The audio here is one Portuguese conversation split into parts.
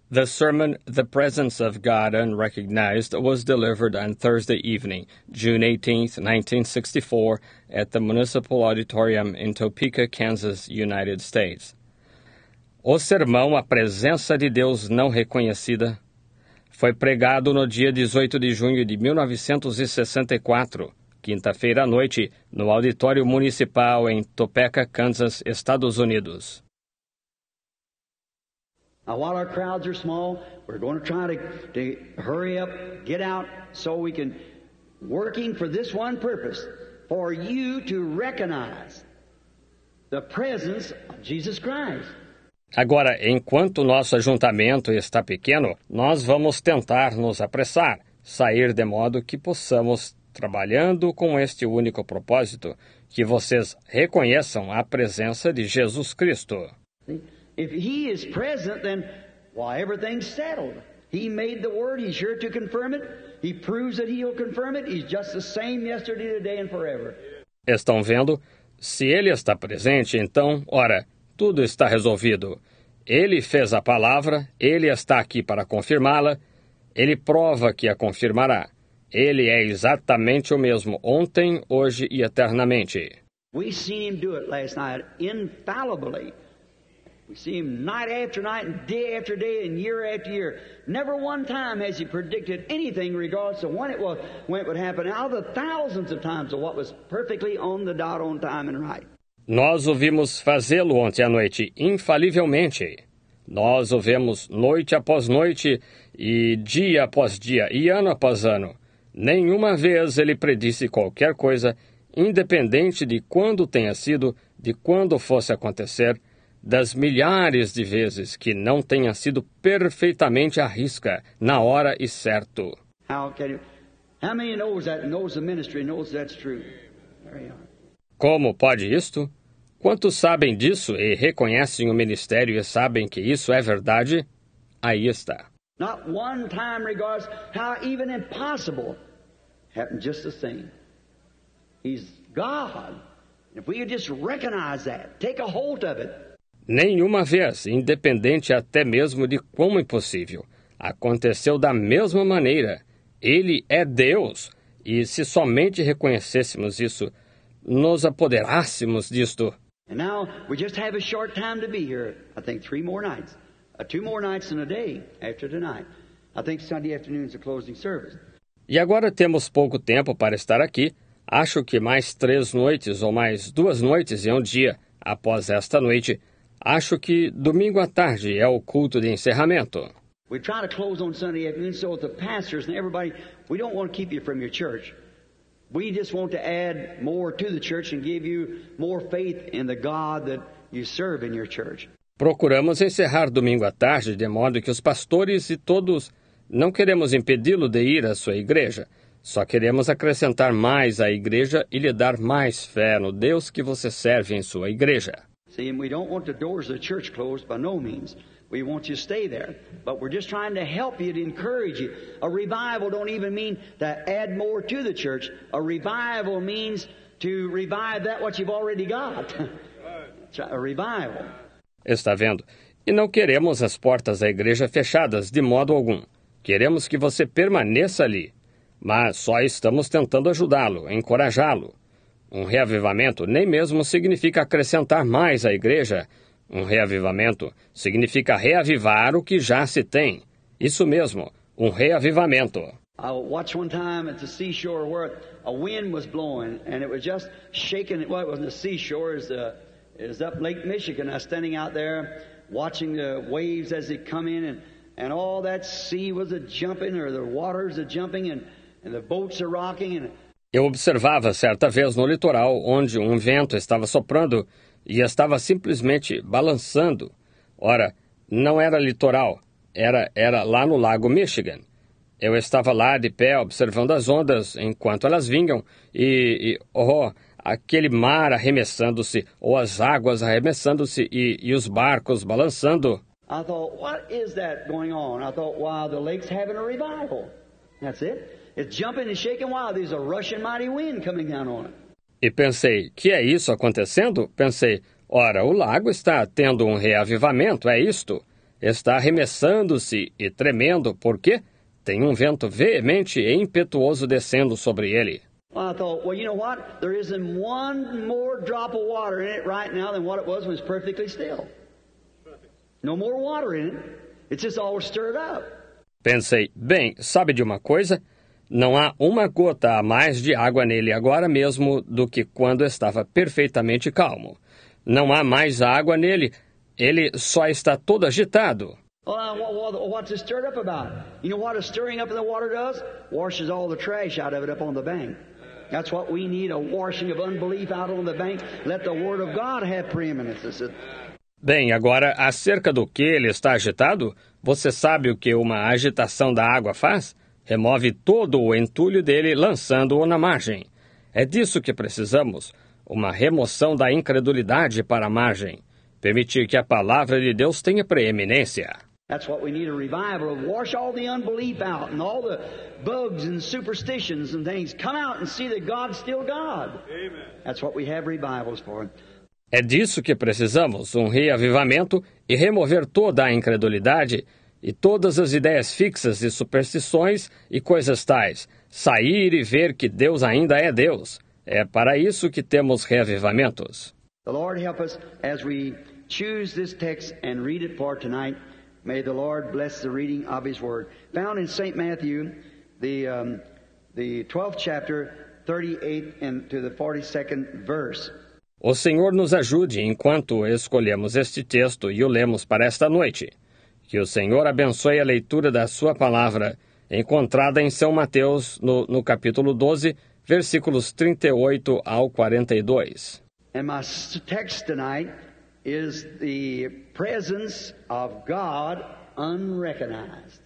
The sermon, The Presence of God Unrecognized, was delivered on Thursday evening, June 18, 1964, at the Municipal Auditorium in Topeka, Kansas, United States. O sermão A Presença de Deus Não Reconhecida foi pregado no dia 18 de junho de 1964, quinta-feira à noite, no Auditório Municipal em Topeka, Kansas, Estados Unidos. Now, while our crowds are small, we're going to try to hurry up, get out, so we can, working for this one purpose, for you to recognize the presence of Jesus Christ. Agora, enquanto nosso ajuntamento está pequeno, nós vamos tentar nos apressar, sair de modo que possamos, trabalhando com este único propósito, que vocês reconheçam a presença de Jesus Cristo. If He is present, then, why, everything's settled. He made the Word. He's sure to confirm it. He proves that He'll confirm it. He's just the same yesterday, today, and forever. Estão vendo? Se Ele está presente, então, ora, tudo está resolvido. Ele fez a palavra, Ele está aqui para confirmá-la, Ele prova que a confirmará. Ele é exatamente o mesmo ontem, hoje e eternamente. We seen Him do it last night, infallibly. We see Him night after night and day after day and year after year. Never one time has He predicted anything regardless of when it would happen. Out of the thousands of times of what was perfectly on the dot, on time and right. Nós o vimos fazê-lo ontem à noite, infalivelmente. Nós o vemos noite após noite e dia após dia e ano após ano. Nenhuma vez ele predisse qualquer coisa, independente de quando tenha sido, de quando fosse acontecer, das milhares de vezes que não tenha sido perfeitamente à risca, na hora e certo. How many knows that, knows the ministry, knows that's true? There you are. Como pode isto? Quantos sabem disso e reconhecem o ministério e sabem que isso é verdade? Aí está. Not one time regards how even impossible happened just the same. He's God. If we could just recognize that, take a hold of it. Nenhuma vez, independente até mesmo de quão impossível. Aconteceu da mesma maneira. Ele é Deus. E se somente reconhecêssemos isso, nos apoderássemos disto. And now we just have a short time to be here. I think 3 more nights. 2 more nights in a day after tonight. I think Sunday afternoon is the closing service. E agora temos pouco tempo para estar aqui. Acho que mais 3 noites ou mais 2 noites em um dia após esta noite. Acho que domingo à tarde é o culto de encerramento. We try to close on Sunday afternoon, so the pastors and everybody, we don't want to keep you from your church. We just want to add more to the church and give you more faith in the God that you serve in your church. Procuramos encerrar domingo à tarde de modo que os pastores e todos não queremos impedi-lo de ir à sua igreja. Só queremos acrescentar mais à igreja e lhe dar mais fé no Deus que você serve em sua igreja. See, we don't want the doors of the church closed by no means. We want you to stay there. But we're just trying to help you, to encourage you. A revival don't even mean to add more to the church. A revival means to revive that what you've already got. A revival. Está vendo? E não queremos as portas da igreja fechadas de modo algum. Queremos que você permaneça ali. Mas só estamos tentando ajudá-lo, encorajá-lo. Um reavivamento nem mesmo significa acrescentar mais à igreja. Um reavivamento significa reavivar o que já se tem. Isso mesmo, um reavivamento. I watched one time at the seashore where a wind was blowing and it was just shaking. Well, it wasn't the seashore, it was up Lake Michigan. I was standing out there watching the waves as they come in and all that sea was a-jumping, or the waters a-jumping and the boats are rocking and Eu observava certa vez no litoral onde um vento estava soprando e estava simplesmente balançando. Ora, não era litoral, era lá no Lago Michigan. Eu estava lá de pé observando as ondas enquanto elas vinham e aquele mar arremessando-se, ou as águas arremessando-se e os barcos balançando. I thought, what is that going on? I thought, wow, the lake's having a revival. That's it. It's jumping and shaking wild. There's a rushing mighty wind coming down on it. E pensei, que é isso acontecendo? Pensei, ora, o lago está tendo um reavivamento, é isto? está arremessando-se e tremendo porque tem um vento veemente e impetuoso descendo sobre ele. Well, I thought, well, you know what? There isn't one more drop of water in it right now than what it was when it was perfectly still. No more water in it. It's just all stirred up. Pensei, bem, sabe de uma coisa? Não há uma gota a mais de água nele agora mesmo do que quando estava perfeitamente calmo. Não há mais água nele, ele só está todo agitado. What's it stirred up about? You know what a stirring up in the water does? Washes all the trash out of it up on the bank. That's what we need, a washing of unbelief out on the bank. Let the Word of God have preeminence. Bem, agora, acerca do que ele está agitado, você sabe o que uma agitação da água faz? Remove todo o entulho dele, lançando-o na margem. É disso que precisamos, uma remoção da incredulidade para a margem. Permitir que a palavra de Deus tenha preeminência. That's what we need, a revival, wash all the unbelief out and all the bugs and superstitions and things. Come out and see that God's still God. Amen. That's what we have revivals for. É disso que precisamos, um reavivamento e remover toda a incredulidade e todas as ideias fixas e superstições e coisas tais. Sair e ver que Deus ainda é Deus. É para isso que temos reavivamentos. The Lord help us as we choose this text and read it for tonight. May the Lord bless the reading of His Word. Found in St. Matthew, the 12th chapter, 38th and to the 42nd verse. O Senhor nos ajude enquanto escolhemos este texto e o lemos para esta noite. Que o Senhor abençoe a leitura da sua palavra, encontrada em São Mateus, no capítulo 12, versículos 38 ao 42. And my text tonight is the presence of God unrecognized.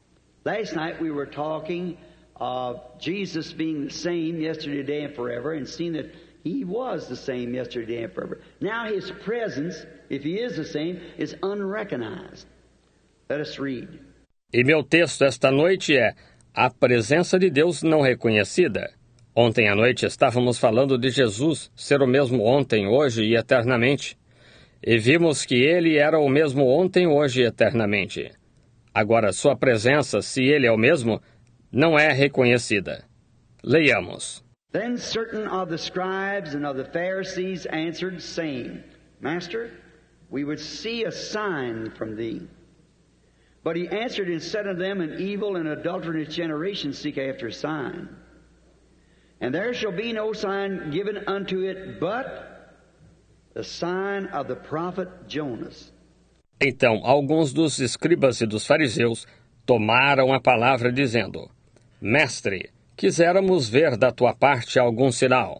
Last night we were talking of Jesus being the same yesterday, today, and forever, and seeing that He was the same yesterday and forever. Now His presence, if He is the same, is unrecognized. Let us read. E meu texto esta noite é a presença de Deus não reconhecida. Ontem à noite estávamos falando de Jesus ser o mesmo ontem, hoje e eternamente. E vimos que Ele era o mesmo ontem, hoje e eternamente. Agora, sua presença, se Ele é o mesmo, não é reconhecida. Leiamos. Then certain of the scribes and of the Pharisees answered, saying, Master, we would see a sign from thee. But he answered and said unto them, An evil and adulterous generation seek after a sign. And there shall be no sign given unto it but the sign of the prophet Jonas. Então, alguns dos escribas e dos fariseus tomaram a palavra dizendo, Mestre, quiséramos ver da tua parte algum sinal.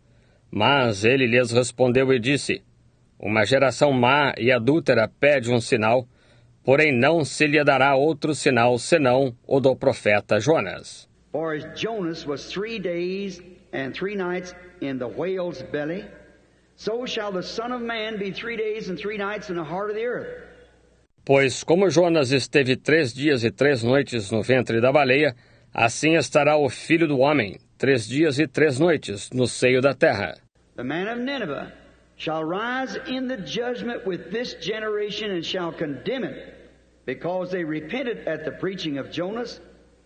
Mas ele lhes respondeu e disse, Uma geração má e adúltera pede um sinal, porém não se lhe dará outro sinal senão o do profeta Jonas. For as Jonas was 3 days and 3 nights in the whale's belly, so shall the Son of Man be 3 days and 3 nights in the heart of the earth. Pois como Jonas esteve 3 dias e 3 noites no ventre da baleia, assim estará o Filho do Homem, 3 dias e 3 noites no seio da terra. The man of Nineveh shall rise in the judgment with this generation and shall condemn it, because they repented at the preaching of Jonas.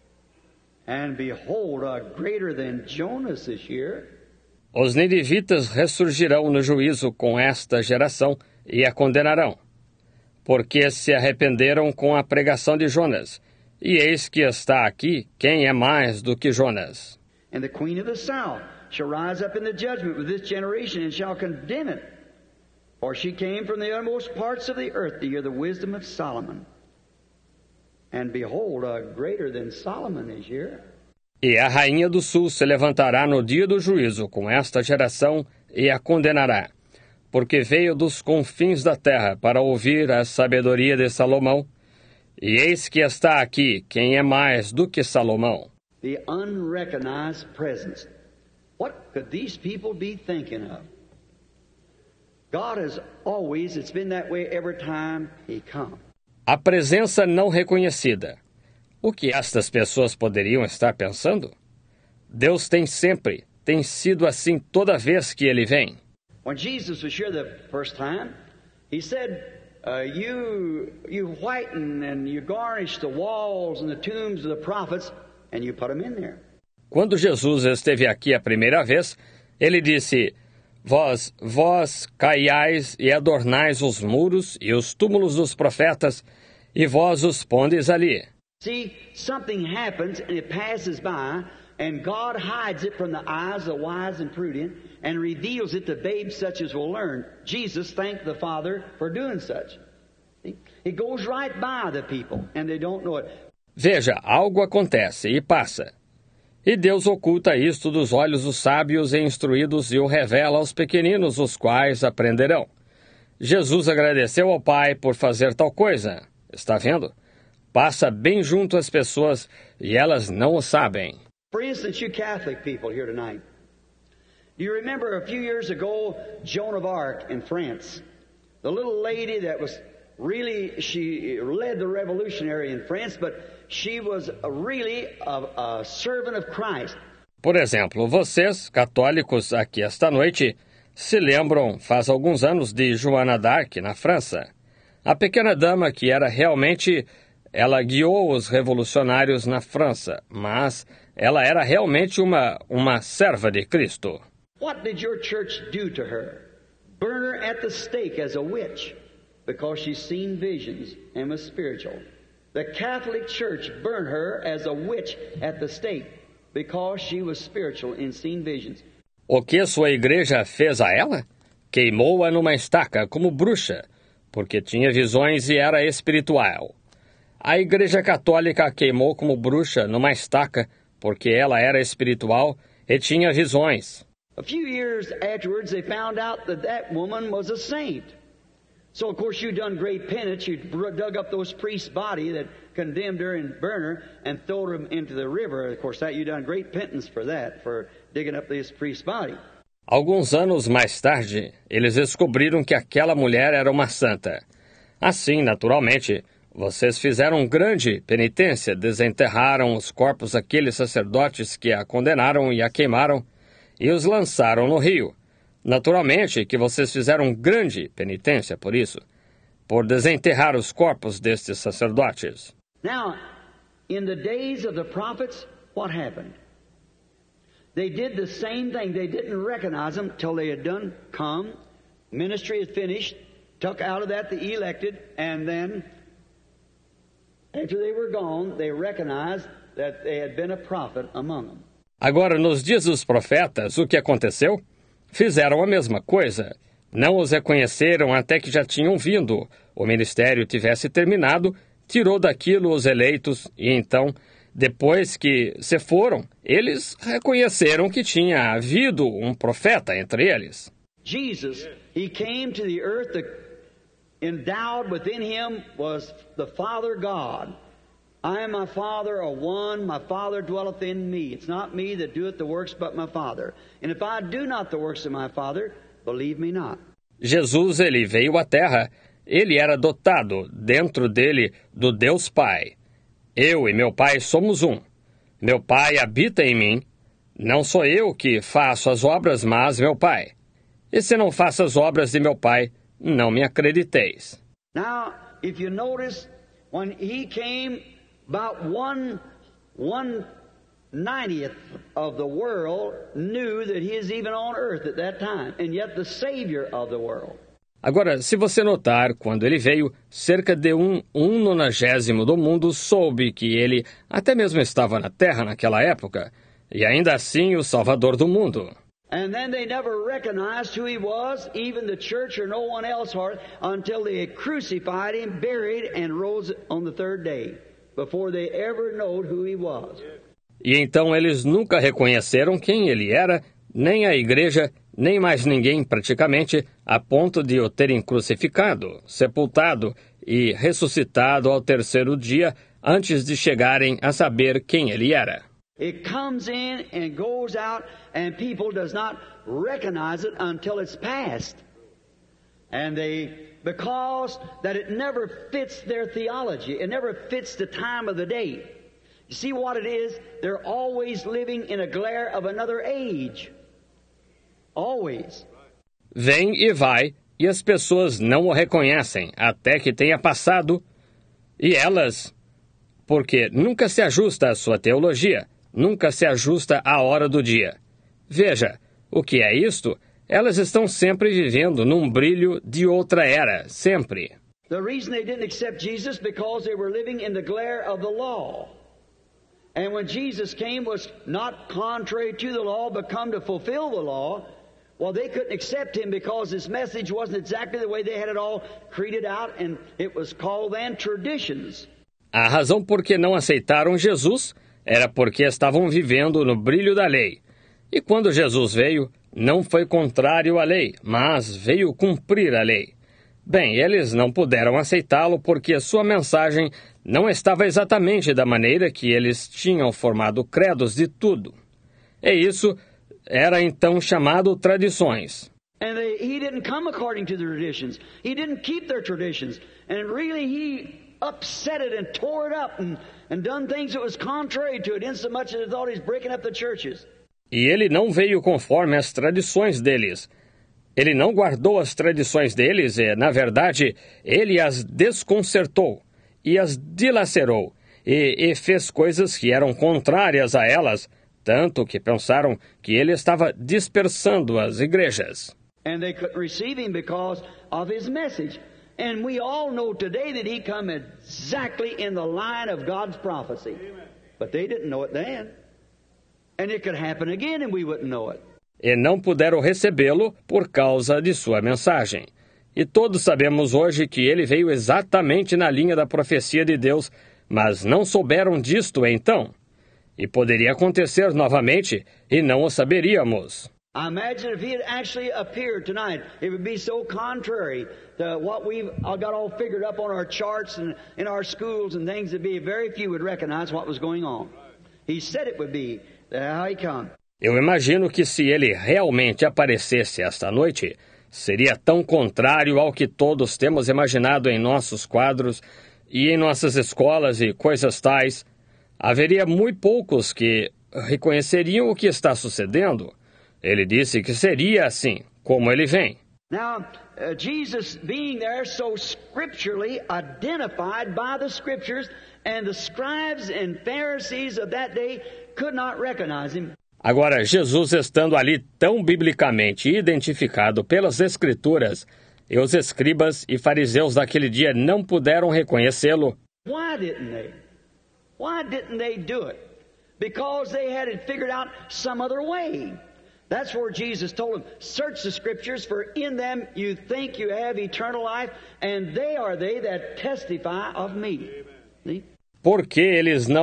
And behold, a greater than Jonas is here. Os ninivitas ressurgirão no juízo com esta geração e a condenarão, porque se arrependeram com a pregação de Jonas. E eis que está aqui quem é mais do que Jonas. And the queen of the south shall rise up in the judgment with this generation and shall condemn it. For she came from the uttermost parts of the earth to hear the wisdom of Solomon. And behold, a greater than Solomon is here. E a rainha do sul se levantará no dia do juízo com esta geração e a condenará, porque veio dos confins da terra para ouvir a sabedoria de Salomão. E eis que está aqui quem é mais do que Salomão. The unrecognized presence. What could these people be thinking of? God has always, it's been that way every time He come. A presença não reconhecida. O que estas pessoas poderiam estar pensando? Deus tem sido assim toda vez que Ele vem. When Jesus was here the first time, He said, you whiten and you garnish the walls and the tombs of the prophets, and you put them in there. Quando Jesus esteve aqui a primeira vez, ele disse: Vós caiais e adornais os muros e os túmulos dos profetas, e vós os pondes ali. See, something happens and it passes by, and God hides it from the eyes of the wise and prudent, and reveals it to babes such as will learn. Jesus thanked the Father for doing such. See? It goes right by the people, and they don't know it. Veja, algo acontece e passa. E Deus oculta isto dos olhos dos sábios e instruídos e o revela aos pequeninos, os quais aprenderão. Jesus agradeceu ao Pai por fazer tal coisa. Está vendo? Passa bem junto às pessoas e elas não o sabem. For instance, you Catholic people here tonight, do you remember a few years ago Joan of Arc in France? The little lady that was really, she led the revolutionary in France, but she was really a servant of Christ. Por exemplo, vocês, católicos aqui esta noite, se lembram, faz alguns anos, de Joana d'Arc, na França. A pequena dama que era realmente... Ela guiou os revolucionários na França, mas ela era realmente uma serva de Cristo. What did your church do to her? Burn her at the stake as a witch, because she's seen visions and was spiritual. The Catholic Church burned her as a witch at the stake, because she was spiritual and seen visions. O que sua igreja fez a ela? Queimou-a numa estaca como bruxa, porque tinha visões e era espiritual. A Igreja Católica a queimou como bruxa numa estaca, porque ela era espiritual e tinha visões. A few years afterwards, they found out that woman was a saint. So, of course, you done great penance. You dug up those priests' body that condemned her and burned her and threw them into the river. Of course, that you done great penance for that, for digging up this priest's body. Alguns anos mais tarde, eles descobriram que aquela mulher era uma santa. Assim, naturalmente, vocês fizeram grande penitência, desenterraram os corpos daqueles sacerdotes que a condenaram e a queimaram e os lançaram no rio. Naturalmente que vocês fizeram grande penitência por isso, por desenterrar os corpos destes sacerdotes. Now, in the days of the prophets, what happened? They did the same thing. They didn't recognize them till they had done come, ministry had finished, took out of that the elected, and then after they were gone, they recognized that they had been a prophet among them. Agora, nos dias dos profetas, o que aconteceu? Fizeram a mesma coisa. Não os reconheceram até que já tinham vindo. O ministério tivesse terminado, tirou daquilo os eleitos, e então, depois que se foram, eles reconheceram que tinha havido um profeta entre eles. Jesus, he came to the earth, endowed within him was the Father God. I and my Father are one, my Father dwelleth in me. It's not me that doeth the works, but my Father. And if I do not the works of my Father, believe me not. Jesus, ele veio à Terra, ele era dotado, dentro dele, do Deus Pai. Eu e meu Pai somos um. Meu Pai habita em mim. Não sou eu que faço as obras, mas meu Pai. E se não faço as obras de meu Pai, não me acrediteis. Now, if you notice, when he came, about 1/90th of the world knew that he is even on earth at that time, and yet the Savior of the world. Agora, se você notar, quando ele veio, cerca de 1/90 do mundo soube que ele até mesmo estava na Terra naquela época, e ainda assim o Salvador do mundo. And then they never recognized who he was, even the church or no one else, until they had crucified him, buried, and rose on the third day, before they ever knowed who he was. E então eles nunca reconheceram quem ele era, nem a igreja, nem mais ninguém praticamente, a ponto de o terem crucificado, sepultado e ressuscitado ao terceiro dia, antes de chegarem a saber quem ele era. It comes in and goes out, and people does not recognize it until it's past. And because that it never fits their theology, it never fits the time of the day. You see what it is? They're always living in a glare of another age. Always. Vem e vai, e as pessoas não o reconhecem até que tenha passado, e elas, porque nunca se ajusta à sua teologia, nunca se ajusta à hora do dia. Veja, o que é isto? Elas estão sempre vivendo num brilho de outra era, sempre. The reason they didn't accept Jesus because they were living in the glare of the law. And when Jesus came was not contrary to the law, but come to fulfill the law. Well, they couldn't accept him because his message wasn't exactly the way they had it all created out, and it was called then traditions. A razão por que não aceitaram Jesus era porque estavam vivendo no brilho da lei. E quando Jesus veio, não foi contrário à lei, mas veio cumprir a lei. Bem, eles não puderam aceitá-lo porque a sua mensagem não estava exatamente da maneira que eles tinham formado credos de tudo. E isso era então chamado tradições. And he didn't come according to the traditions. He didn't keep their traditions. And really he upset it and tore it up and done things that was contrary to it, insomuch that they thought he's breaking up the churches. E ele não veio conforme as tradições deles. Ele não guardou as tradições deles e, na verdade, ele as desconcertou e as dilacerou e fez coisas que eram contrárias a elas, tanto que pensaram que ele estava dispersando as igrejas. And they couldn't receive him because of his message. And we all know today that he come exactly in the line of God's prophecy. But they didn't know it then. And it could happen again and we wouldn't know it. E não puderam recebê-lo por causa de sua mensagem. E todos sabemos hoje que ele veio exatamente na linha da profecia de Deus, mas não souberam disto então. E poderia acontecer novamente e não o saberíamos. I imagine if he had actually appeared tonight, it would be so contrary to what we've got all figured up on our charts and in our schools and things, that be very few would recognize what was going on. He said it would be. How he come. Eu imagino que se ele realmente aparecesse esta noite, seria tão contrário ao que todos temos imaginado em nossos quadros e em nossas escolas e coisas tais. Haveria muito poucos que reconheceriam o que está sucedendo. Ele disse que seria assim, como ele vem. Now, Jesus being there so scripturally identified by the scriptures, and the scribes and Pharisees of that day could not recognize him. Agora, Jesus estando ali tão biblicamente identificado pelas Escrituras, e os escribas e fariseus daquele dia não puderam reconhecê-lo. Why didn't they? Why didn't they do it? Because they had it figured out some other way. That's where Jesus told them, search the scriptures, for in them you think you have eternal life, and they are they that testify of me. See? Por que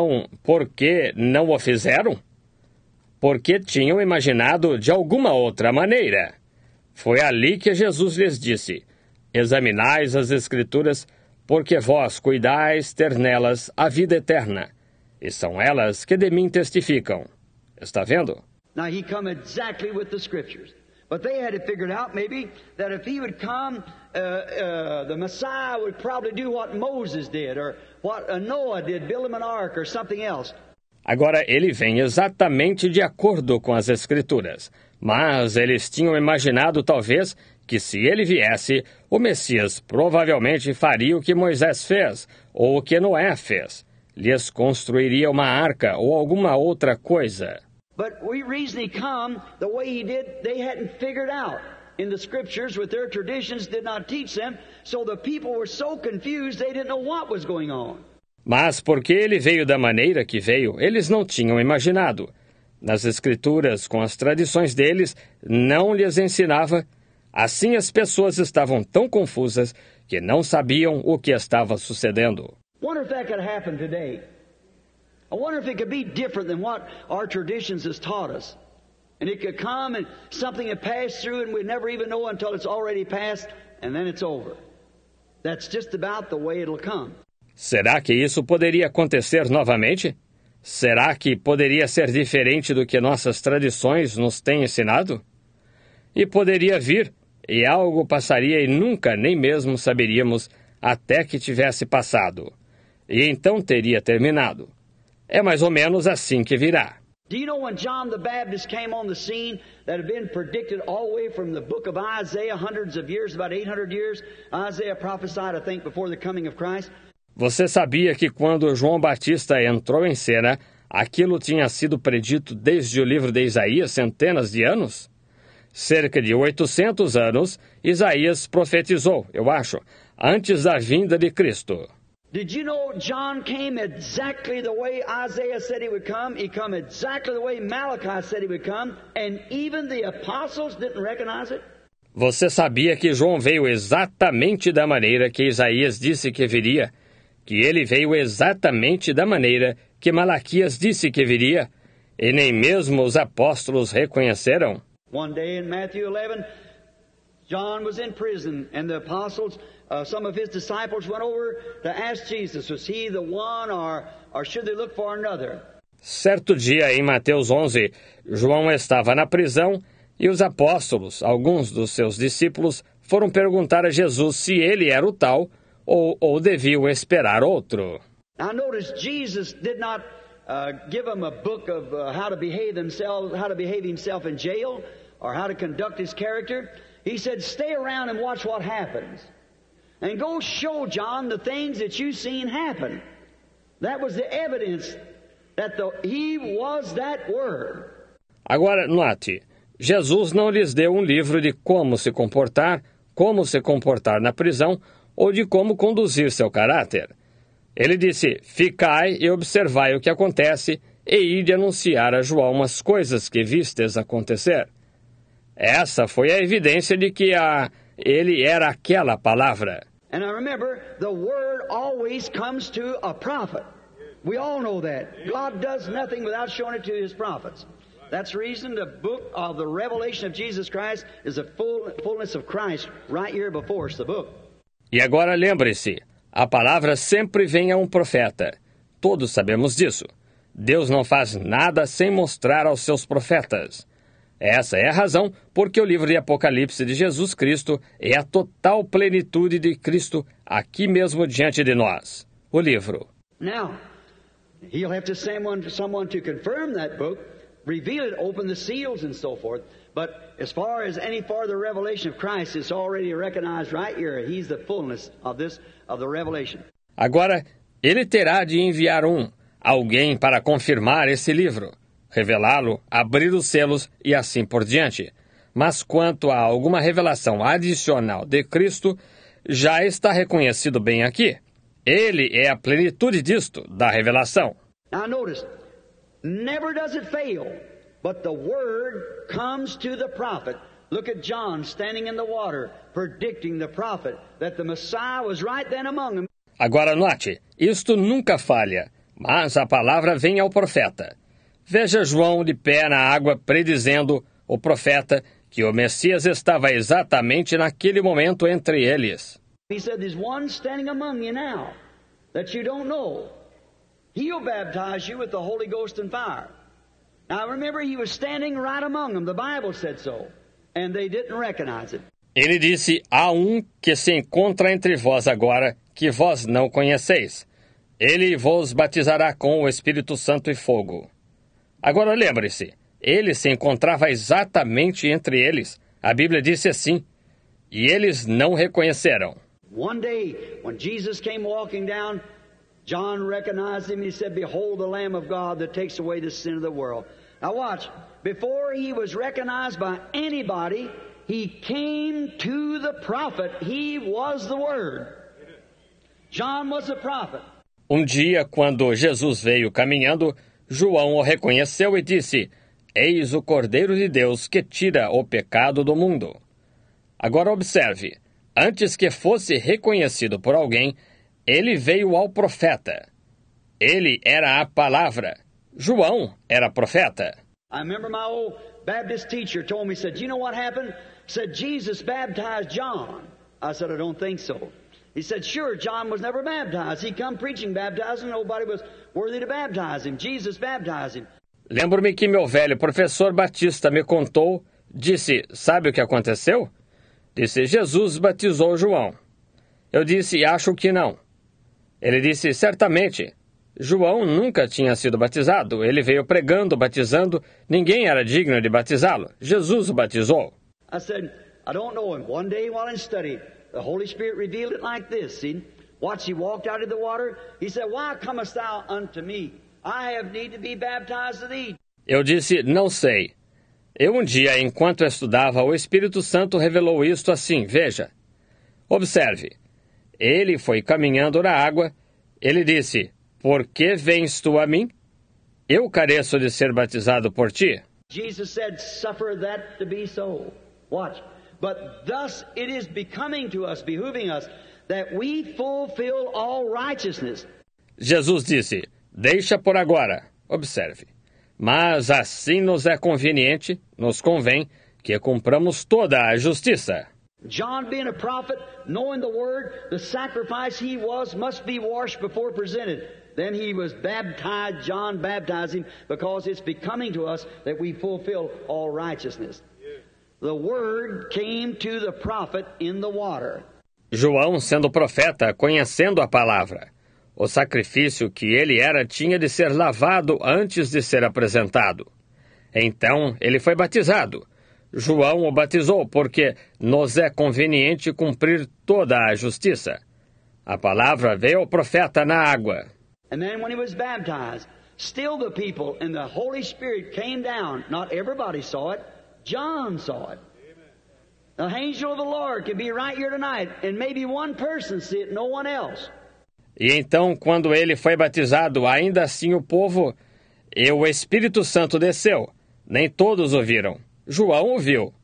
não o fizeram? Porque tinham imaginado de alguma outra maneira. Foi ali que Jesus lhes disse, examinais as Escrituras, porque vós cuidais ter nelas a vida eterna, e são elas que de mim testificam. Está vendo? Now he come exactly with the scriptures. But they had it figured out maybe that if he would come, the Messiah would probably do what Moses did, or what Noah did, build him an ark, or something else. Agora ele vem exatamente de acordo com as Escrituras, mas eles tinham imaginado talvez que se ele viesse, o Messias provavelmente faria o que Moisés fez, ou o que Noé fez. Lhes construiria uma arca ou alguma outra coisa. But the reason he come the way he did, they hadn't figured out in the scriptures with their traditions, did not teach them, so the people were so confused they didn't know what was going on. Mas porque ele veio da maneira que veio, eles não tinham imaginado. Nas Escrituras, com as tradições deles, não lhes ensinava. Assim as pessoas estavam tão confusas que não sabiam o que estava sucedendo. Wonder if that could happen today. I wonder if it could be different than what our traditions has taught us. And it could come and something had passed through and we'd never even know until it's already passed and then it's over. That's just about the way it'll come. Será que isso poderia acontecer novamente? Será que poderia ser diferente do que nossas tradições nos têm ensinado? E poderia vir, e algo passaria e nunca nem mesmo saberíamos até que tivesse passado. E então teria terminado. É mais ou menos assim que virá. Do you know when John the Baptist came on the scene that had been predicted all the way from the book of Isaiah, hundreds of years, about 800 years, Isaiah prophesied, I think, before the coming of Christ? Você sabia que quando João Batista entrou em cena, aquilo tinha sido predito desde o livro de Isaías centenas de anos? Cerca de 800 anos, Isaías profetizou, eu acho, antes da vinda de Cristo. Did you know John came exactly the way Isaiah said he would come? He come exactly the way Malachi said he would come, and even the apostles didn't recognize it? Você sabia que João veio exatamente da maneira que Isaías disse que viria? Que ele veio exatamente da maneira que Malaquias disse que viria? E nem mesmo os apóstolos reconheceram? One day in Matthew 11, John was in prison, and the apostles, some of his disciples went over to ask Jesus, was he the one, or should they look for another? Certo dia, em Mateus 11, João estava na prisão e os apóstolos, alguns dos seus discípulos, foram perguntar a Jesus se ele era o tal ou deviam esperar outro. Now notice, Jesus did not give them a book of how to behave himself in jail, or how to conduct his character. He said, stay around and watch what happens. And go show John the things that you've seen happen. That was the evidence that he was that word. Agora, note, Jesus não lhes deu um livro de como se comportar na prisão ou de como conduzir seu caráter. Ele disse, ficai e observai o que acontece e ide anunciar a João umas coisas que vistes acontecer. Essa foi a evidência de que ele era aquela palavra. And now remember, the word always comes to a prophet. We all know that. God does nothing without showing it to his prophets. That's the reason the book of the Revelation of Jesus Christ is the fullness of Christ right here before us, the book. E agora lembre-se, a palavra sempre vem a um profeta. Todos sabemos disso. Deus não faz nada sem mostrar aos seus profetas. Essa é a razão porque o livro de Apocalipse de Jesus Cristo é a total plenitude de Cristo aqui mesmo diante de nós. O livro. Now, he'll have to send someone to confirm that book, reveal it, open the seals and so forth. But as far as any farther revelation of Christ, it's already recognized right here. He's the fullness of the revelation. Agora, ele terá de enviar alguém para confirmar esse livro, revelá-lo, abrir os selos e assim por diante. Mas quanto a alguma revelação adicional de Cristo, já está reconhecido bem aqui. Ele é a plenitude disto, da revelação. Now notice, never does it fail, but the word comes to the prophet. Look at John standing in the water, predicting the prophet that the Messiah was right then among them. Agora note, isto nunca falha, mas a palavra vem ao profeta. Veja João de pé na água predizendo o profeta que o Messias estava exatamente naquele momento entre eles. He said, there's one standing among you now that you don't know. He'll baptize you with the Holy Ghost and fire. Now remember, he was standing right among them. The Bible said so. And they didn't recognize it. Ele disse, há que se encontra entre vós agora, que vós não conheceis. Ele vos batizará com o Espírito Santo e fogo. Agora lembre-se, ele se encontrava exatamente entre eles. A Bíblia disse assim, e eles não reconheceram. One day, when Jesus came walking down, John recognized him. He said, behold the Lamb of God that takes away the sin of the world. Now watch, before he was recognized by anybody, he came to the prophet. He was the Word. John was the prophet. Dia, quando Jesus veio caminhando, João o reconheceu e disse, eis o Cordeiro de Deus que tira o pecado do mundo. Agora observe, antes que fosse reconhecido por alguém, ele veio ao profeta. Ele era a palavra. João era profeta. I remember my old Baptist teacher told me, said, you know what happened? Said, Jesus baptized John. I said, I don't think so. He said, sure, John was never baptized. He come preaching baptizing, nobody was worthy to baptize him. Jesus baptized him. Lembro-me que meu velho professor Batista me contou, disse, sabe o que aconteceu? Disse, Jesus batizou João. Eu disse, acho que não. Ele disse, certamente. João nunca tinha sido batizado. Ele veio pregando, batizando. Ninguém era digno de batizá-lo. Jesus o batizou. I said, I don't know. And one day while in study, the Holy Spirit revealed it like this. See? Watch, he walked out of the water. He said, Why comest thou unto me? I have need to be baptized of thee. Eu disse, não sei. Um dia, enquanto estudava, o Espírito Santo revelou isto assim. Veja. Observe. Ele foi caminhando na água. Ele disse, por que vens tu a mim? Eu careço de ser batizado por ti. Jesus said, Suffer that to be so. Watch. But thus it is becoming to us, behooving us, that we fulfill all righteousness. Jesus disse, deixa por agora. Observe. Mas assim nos é conveniente, nos convém, que cumpramos toda a justiça. John being a prophet, knowing the word, the sacrifice he was must be washed before presented. Then he was baptized, John baptized him, because it's becoming to us that we fulfill all righteousness. The word came to the prophet in the water. João, sendo profeta, conhecendo a palavra. O sacrifício que ele era tinha de ser lavado antes de ser apresentado. Então, ele foi batizado. João o batizou porque nos é conveniente cumprir toda a justiça. A palavra veio ao profeta na água. And then when he was baptized, still the people and the Holy Spirit came down. Not everybody saw it. John saw it. The angel of the Lord can be right here tonight, and maybe one person see it, no one else. E então, quando ele foi batizado, ainda assim o povo e o Espírito Santo desceu. Nem todos o viram. João o viu.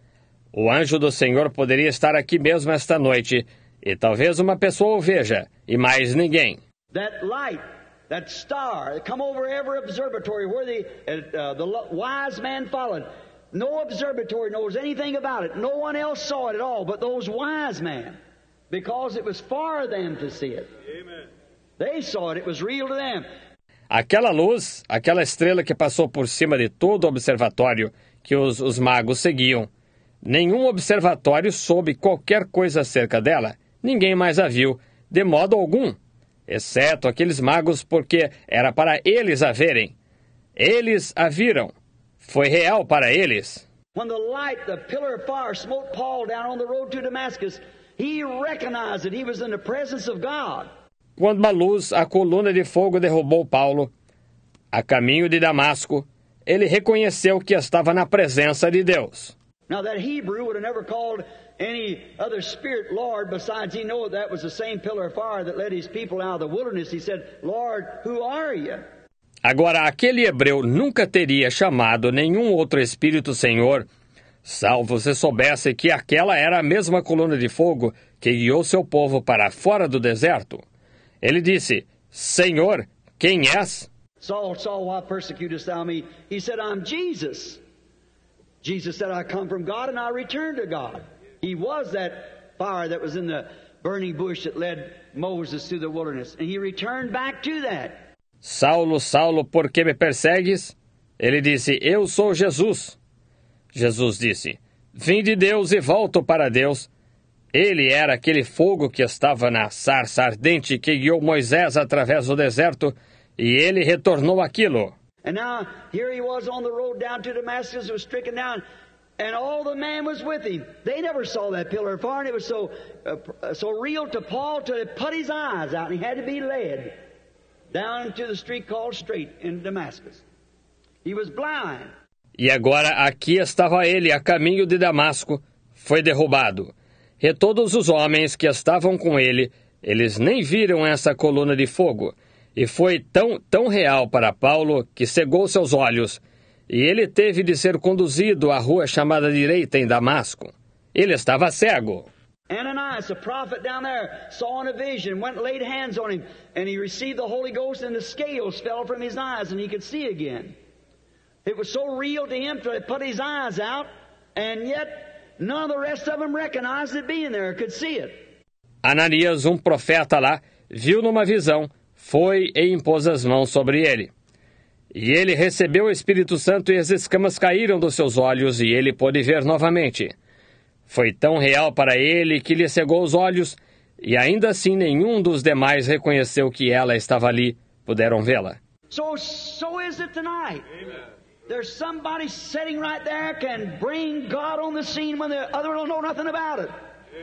O anjo do Senhor poderia estar aqui mesmo esta noite, e talvez uma pessoa o veja, e mais ninguém. That light, that star, that come over every observatory where the wise man followed. No observatory knows anything about it. No one else saw it at all but those wise men, because it was for them to see it. Amen. They saw it. It was real to them. Aquela luz, aquela estrela que passou por cima de todo o observatório que os magos seguiam. Nenhum observatório soube qualquer coisa acerca dela. Ninguém mais a viu, de modo algum, exceto aqueles magos, porque era para eles a verem. Eles a viram. Foi real para eles. When the light, the pillar of fire, smote Paul down on the road to Damascus, he recognized that he was in the presence of God. Quando a luz, a coluna de fogo derrubou Paulo, a caminho de Damasco, ele reconheceu que estava na presença de Deus. Now that Hebrew would have never called any other spirit Lord, besides he knew that was the same pillar of fire that led his people out of the wilderness. He said, Lord, who are you? Agora, aquele hebreu nunca teria chamado nenhum outro Espírito Senhor, salvo se soubesse que aquela era a mesma coluna de fogo que guiou seu povo para fora do deserto. Ele disse, Senhor, quem és? Saul, Saul, why persecutest thou me? He said, I'm Jesus. Jesus said, I come from God and I return to God. He was that fire that was in the burning bush that led Moses through the wilderness. And he returned back to that. Saulo, Saulo, por que me persegues? Ele disse, eu sou Jesus. Jesus disse, vim de Deus e volto para Deus. Ele era aquele fogo que estava na sarça ardente que guiou Moisés através do deserto, e ele retornou aquilo. And now, here he was on the road down to Damascus, was stricken down, and all the man was with him. They never saw that pillar of fire, and it was so real to Paul till it put his eyes out, and he had to be led down to the street called Straight in Damascus. He was blind. E agora aqui estava ele a caminho de Damasco, foi derrubado. E todos os homens que estavam com ele, eles nem viram essa coluna de fogo. E foi tão real para Paulo que cegou seus olhos. E ele teve de ser conduzido à rua chamada Direita em Damasco. Ele estava cego. Ananias, a prophet down there, saw in a vision, went and laid hands on him, and he received the Holy Ghost, and the scales fell from his eyes, and he could see again. It was so real to him till it put his eyes out, and yet none of the rest of them recognized it being there, could see it. Ananias, profeta lá, viu numa visão, foi e impôs as mãos sobre ele. E ele recebeu o Espírito Santo e as escamas caíram dos seus olhos e ele pôde ver novamente. Foi tão real para ele que lhe cegou os olhos e ainda assim nenhum dos demais reconheceu que ela estava ali, puderam vê-la. So is it tonight. There's somebody sitting right there can bring God on the scene when the other don't know nothing about it.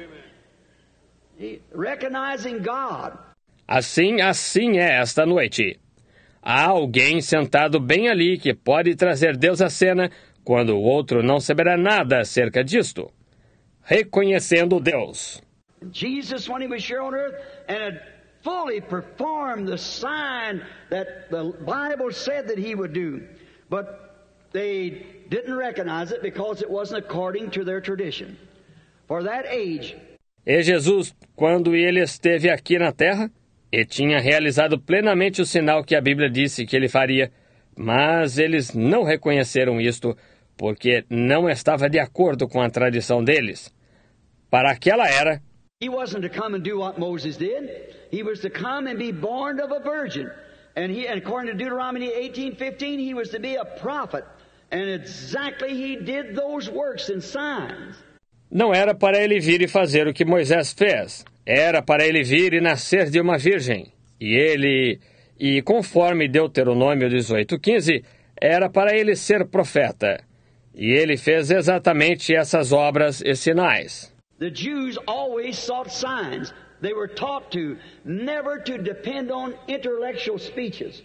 Recognizing God. Assim é esta noite. Há alguém sentado bem ali que pode trazer Deus à cena quando o outro não saberá nada acerca disto. Reconhecendo Deus. Jesus, when he was here on earth and had fully performed the sign that the Bible said that he would do, but they didn't recognize it because it wasn't according to their tradition. For that age. E Jesus, quando ele esteve aqui na terra, e tinha realizado plenamente o sinal que a Bíblia disse que ele faria, mas eles não reconheceram isto, porque não estava de acordo com a tradição deles. Para aquela era, he wasn't to come and do what Moses did. He was to come and be born of a virgin. And according to Deuteronomy 18:15, he was to be a prophet. And exactly he did those works and signs. Não era para ele vir e fazer o que Moisés fez. Era para ele vir e nascer de uma virgem. E conforme Deuteronômio 18:15, era para ele ser profeta. E ele fez exatamente essas obras e sinais. The Jews always sought signs. They were taught to never to depend on intellectual speeches.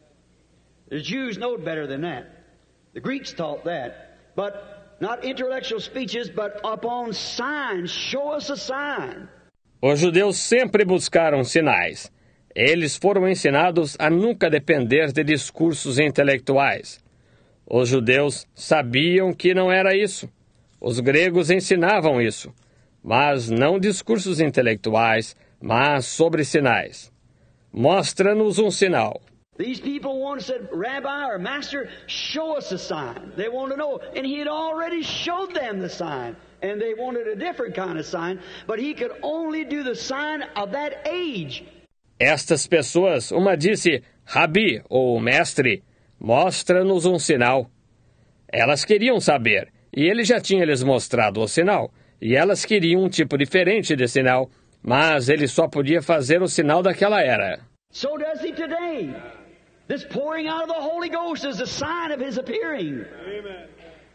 The Jews know better than that. The Greeks taught that. But not intellectual speeches, but upon signs. Show us a sign. Os judeus sempre buscaram sinais. Eles foram ensinados a nunca depender de discursos intelectuais. Os judeus sabiam que não era isso. Os gregos ensinavam isso. Mas não discursos intelectuais, mas sobre sinais. Mostra-nos um sinal. These people said, Rabbi or Master, show us a sign. They want to know. And he had already showed them the sign. And they wanted a different kind of sign. But he could only do the sign of that age. Estas pessoas, uma disse, Rabi, ou Mestre, mostra-nos um sinal. Elas queriam saber, e ele já tinha lhes mostrado o sinal. E elas queriam um tipo diferente de sinal, mas ele só podia fazer o sinal daquela era. So does he today. This pouring out of the Holy Ghost is a sign of his appearing. Amen.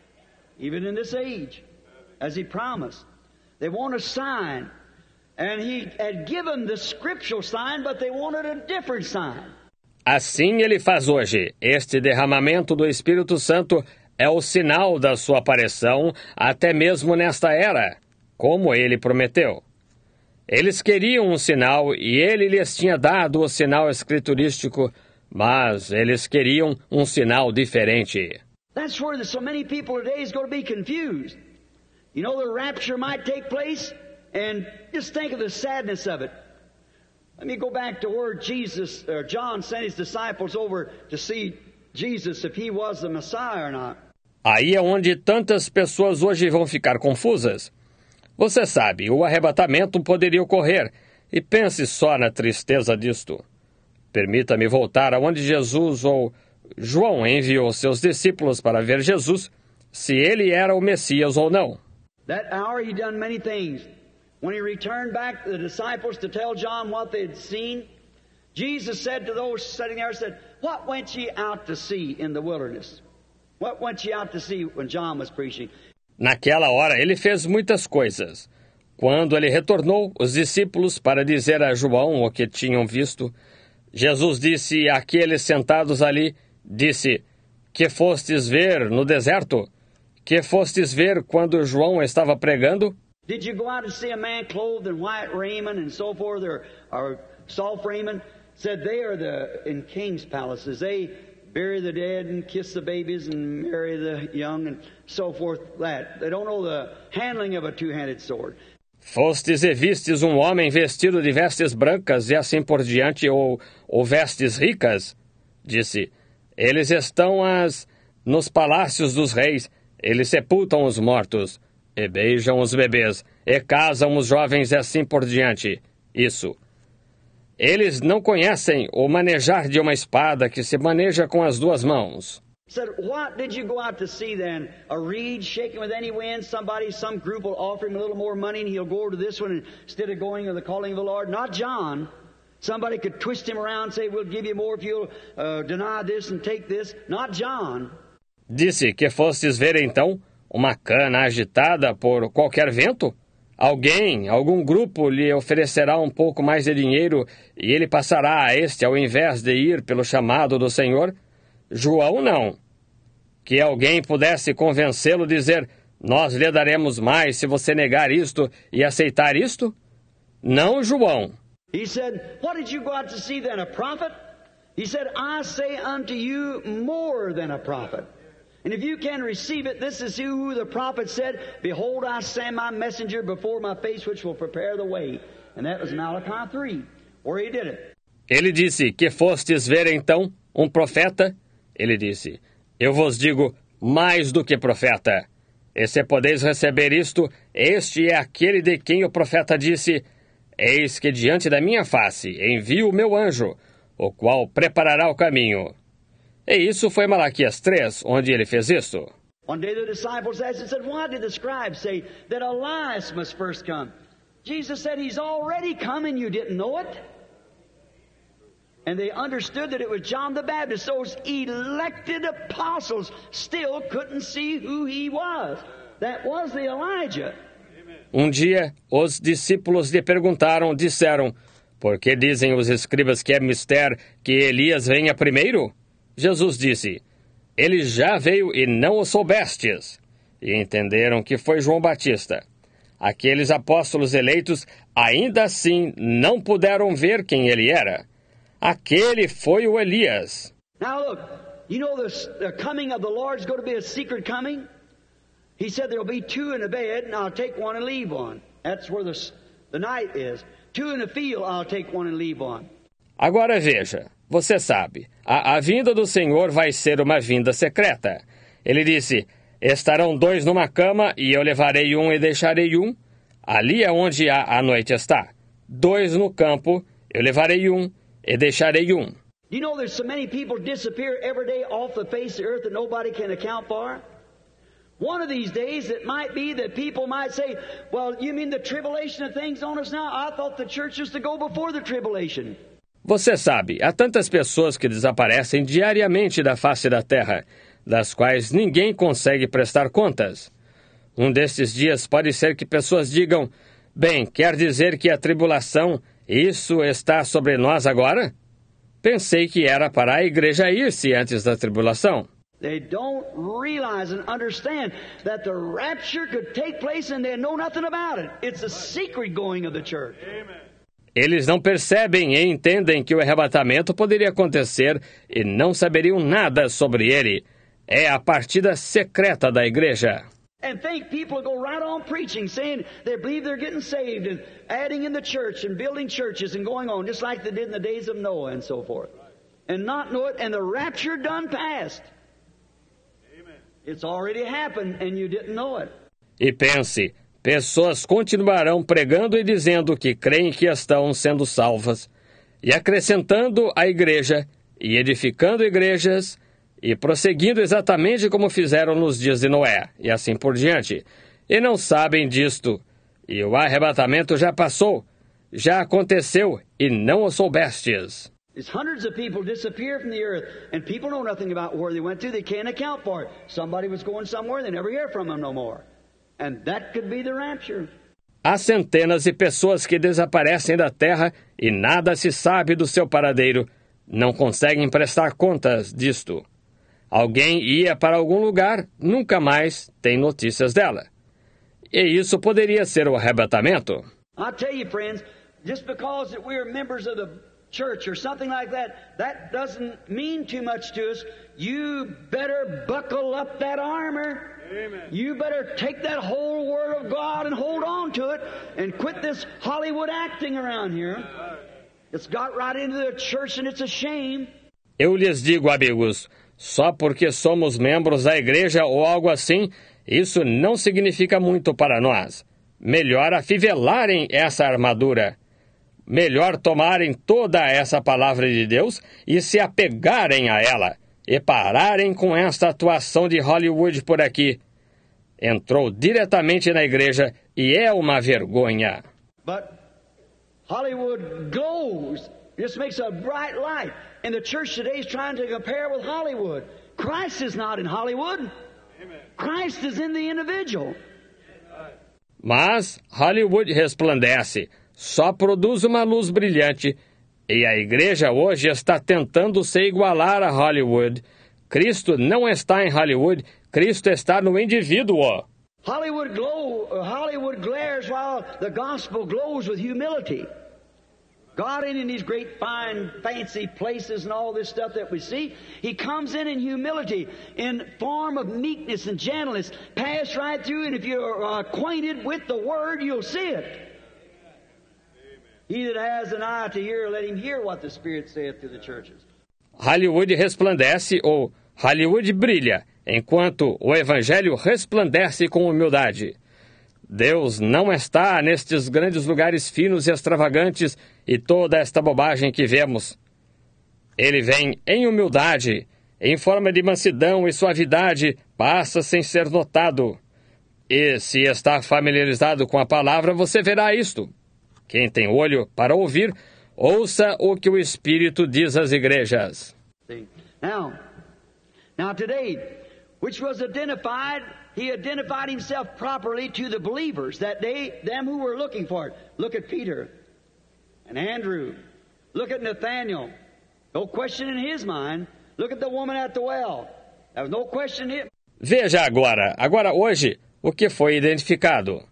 Even in this age, as he promised. They want a sign. And he had given the scriptural sign, but they wanted a different sign. Assim ele faz hoje. Este derramamento do Espírito Santo é o sinal da sua aparição, até mesmo nesta era, como ele prometeu. Eles queriam um sinal e ele lhes tinha dado o sinal escriturístico, mas eles queriam um sinal diferente. That's where so many people today is going to be confused. You know, the rapture might take place, and just think of the sadness of it. Let me go back to where John sent his disciples over to see Jesus, if he was the Messiah or not. Aí é onde tantas pessoas hoje vão ficar confusas. Você sabe, o arrebatamento poderia ocorrer, e pense só na tristeza disto. Permita-me voltar aonde Jesus ou João enviou seus discípulos para ver Jesus, se ele era o Messias ou não. That hour he done many things. When he returned back to the disciples to tell John what they had seen, Jesus said to those sitting there, said, "What went ye out to see in the wilderness? What went ye out to see when John was preaching?" Naquela hora ele fez muitas coisas. Quando ele retornou, os discípulos, para dizer a João o que tinham visto, Jesus disse àqueles sentados ali, disse, que fostes ver no deserto? Que fostes ver quando João estava pregando? Did you go out to see a man clothed in white raiment and so forth, or soft raiment? Said they are in king's palaces. They bury the dead and kiss the babies and marry the young and so forth. They don't know the handling of a two-handed sword. Fostes e vistes um homem vestido de vestes brancas e assim por diante, ou vestes ricas? Disse, eles estão nos palácios dos reis, eles sepultam os mortos, e beijam os bebês, e casam os jovens e assim por diante. Isso. Eles não conhecem o manejar de uma espada que se maneja com as duas mãos. Said, what did you go out to see then? A reed shaking with any wind? Some group will offer him a little more money and he'll go to this one instead of going to the calling of the Lord? Not John. Somebody could twist him around and say, we'll give you more if you'll deny this and take this. Not John. Disse que fostes ver então uma cana agitada por qualquer vento? Algum grupo lhe oferecerá um pouco mais de dinheiro e ele passará a este ao invés de ir pelo chamado do Senhor? João não. Que alguém pudesse convencê-lo a dizer, nós lhe daremos mais se você negar isto e aceitar isto? Não, João. He said, what did you go out to see then, a prophet? He said, I say unto you more than a prophet. And if you can receive it, this is who the prophet said, behold, I send my messenger before my face, which will prepare the way. And that was Malachi 3, where he did it. Ele disse, que fostes ver então um profeta? Ele disse, eu vos digo, mais do que profeta. E se podeis receber isto, este é aquele de quem o profeta disse, eis que diante da minha face envio o meu anjo, o qual preparará o caminho. E isso foi Malaquias 3, onde ele fez isso. One day the disciples asked and said, why did the scribes say that Elias must first come? Jesus said, he's already come and you didn't know it. And they understood that it was John the Baptist. Those elected apostles still couldn't see who he was. That was the Elijah. Dia, os discípulos lhe disseram, por que dizem os escribas que é mister que Elias venha primeiro? Jesus disse, ele já veio e não o soubestes. E entenderam que foi João Batista. Aqueles apóstolos eleitos ainda assim não puderam ver quem ele era. Aquele foi o Elias. Now look, you know the coming of the Lord is going to be a secret coming? He said there'll be two in a bed, and I'll take one and leave one. That's where the night is. Two in a field, I'll take one and leave one. Agora veja, você sabe, a vinda do Senhor vai ser uma vinda secreta. Ele disse, estarão dois numa cama, e eu levarei um e deixarei um. Ali é onde a noite está. Dois no campo, eu levarei um e deixarei um. You know there's so many people disappear every day off the face of the earth that nobody can account for? One of these days it might be that people might say, well, you mean the tribulation of things on us now? I thought the church was to go before the tribulation. Você sabe, há tantas pessoas que desaparecem diariamente da face da terra, das quais ninguém consegue prestar contas. Um destes dias pode ser que pessoas digam, bem, quer dizer que a tribulação, isso está sobre nós agora? Pensei que era para a igreja ir-se antes da tribulação. They don't realize and understand that the rapture could take place and they know nothing about it. It's a secret going of the church. Eles não percebem e entendem que o arrebatamento poderia acontecer e não saberiam nada sobre ele. É a partida secreta da igreja. And think people go right on preaching, saying they believe they're getting saved and adding in the church and building churches and going on, just like they did in the days of Noah and so forth. And not know it, and the rapture done passed. It's already happened and you didn't know it. E pense, pessoas continuarão pregando e dizendo que creem que estão sendo salvas, e acrescentando a igreja, e edificando igrejas, e prosseguindo exatamente como fizeram nos dias de Noé, e assim por diante. E não sabem disto. E o arrebatamento já passou, já aconteceu, e não o soubestes. There's hundreds of people disappear from the earth, and people know nothing about where they went to. They can't account for it. Somebody was going somewhere, they never hear from them no more. And that could be the rapture. Há centenas de pessoas que desaparecem da terra e nada se sabe do seu paradeiro. Não conseguem prestar contas disto. Alguém ia para algum lugar, nunca mais tem notícias dela. E isso poderia ser o arrebatamento. I tell you, friends, just because that we're members of the church or something like that, that doesn't mean too much to us. You better buckle up that armor. Amen. You better take that whole Word of God and hold on to it and quit this Hollywood acting around here. It's got right into the church and it's a shame. Eu lhes digo, amigos, só porque somos membros da igreja ou algo assim, isso não significa muito para nós. Melhor afivelarem essa armadura. Melhor tomarem toda essa palavra de Deus e se apegarem a ela, e pararem com esta atuação de Hollywood por aqui. Entrou diretamente na igreja e é uma vergonha. But Hollywood goes It just makes a bright light. And the church today is trying to compare with Hollywood. Christ is not in Hollywood. Christ is in the individual. Mas Hollywood resplandece, só produz uma luz brilhante, e a igreja hoje está tentando se igualar a Hollywood. Cristo não está em Hollywood, Cristo está no indivíduo. Hollywood glares while the gospel glows with humility. God ain't in these great, fine, fancy places and all this stuff that we see. He comes in humility, in form of meekness and gentleness. Pass right through, and if you're acquainted with the Word, you'll see it. He that has an eye to hear, let him hear what the Spirit saith to the churches. Hollywood resplandece ou Hollywood brilha, enquanto o Evangelho resplandece com humildade. Deus não está nestes grandes lugares finos e extravagantes e toda esta bobagem que vemos. Ele vem em humildade, em forma de mansidão e suavidade, passa sem ser notado. E se está familiarizado com a palavra, você verá isto. Quem tem olho para ouvir, ouça o que o Espírito diz às igrejas. Now today, which was identified, he identified himself properly to the believers that day, them who were looking for it. Look at Peter and Andrew. Look at Nathaniel. No question in his mind. Look at the woman at the well. There was no question in him. Veja agora hoje, o que foi identificado.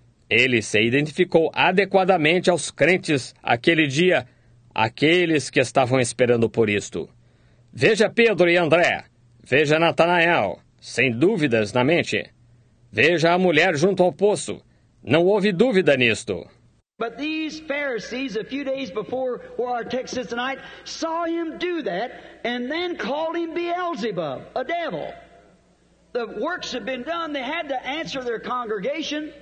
Ele se identificou adequadamente aos crentes aquele dia, aqueles que estavam esperando por isto. Veja Pedro e André. Veja Natanael, sem dúvidas na mente. Veja a mulher junto ao poço. Não houve dúvida nisto. But these Pharisees, a few days before where our text is tonight, saw him do that and then called him Beelzebub, a devil. The works had been done. They had to answer their congregation.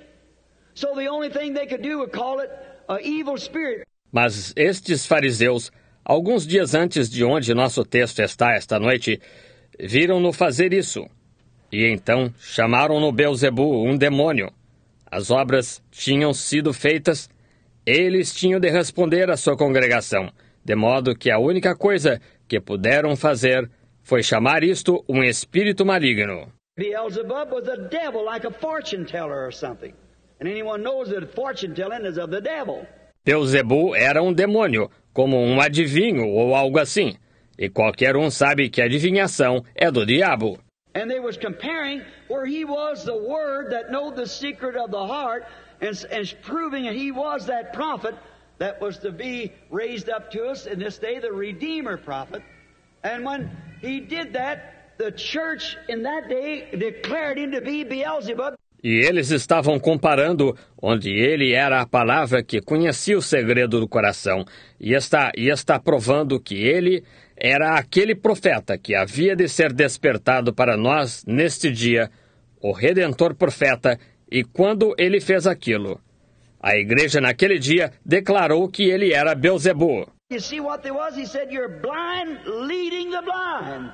So the only thing they could do was call it an evil spirit. Mas estes fariseus, alguns dias antes de onde nosso texto está esta noite, viram-no fazer isso. E então chamaram-no Beelzebu, um demônio. As obras tinham sido feitas, eles tinham de responder à sua congregação, de modo que a única coisa que puderam fazer foi chamar isto um espírito maligno. Beelzebub was a devil, like a fortune teller or something. And anyone knows that fortune telling is of the devil. Beelzebu era um demônio, como um adivinho ou algo assim. E qualquer um sabe que a adivinhação é do diabo. And they was comparing where he was the word that knowed the secret of the heart and proving that he was that prophet that was to be raised up to us in this day, the Redeemer prophet. And when he did that, the church in that day declared him to be Beelzebub. E eles estavam comparando onde ele era a palavra que conhecia o segredo do coração e está provando que ele era aquele profeta que havia de ser despertado para nós neste dia, o Redentor profeta, e quando ele fez aquilo, a igreja naquele dia declarou que ele era Beelzebu. You see what there was? He said, "You're blind leading the blind.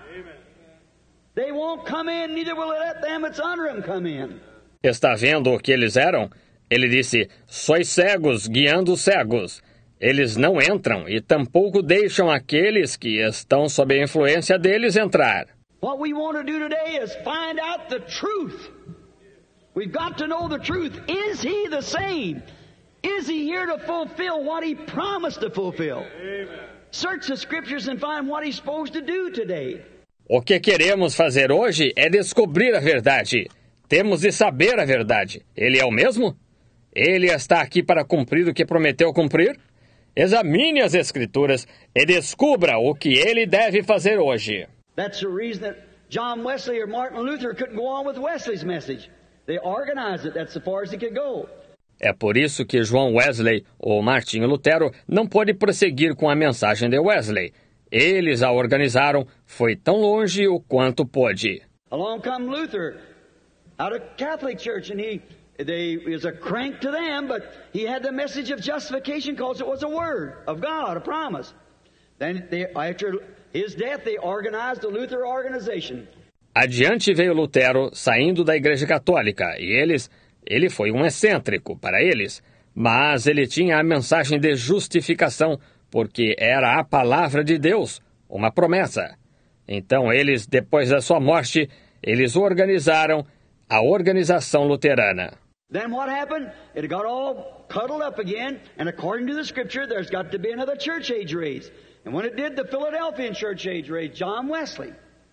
They won't come in, neither will let them that's under them come in." Está vendo o que eles eram? Ele disse, sois cegos guiando os cegos. Eles não entram e tampouco deixam aqueles que estão sob a influência deles entrar. What we want to do today is find out the truth. We've got to know the truth. Is he the same? Is he here to fulfill what he promised to fulfill? Amen. Search the scriptures and find what he's supposed to do today. O que queremos fazer hoje é descobrir a verdade. Temos de saber a verdade. Ele é o mesmo? Ele está aqui para cumprir o que prometeu cumprir? Examine as Escrituras e descubra o que ele deve fazer hoje. That's the reason that John Wesley or Martin Luther couldn't go on with Wesley's message. They organized it. That's as far as he could go. É por isso que João Wesley ou Martinho Lutero não pôde prosseguir com a mensagem de Wesley. Eles a organizaram, foi tão longe o quanto pôde. Along come Luther, out of Catholic Church, and he was a crank to them, but he had the message of justification because it was a word of God, a promise. Then after his death, they organized the Luther organization. Adiante veio Lutero, saindo da Igreja Católica, e ele foi um excêntrico para eles, mas ele tinha a mensagem de justificação porque era a palavra de Deus, uma promessa. Então eles, depois da sua morte, eles organizaram a organização luterana. Then what happened? It got all cuddled up again, and according to the Scripture, there's got to be another church age raised. And when it did, the Philadelphian church age raised John Wesley.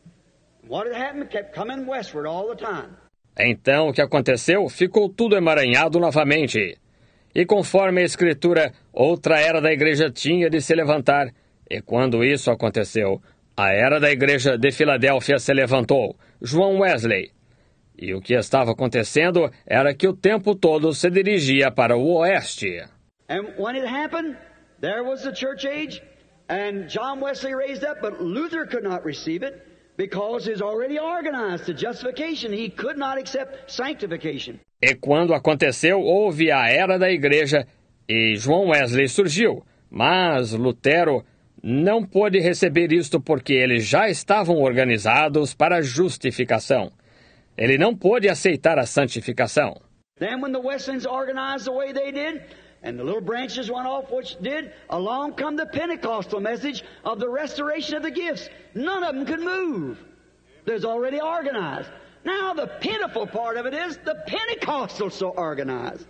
What had happened kept coming westward all the time. Então, o que aconteceu? Ficou tudo emaranhado novamente. E conforme a Escritura, outra era da igreja tinha de se levantar. E quando isso aconteceu, a era da igreja de Filadélfia se levantou, João Wesley. E o que estava acontecendo era que o tempo todo se dirigia para o oeste. And when it happened, there was the church age, and John Wesley raised up, but Luther could not receive it because he's already organized to justification. He could not accept sanctification. E quando aconteceu, houve a era da igreja e João Wesley surgiu, mas Lutero não pôde receber isto porque eles já estavam organizados para a justificação. Ele não pôde aceitar a santificação. Then when the Wesleyans organized the way they did, and the little branches went off which did, along come the Pentecostal message of the restoration of the gifts. None of them could move. There's already organized. Now the pitiful part of it is the Pentecostals so organized.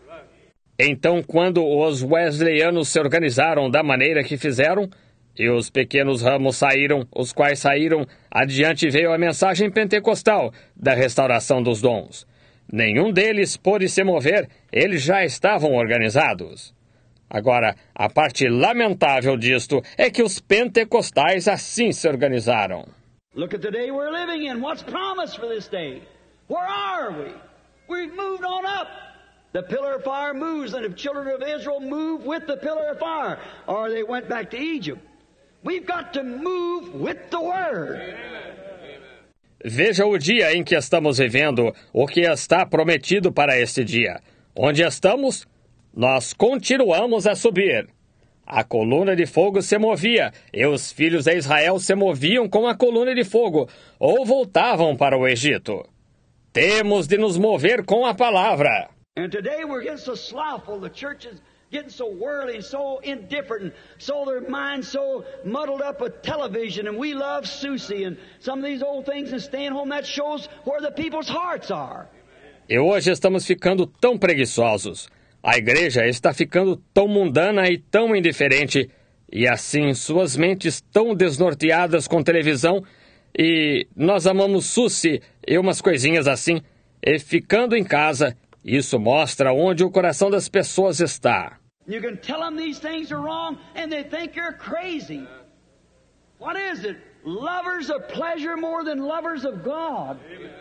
Então, quando os wesleyanos se organizaram da maneira que fizeram, e os pequenos ramos saíram, os quais saíram, adiante veio a mensagem pentecostal da restauração dos dons. Nenhum deles pôde se mover, eles já estavam organizados. Agora, a parte lamentável disto é que os pentecostais assim se organizaram. Look at the day we're living in. What's promised for this day? Where are we? We've moved on up. The pillar of fire moves, and the children of Israel move with the pillar of fire, or they went back to Egypt. We've got to move with the Word. Veja o dia em que estamos vivendo, o que está prometido para este dia. Onde estamos? Nós continuamos a subir. A coluna de fogo se movia, e os filhos de Israel se moviam com a coluna de fogo, ou voltavam para o Egito. Temos de nos mover com a palavra. And today we're getting so slothful, the church is getting so worldly and so indifferent, and so their minds so muddled up with television, and we love Susie and some of these old things and staying home. That shows where the people's hearts are. E hoje estamos ficando tão preguiçosos. A igreja está ficando tão mundana e tão indiferente, e assim suas mentes tão desnorteadas com televisão, e nós amamos Susie e umas coisinhas assim, e ficando em casa, isso mostra onde o coração das pessoas está. You can tell them these things are wrong and they think you're crazy. What is it? Lovers of pleasure more than lovers of God.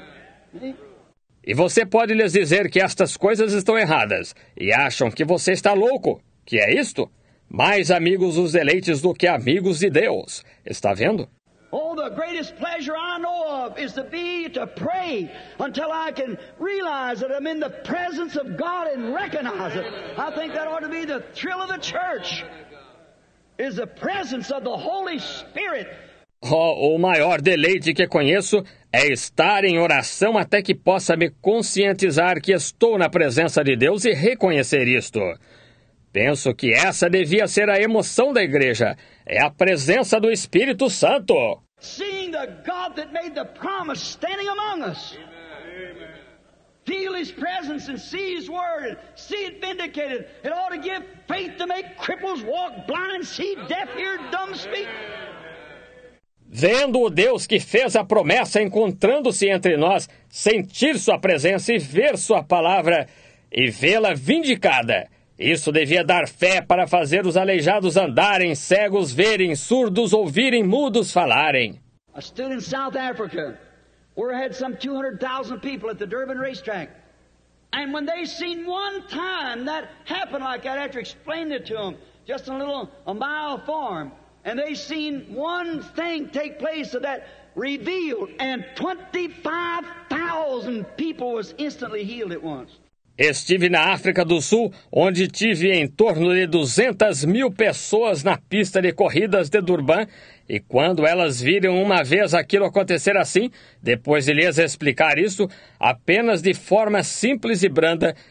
E você pode lhes dizer que estas coisas estão erradas e acham que você está louco. Que é isto? Mais amigos dos deleites do que amigos de Deus. Está vendo? Oh, the greatest pleasure I know of is to pray until I can realize that I'm in the presence of God and recognize it. I think that ought to be the thrill of the church, is the presence of the Holy Spirit. Oh, o maior deleite que conheço é estar em oração até que possa me conscientizar que estou na presença de Deus e reconhecer isto. Penso que essa devia ser a emoção da igreja. É a presença do Espírito Santo. Seeing the God that made the promise standing among us. Feel His presence and see His Word and see it vindicated. It ought to give faith to make cripples walk, blind see, deaf hear, dumb speak. Vendo o Deus que fez a promessa encontrando-se entre nós, sentir sua presença e ver sua palavra e vê-la vindicada. Isso devia dar fé para fazer os aleijados andarem, cegos verem, surdos ouvirem, mudos falarem. I stood in South Africa, where I had some 200,000 people at the Durban racetrack. And when they seen one time that happened like that, after explaining it to them, just in a mile form, and they seen one thing take place of that revealed, and 25,000 people was instantly healed at once. Estive na África do Sul, onde tive em torno de 200.000 pessoas na pista de corridas de Durban, e quando elas viram uma vez aquilo acontecer assim, depois de lhes explicar isso, apenas de forma simples e branda,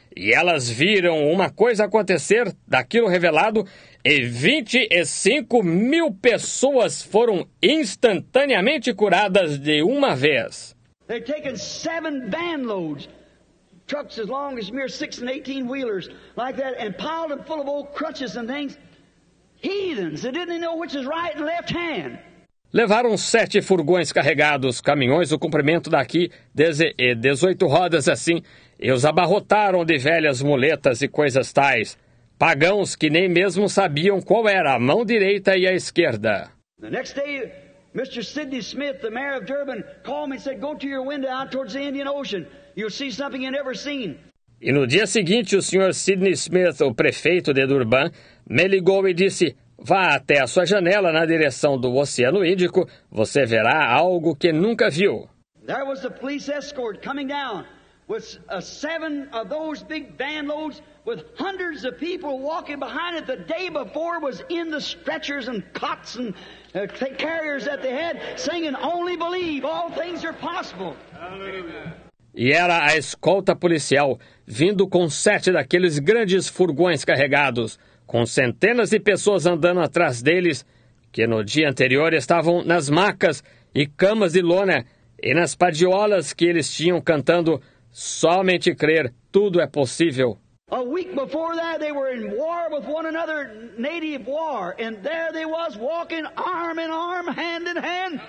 e elas viram uma coisa acontecer daquilo revelado, e 25 mil pessoas foram instantaneamente curadas de uma vez. They'd taken 7 van loads, trucks as long as mere 6 and 18 wheelers, like that, and piled them full of old crutches and things. Heathens that didn't know which is right and left hand. Levaram 7 furgões carregados, caminhões do comprimento daqui, 18 rodas assim, e os abarrotaram de velhas muletas e coisas tais. Pagãos que nem mesmo sabiam qual era a mão direita e a esquerda. The next day, Mr. Sidney Smith, the mayor of Durban, called me and said, "Go to your window out towards the Indian Ocean. You'll see something you've never seen." E no dia seguinte, o Sr. Sidney Smith, o prefeito de Durban, me ligou e disse: vá até a sua janela na direção do Oceano Índico, você verá algo que nunca viu. There was the police escort coming down with 7 of those big van loads with hundreds of people walking behind it. The day before was in the stretchers and cots and carriers that they had, singing, "Only believe, all things are possible." E era a escolta policial, vindo com 7 daqueles grandes furgões carregados, com centenas de pessoas andando atrás deles, que no dia anterior estavam nas macas e camas de lona, e nas padiolas que eles tinham cantando, somente crer, tudo é possível. A week before that, they were in war with one another, native war, and there they was walking arm in arm, hand in hand.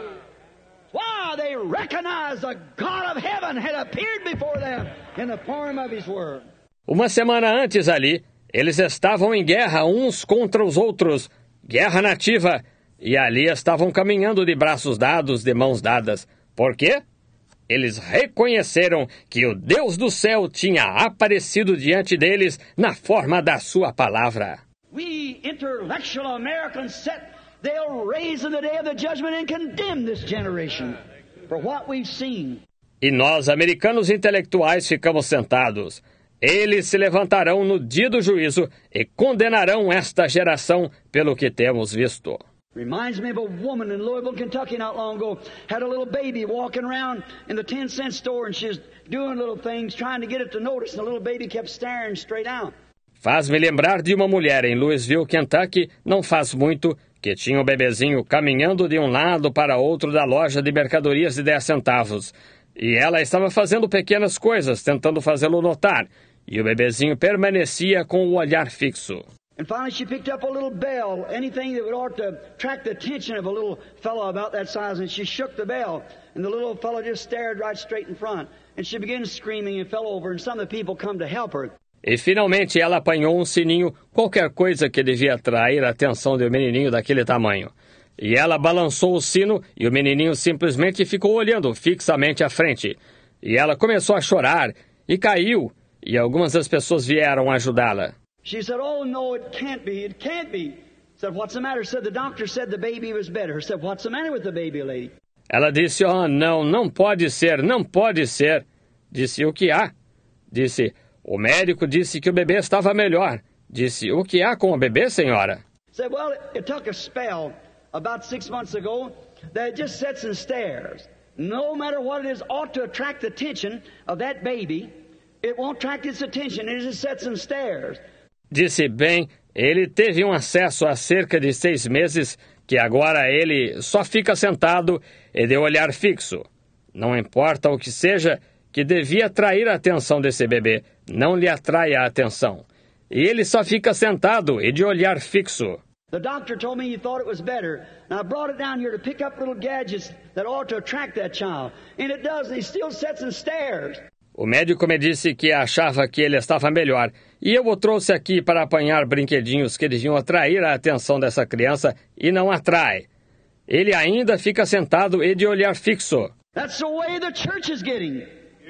Wow, they recognized the God of heaven had appeared before them in the form of His Word. Uma semana antes ali, eles estavam em guerra uns contra os outros, guerra nativa, e ali estavam caminhando de braços dados, de mãos dadas. Por quê? Eles reconheceram que o Deus do céu tinha aparecido diante deles na forma da sua palavra. We intellectual Americans set, they'll raise in the day of the judgment and condemn this generation for what we've seen. E nós, americanos intelectuais, ficamos sentados. Eles se levantarão no dia do juízo e condenarão esta geração pelo que temos visto. Reminds me of a woman in Louisville, Kentucky not long ago. Had a little baby walking around in the 10-cent store and she's doing little things, trying to get it to notice, and the little baby kept staring straight out. Faz-me lembrar de uma mulher em Louisville, Kentucky, não faz muito, que tinha um bebezinho caminhando de um lado para outro da loja de mercadorias de 10 centavos. E ela estava fazendo pequenas coisas, tentando fazê-lo notar. E o bebezinho permanecia com o olhar fixo. And finally she picked up a little bell, anything that would ought to attract the attention of a little fellow about that size, and she shook the bell, and the little fellow just stared right straight in front. And she began screaming and fell over, and some of the people come to help her. E finalmente ela apanhou um sininho, qualquer coisa que devia atrair a atenção de um menininho daquele tamanho. E ela balançou o sino e o menininho simplesmente ficou olhando fixamente à frente. E ela começou a chorar e caiu, e algumas das pessoas vieram ajudá-la. She said, "Oh no, it can't be, it can't be." Said, "What's the matter?" Said, "The doctor said the baby was better." Said, "What's the matter with the baby, lady?" Ela disse, não pode ser, não pode ser. Disse, o que há? Disse, o médico disse que o bebê estava melhor. Disse, o que há com o bebê, senhora? Said, "Well, it took a spell about 6 months ago that it just sits and stares. No matter what it is, ought to attract the attention of that baby. It won't attract its attention, it just sits and stares." Disse, bem, ele teve um acesso há cerca de 6 meses, que agora ele só fica sentado e de olhar fixo. Não importa o que seja, que devia atrair a atenção desse bebê, não lhe atrai a atenção. E ele só fica sentado e de olhar fixo. The doctor told me he thought it was better, and I brought it down here to pick up little gadgets that ought to attract that child. And it does, and he still sits and stares. O médico me disse que achava que ele estava melhor, e eu o trouxe aqui para apanhar brinquedinhos que deviam atrair a atenção dessa criança, e não atrai. Ele ainda fica sentado e de olhar fixo. That's the way the church is getting.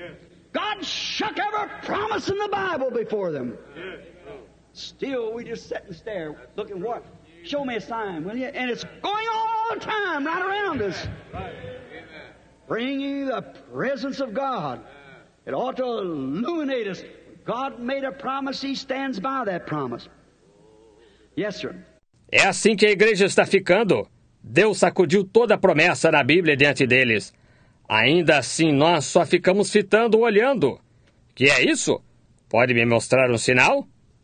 God shook every promise in the Bible before them. Still, we just sit and stare, looking what? Show me a sign, will you? And it's going all the time right around us. Bringing the presence of God. It ought to illuminate us. God made a promise, He stands by that promise. Yes, sir. É assim que a igreja está ficando. Deus sacudiu toda a promessa da Bíblia diante deles. Ainda assim, nós só ficamos fitando, olhando. Que é isso? Pode me mostrar um sinal?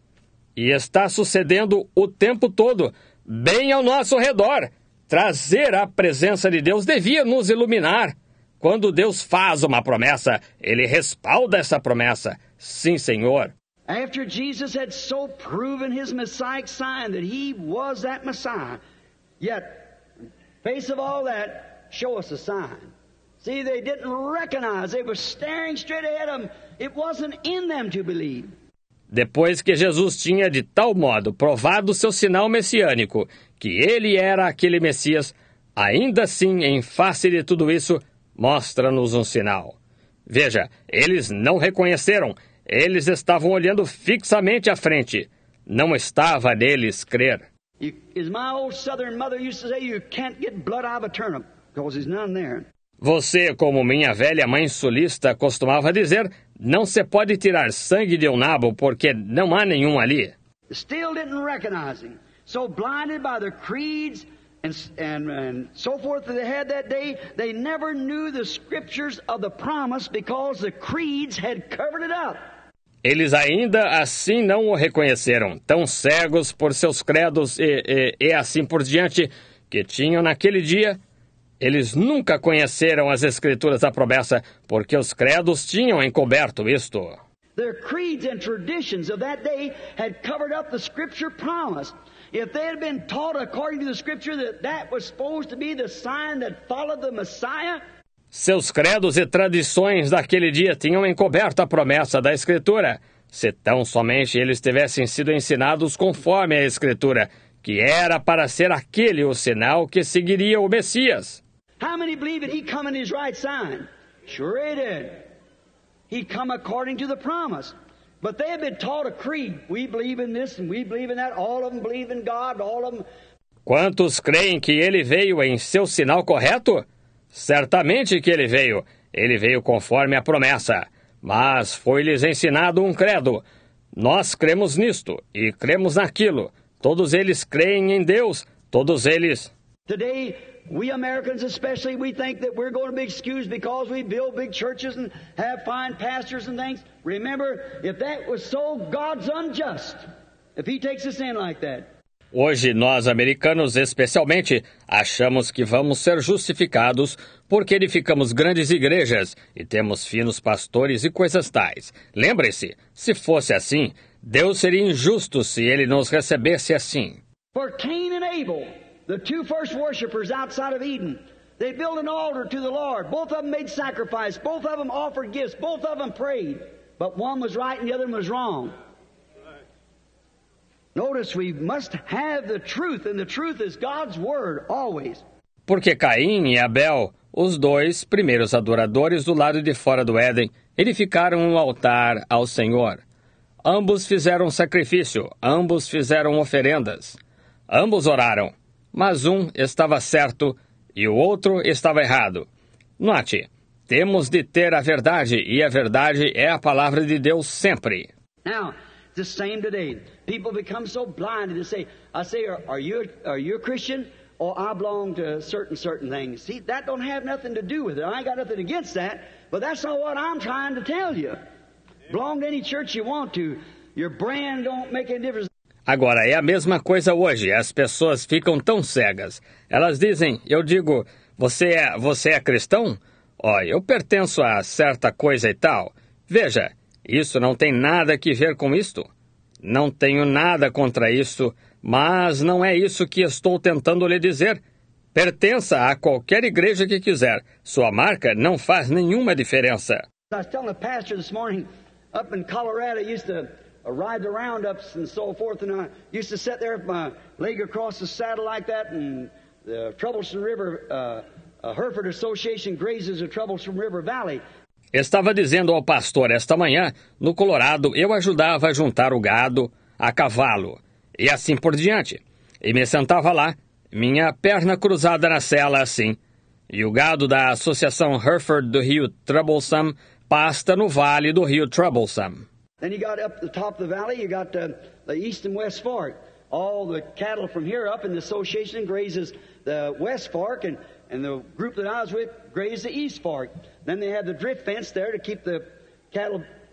E está sucedendo o tempo todo, bem ao nosso redor. Trazer a presença de Deus devia nos iluminar. Quando Deus faz uma promessa, Ele respalda essa promessa. Sim, Senhor. After Jesus had so proven His Messianic sign that He was that Messiah, yet, in face of all that, show us a sign. See, they didn't recognize. They were staring straight ahead of them. It wasn't in them to believe. Depois que Jesus tinha de tal modo provado seu sinal messiânico, que ele era aquele Messias, ainda assim, em face de tudo isso, mostra-nos um sinal. Veja, eles não reconheceram, eles estavam olhando fixamente à frente. Não estava neles crer. As my old southern mother used to say, you can't get blood out of a turnip, because there's none there. Você, como minha velha mãe sulista costumava dizer, não se pode tirar sangue de um nabo porque não há nenhum ali. Still didn't recognize Him. So blinded by their creeds and so forth that they had that day, they never knew the scriptures of the promise because the creeds had covered it up. Eles ainda assim não o reconheceram, tão cegos por seus credos e assim por diante, que tinham naquele dia. Eles nunca conheceram as Escrituras da promessa, porque os credos tinham encoberto isto. Their creeds and traditions of that day had covered up the Scripture promise. If they had been taught according to the Scripture that was supposed to be the sign that followed the Messiah. Seus credos e tradições daquele dia tinham encoberto a promessa da Escritura, se tão somente eles tivessem sido ensinados conforme a Escritura, que era para ser aquele o sinal que seguiria o Messias. How many believe that He come in His right sign? Sure He did. He come according to the promise. But they have been taught a creed. We believe in this and we believe in that. All of them believe in God. All of them. Quantos creem que ele veio em seu sinal correto? Certamente que ele veio. Ele veio conforme a promessa. Mas foi-lhes ensinado um credo. Nós cremos nisto e cremos naquilo. Todos eles creem em Deus. Todos eles. Today, we Americans especially, we think that we're going to be excused because we build big churches and have fine pastors and things. Remember, if that was so, God's unjust. If He takes us in like that. Hoje, nós americanos especialmente, achamos que vamos ser justificados porque edificamos grandes igrejas e temos finos pastores e coisas tais. Lembre-se, se fosse assim, Deus seria injusto se Ele nos recebesse assim. For Cain and Abel, the two first worshipers outside of Eden, they built an altar to the Lord. Both of them made sacrifice. Both of them offered gifts. Both of them prayed. But one was right and the other was wrong. Notice we must have the truth, and the truth is God's Word, always. Porque Caim e Abel, os dois primeiros adoradores do lado de fora do Éden, edificaram um altar ao Senhor. Ambos fizeram sacrifício, ambos fizeram oferendas. Ambos oraram, mas um estava certo e o outro estava errado. Note, temos de ter a verdade, e a verdade é a palavra de Deus sempre. Now, it's the same today. People become so blinded to say, are you a Christian? Or I belong to certain things. See, that don't have nothing to do with it. I ain't got nothing against that, but that's not what I'm trying to tell you. Belong to any church you want to. Your brand don't make any difference. Agora, é a mesma coisa hoje. As pessoas ficam tão cegas. Elas dizem, eu digo, você é cristão? Ó, eu pertenço a certa coisa e tal. Veja, isso não tem nada que ver com isto. Não tenho nada contra isso, mas não é isso que estou tentando lhe dizer. Pertença a qualquer igreja que quiser. Sua marca não faz nenhuma diferença. I was telling a pastor this morning, up in Colorado, I used to ride the roundups and so forth, and I used to sit there with my leg across the saddle like that, and the Troublesome River, Hereford Association grazes the Troublesome River Valley. Estava dizendo ao pastor esta manhã, no Colorado, eu ajudava a juntar o gado a cavalo, e assim por diante. E me sentava lá, minha perna cruzada na sela assim. E o gado da Associação Hereford do Rio Troublesome pasta no vale do Rio Troublesome. Then you got up the top of the valley, you got the East and West Fork. All the cattle from here up in the association grazes the West Fork, and the group that I was with grazed the East Fork. Then they have the drift fence there to keep the cattle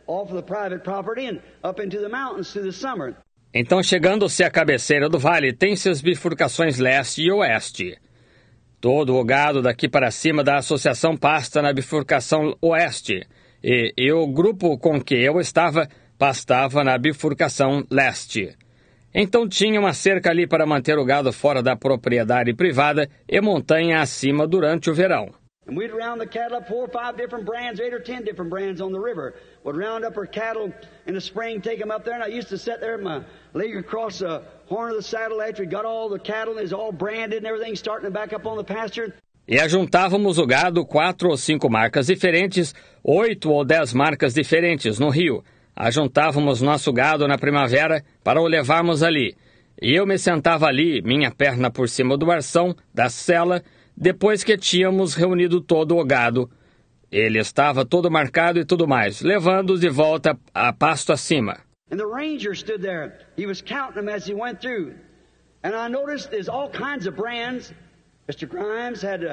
off of the private property and up into the mountains through the summer. Então, chegando-se à cabeceira do vale, tem-se as bifurcações leste e oeste. Todo o gado daqui para cima da associação pasta na bifurcação oeste, e o grupo com que eu estava pastava na bifurcação leste. Então tinha uma cerca ali para manter o gado fora da propriedade privada e montanha acima durante o verão. And we'd round the cattle up 4 or 5 different brands, 8 or 10 different brands on the river. Would round up our cattle in the spring, take them up there, and I used to sit there with my leg across the horn of the saddle after we got all the cattle, and it's all branded and everything, starting to back up on the pasture. E ajuntávamos o gado 4 ou 5 marcas diferentes, 8 ou 10 marcas diferentes no rio. Ajuntávamos nosso gado na primavera para o levarmos ali. E eu me sentava ali, minha perna por cima do arção, da sela, depois que tínhamos reunido todo o gado. Ele estava todo marcado e tudo mais, levando-os de volta a pasto acima. And the ranger stood there. He was counting them as he went through. And I noticed there's all kinds of brands. Mr. Grimes had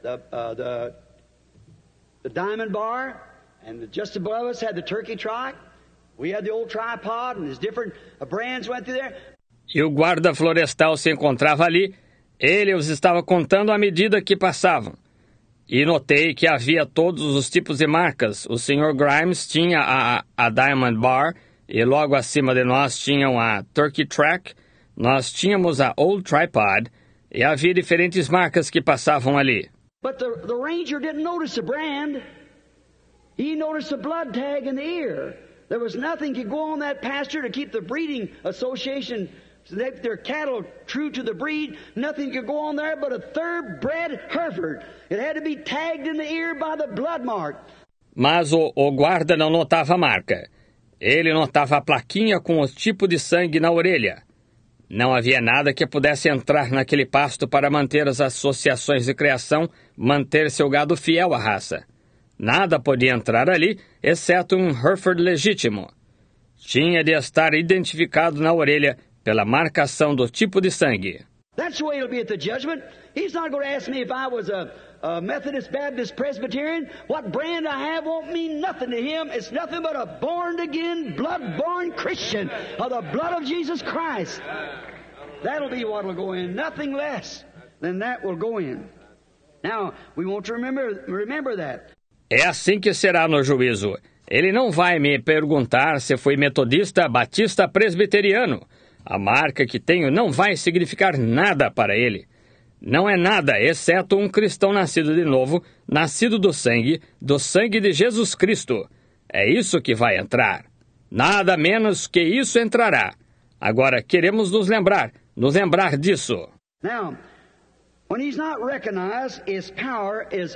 the diamond bar, and just above us had the turkey trot. We had the old tripod, and there's different brands went through there. E o guarda florestal se encontrava ali. Ele os estava contando à medida que passavam. E notei que havia todos os tipos de marcas. O Sr. Grimes tinha a Diamond Bar, e logo acima de nós tinham a Turkey Track. Nós tínhamos a Old Tripod, e havia diferentes marcas que passavam ali. But the ranger didn't notice the brand. He noticed the blood tag in the ear. There was nothing could go on that pasture to keep the breeding association, so that their cattle true to the breed. Nothing could go on there but a thoroughbred Hereford. It had to be tagged in the ear by the blood mark. Mas o guarda não notava a marca. Ele notava a plaquinha com o tipo de sangue na orelha. Não havia nada que pudesse entrar naquele pasto para manter as associações de criação, manter seu gado fiel à raça. Nada podia entrar ali, exceto um Hereford legítimo. Tinha de estar identificado na orelha pela marcação do tipo de sangue. That's the way it'll be at the judgment. He's not going to ask me if I was a Methodist, Baptist, Presbyterian. What brand I have won't mean nothing to him. It's nothing but a born-again, blood-born Christian of the blood of Jesus Christ. That'll be what will go in. Nothing less than that will go in. Now, we want to remember that. É assim que será no juízo. Ele não vai me perguntar se fui metodista, batista, presbiteriano. A marca que tenho não vai significar nada para ele. Não é nada, exceto um cristão nascido de novo, nascido do sangue de Jesus Cristo. É isso que vai entrar. Nada menos que isso entrará. Agora, queremos nos lembrar disso. Now, when he's not recognized, his power is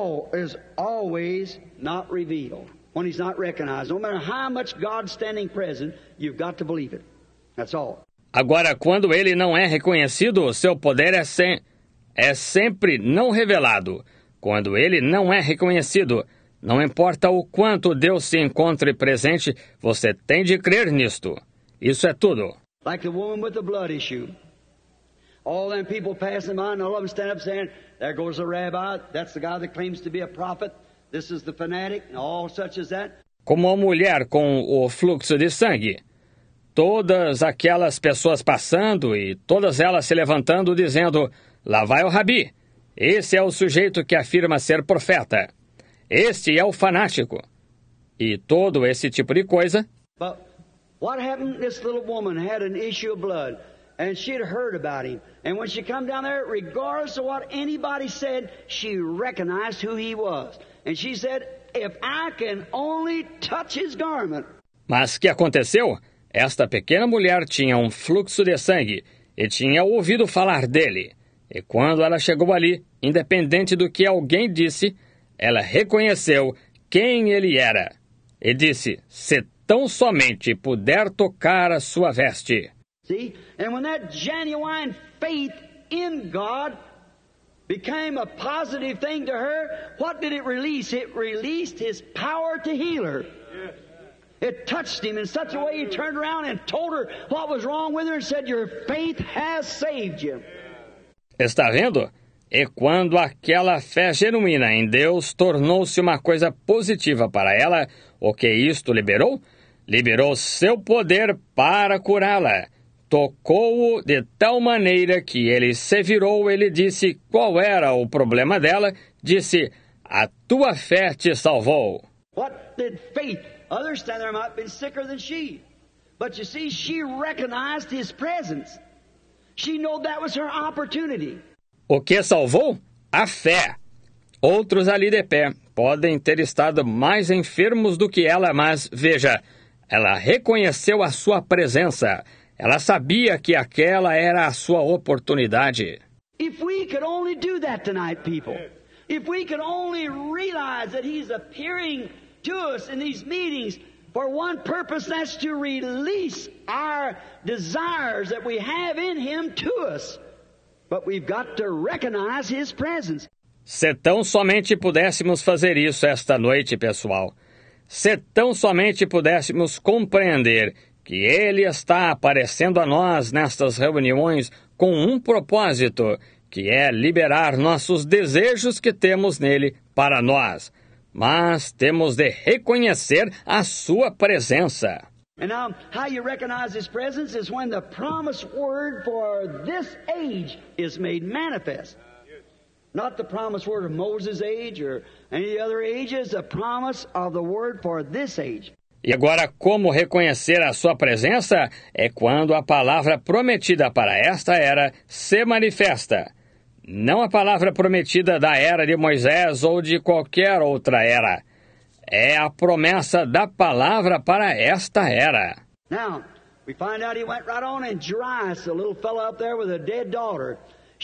always not revealed. When he's not recognized, no matter how much God's standing present, you've got to believe it. That's all. Agora, quando ele não é reconhecido, seu poder é sempre não revelado. Quando ele não é reconhecido, não importa o quanto Deus se encontre presente, você tem de crer nisto. Isso é tudo. Like the woman with the blood issue. All them people passing by, and all of them stand up saying, there goes the rabbi, that's the guy that claims to be a prophet, this is the fanatic, and all such as that. Como a mulher com o fluxo de sangue. Todas aquelas pessoas passando e todas elas se levantando dizendo, lá vai o rabi. Esse é o sujeito que afirma ser profeta. Este é o fanático. E todo esse tipo de coisa. But what happened? This little woman had an issue of blood, and she'd heard about him. And when she come down there, regardless of what anybody said, she recognized who he was. And she said, if I can only touch his garment. Mas o que aconteceu? Esta pequena mulher tinha um fluxo de sangue e tinha ouvido falar dele. E quando ela chegou ali, independente do que alguém disse, ela reconheceu quem ele era. E disse, se tão somente puder tocar a sua veste. See? And when that genuine faith in God became a positive thing to her, what did it release? It released His power to heal her. It touched him in such a way he turned around and told her what was wrong with her and said, your faith has saved you. Está vendo? E quando aquela fé genuína em Deus tornou-se uma coisa positiva para ela, o que isto liberou? Liberou seu poder para curá-la. Tocou-o de tal maneira que ele se virou e lhe disse qual era o problema dela. Disse, a tua fé te salvou. What did faith? Others standing there might have been sicker than she. But you see, she recognized his presence. She knew that was her opportunity. O que salvou? A fé. Outros ali de pé podem ter estado mais enfermos do que ela, mas veja, ela reconheceu a sua presença. Ela sabia que aquela era a sua oportunidade. If we could only do that tonight, people. If we could only realize that He's appearing to us in these meetings for one purpose, that's to release our desires that we have in Him to us. But we've got to recognize His presence. Se tão somente pudéssemos fazer isso esta noite, pessoal. Se tão somente pudéssemos compreender que Ele está aparecendo a nós nestas reuniões com um propósito, que é liberar nossos desejos que temos nele para nós. Mas temos de reconhecer a sua presença. And now, how you recognize His presence is when the promised word for this age is made manifest. Not the promised word of Moses' age or any other ages, the promise of the word for this age. E agora, como reconhecer a sua presença? É quando a palavra prometida para esta era se manifesta. Não a palavra prometida da era de Moisés ou de qualquer outra era. É a promessa da palavra para esta era. Now, we find out he went right on, and Jairus, a little fellow up there with a dead daughter,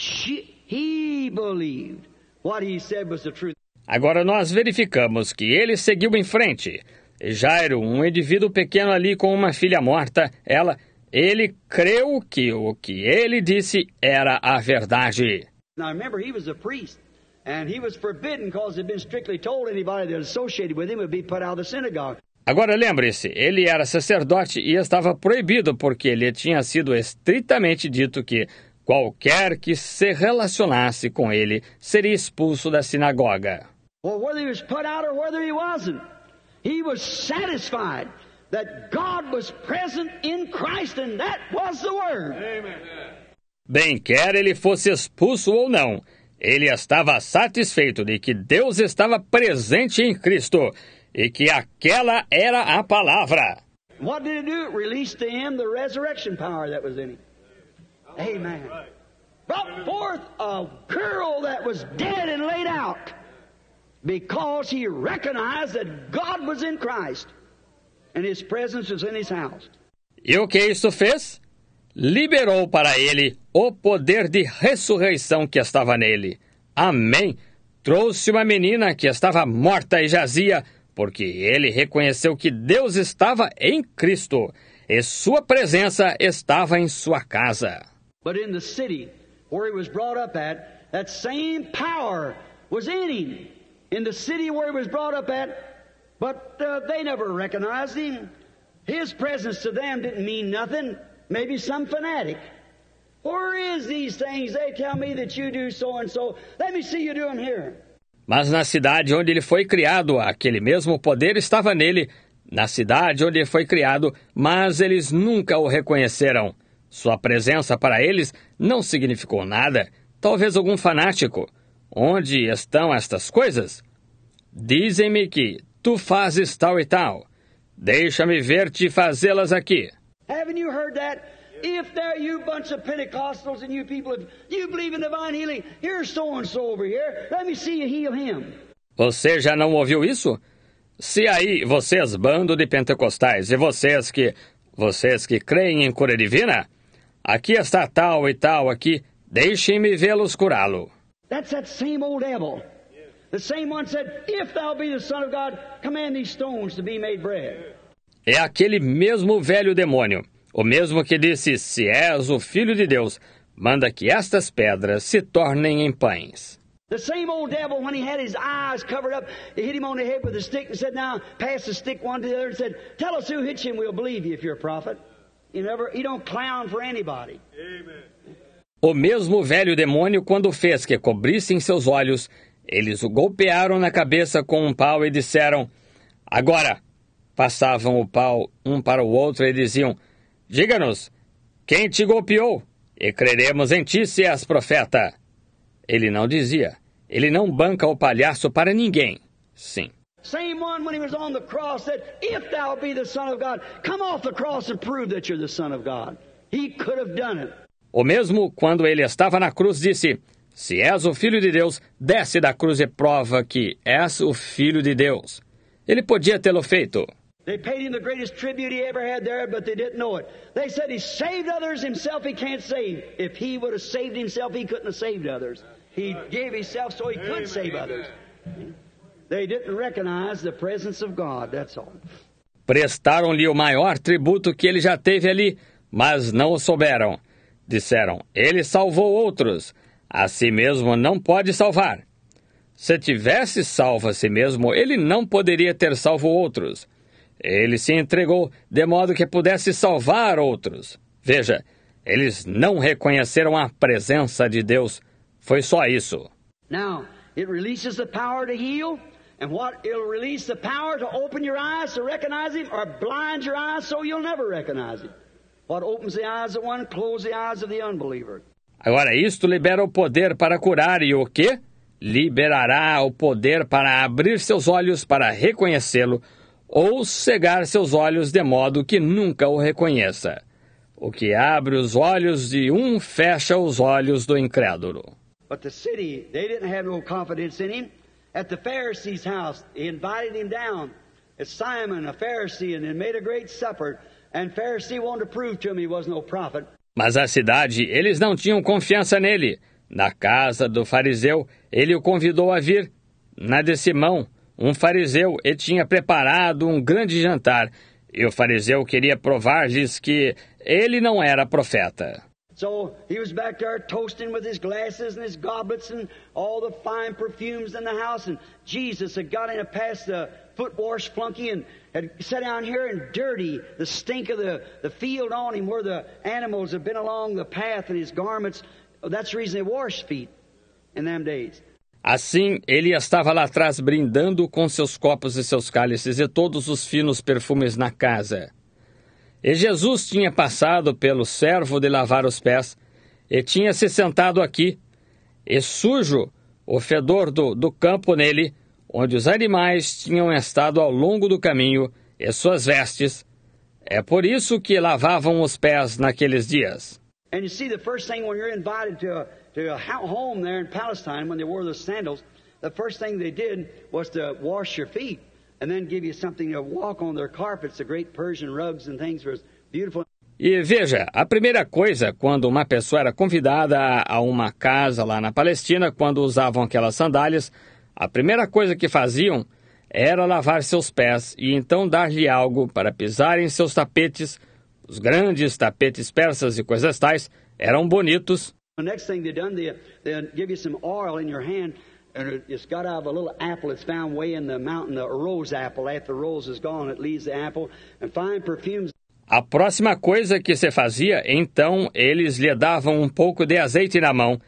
he believed what he said was the truth. Agora nós verificamos que ele seguiu em frente. Jairo, um indivíduo pequeno ali com uma filha morta, ele creu que o que ele disse era a verdade. Now remember, he was a priest, and he was forbidden because he'd been strictly told anybody that associated with him would be put out of the synagogue. Agora lembre-se, ele era sacerdote e estava proibido porque lhe tinha sido estritamente dito que qualquer que se relacionasse com ele seria expulso da sinagoga. Well, whether he was put out or whether he wasn't, he was satisfied that God was present in Christ, and that was the Word. Amen. Bem, quer ele fosse expulso ou não, ele estava satisfeito de que Deus estava presente em Cristo e que aquela era a palavra. What did it do? It released to him the resurrection power that was in him. Amen. Brought forth a girl that was dead and laid out because he recognized that God was in Christ and His presence was in his house. E o que isso fez? Liberou para ele o poder de ressurreição que estava nele. Amém. Trouxe uma menina que estava morta e jazia, porque ele reconheceu que Deus estava em Cristo e sua presença estava em sua casa. But in the city where he was brought up at, that same power was in him. In the city where he was brought up at, but they never recognized him. His presence to them didn't mean nothing. Maybe some fanatic. Where is these things? They tell me that you do so and so. Let me see you do them here. Mas na cidade onde ele foi criado, aquele mesmo poder estava nele. Na cidade onde ele foi criado, mas eles nunca o reconheceram. Sua presença para eles não significou nada. Talvez algum fanático. Onde estão estas coisas? Dizem-me que tu fazes tal e tal. Deixa-me ver-te fazê-las aqui. Haven't you heard that? If there you bunch of Pentecostals and you people, if you believe in divine healing, here's so-and-so over here. Let me see you heal him. Você já não ouviu isso? Se aí, vocês, bando de pentecostais, e vocês que creem em cura divina, aqui está tal e tal aqui, deixem-me vê-los curá-lo. That's that same old devil. The same one said, if thou be the Son of God, command these stones to be made bread. É aquele mesmo velho demônio, o mesmo que disse, se és o Filho de Deus, manda que estas pedras se tornem em pães. The same old devil, when he had his eyes covered up, he hit him on the head with a stick and said, now pass the stick one to the other and said, tell us who hit you and we'll believe you if you're a prophet. He don't clown for anybody. Amen. O mesmo velho demônio, quando fez que cobrissem seus olhos, eles o golpearam na cabeça com um pau e disseram: Agora! Passavam o pau um para o outro e diziam: Diga-nos, quem te golpeou? E creremos em ti se és profeta. Ele não dizia. Ele não banca o palhaço para ninguém. Sim. Same one when he was on the cross said, if thou be the Son of God, come off the cross and prove that you're the Son of God. He could have done it. O mesmo, quando ele estava na cruz, disse: Se és o Filho de Deus, desce da cruz e prova que és o Filho de Deus. Ele podia tê-lo feito. They paid him the greatest tribute he ever had there, but they didn't know it. They said he saved others, himself he can't save. If he would have saved himself, he couldn't have saved others. He gave himself so he could save others. They didn't recognize the presence of God, that's all. Prestaram-lhe o maior tributo que ele já teve ali, mas não o souberam. Disseram: Ele salvou outros, a si mesmo não pode salvar. Se tivesse salvo a si mesmo, ele não poderia ter salvo outros. Ele se entregou de modo que pudesse salvar outros. Veja, eles não reconheceram a presença de Deus. Foi só isso. Now, it releases the power to heal, and what it'll release the power to open your eyes to recognize Him, or blind your eyes so you'll never recognize Him. What opens the eyes of one, closes the eyes of the unbeliever. Agora, isto libera o poder para curar, e o quê? Liberará o poder para abrir seus olhos para reconhecê-lo, ou cegar seus olhos de modo que nunca o reconheça. O que abre os olhos de um fecha os olhos do incrédulo. But the city, they didn't have no confidence in him. At the Pharisee's house, he invited him down. It's Simon, a Pharisee, and they made a great supper. And Pharisee wanted to prove to him he was no prophet. Mas a cidade, eles não tinham confiança nele. Na casa do fariseu, ele o convidou a vir. Na de Simão, um fariseu, e tinha preparado um grande jantar. E o fariseu queria provar-lhes que ele não era profeta. So he was back there toasting with his glasses and his goblets and all the fine perfumes in the house. And Jesus had got in past the foot wash flunky and had sat down here and dirty the stink of the field on him where the animals had been along the path and his garments. That's the reason they washed feet in them days. Assim, ele estava lá atrás brindando com seus copos e seus cálices e todos os finos perfumes na casa. E Jesus tinha passado pelo servo de lavar os pés, e tinha se sentado aqui, e sujo o fedor do campo nele, onde os animais tinham estado ao longo do caminho, e suas vestes. É por isso que lavavam os pés naqueles dias. And you see, the first thing when you're invited to a home there in Palestine, when they wore those sandals, the first thing they did was to wash your feet. And then give you something to walk on their carpets, the great Persian rugs and things were beautiful. E veja, a primeira coisa, quando uma pessoa era convidada a uma casa lá na Palestina, quando usavam aquelas sandálias, a primeira coisa que faziam era lavar seus pés e então dar-lhe algo para pisar em seus tapetes. Os grandes tapetes persas e coisas tais eram bonitos. The next thing they done, they give you some oil in your hand. And it's got out of a little apple that's found way in the mountain, a rose apple. After the rose is gone, it leaves the apple. And fine perfumes. A próxima coisa que se fazia, então, eles lhe davam um pouco de azeite na mão.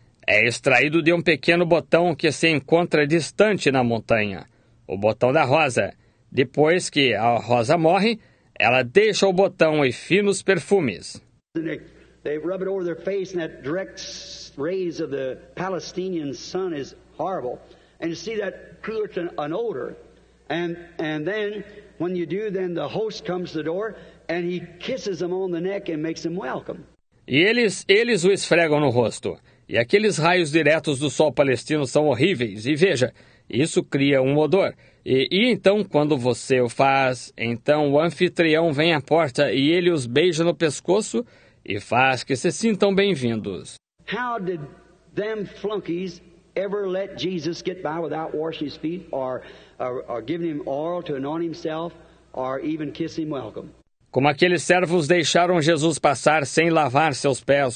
É extraído de um pequeno botão que se encontra distante na montanha. O botão da rosa. Depois que a rosa morre, ela deixa o botão e finos perfumes. They rub it over their face, and that direct rays of the Palestinian sun is horrible. And you see that creates an odor. And then, when you do, then the host comes to the door, and he kisses them on the neck and makes them welcome. E eles o esfregam no rosto. E aqueles raios diretos do sol palestino são horríveis. E veja, isso cria um odor. E então, quando você o faz, então o anfitrião vem à porta e ele os beija no pescoço e faz que se sintam bem-vindos. How did them flunkies ever let Jesus get by without washing his feet or giving him oil to anoint himself or even kiss him welcome? Como aqueles servos deixaram Jesus passar sem lavar seus pés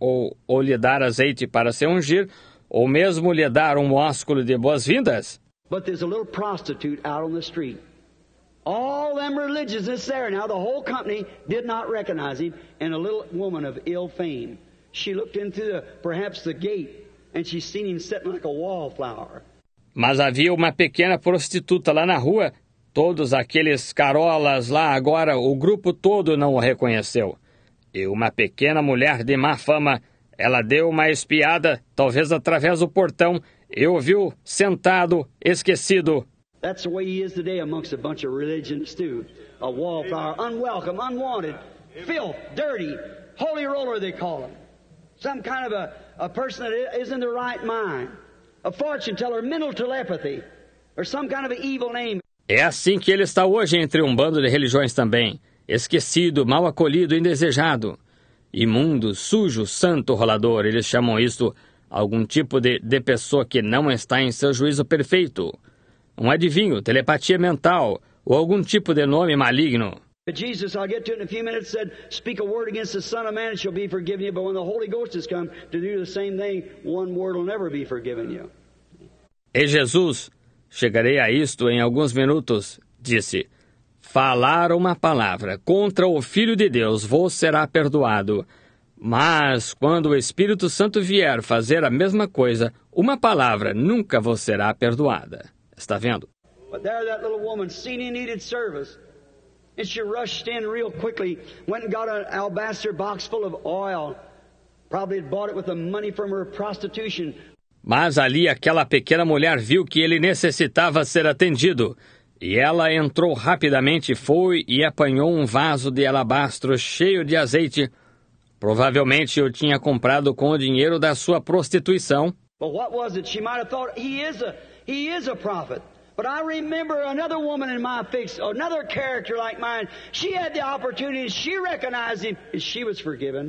ou lhe dar azeite para se ungir, ou mesmo lhe dar um ósculo de boas-vindas? But there's a little prostitute out on the street. All them religious that's there now, the whole company did not recognize him, and a little woman of ill fame. she looked into perhaps the gate, and she seen him sitting like a wallflower. Mas havia uma pequena prostituta lá na rua. Todos aqueles carolas lá agora, o grupo todo não o reconheceu. E uma pequena mulher de má fama, ela deu uma espiada, talvez através do portão, e o viu sentado, esquecido. That's the way he is today amongst a bunch of religions too. A wallflower, unwelcome, unwanted, filth, dirty, holy roller they call him. Some kind of a person that isn't in the right mind. A fortune teller, mental telepathy, or some kind of an evil name. É assim que ele está hoje entre um bando de religiões também. Esquecido, mal acolhido, indesejado. Imundo, sujo, santo, rolador. Eles chamam isto algum tipo de pessoa que não está em seu juízo perfeito. Um adivinho, telepatia mental, ou algum tipo de nome maligno. But Jesus, I'll get to it in a few minutes, said, speak a word against the Son of Man, it shall be forgiven you. But when the Holy Ghost has come to do the same thing, one word will never be forgiven you. E Jesus, chegarei a isto em alguns minutos, disse, falar uma palavra contra o Filho de Deus vos será perdoado. Mas quando o Espírito Santo vier fazer a mesma coisa, uma palavra nunca vos será perdoada. Está vendo? But there that little woman seen he needed service. And she rushed in real quickly, went and got an alabaster box full of oil. Probably had bought it with the money from her prostitution. Mas ali aquela pequena mulher viu que ele necessitava ser atendido. E ela entrou rapidamente, foi e apanhou um vaso de alabastro cheio de azeite. Provavelmente o tinha comprado com o dinheiro da sua prostituição. But what was it? She might have thought, he is a prophet. But I remember another woman in my fix, another character like mine. She had the opportunity, she recognized him, and she was forgiven.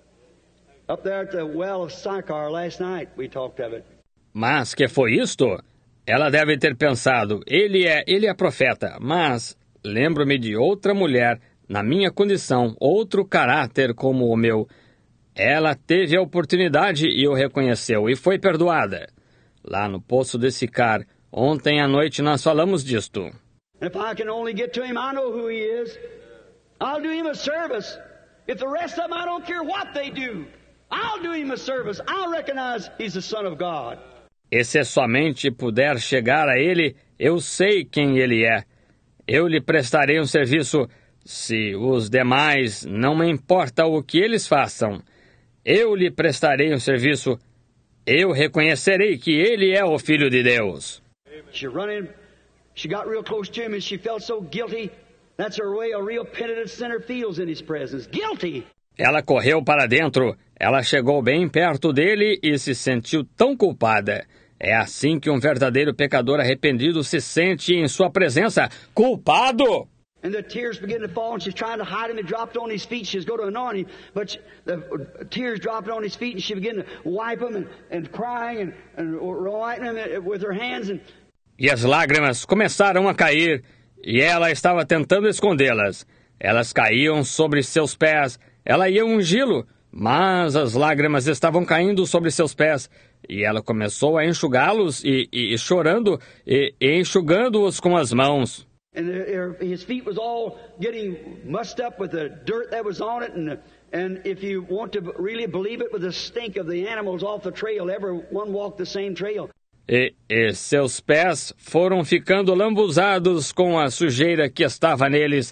Up there at the well of Sychar last night, we talked of it. Mas que foi isto? Ela deve ter pensado, ele é profeta, mas lembro-me de outra mulher, na minha condição, outro caráter como o meu. Ela teve a oportunidade e o reconheceu, e foi perdoada. Lá no poço de Sicar, ontem à noite nós falamos disto. If I can only get to him, I know who he is. I'll do him a service. If the rest of them, I don't care what they do. I'll do him a service. I'll recognize he's the Son of God. E se somente puder chegar a ele, eu sei quem ele é. Eu lhe prestarei um serviço. Se os demais, não me importa o que eles façam. Eu lhe prestarei um serviço. Eu reconhecerei que ele é o Filho de Deus. She run in, she got real close to him and she felt so guilty. That's her way a real penitent sinner feels in his presence. Guilty. Ela correu para dentro. Ela chegou bem perto dele e se sentiu tão culpada. É assim que um verdadeiro pecador arrependido se sente em sua presença. Culpado! And the tears begin to fall and she's trying to hide him and dropped on his feet. She's going to anoint him. But the tears dropped on his feet and she began to wipe him and crying and wiping him with her hands. E as lágrimas começaram a cair e ela estava tentando escondê-las. Elas caíam sobre seus pés. Ela ia ungí-lo, mas as lágrimas estavam caindo sobre seus pés. E ela começou a enxugá-los e chorando e enxugando-os com as mãos. And his feet was all getting mussed up with the dirt that was on it. And if you want to really believe it, with the stink of the animals off the trail, everyone walked the same trail. E seus pés foram ficando lambuzados com a sujeira que estava neles.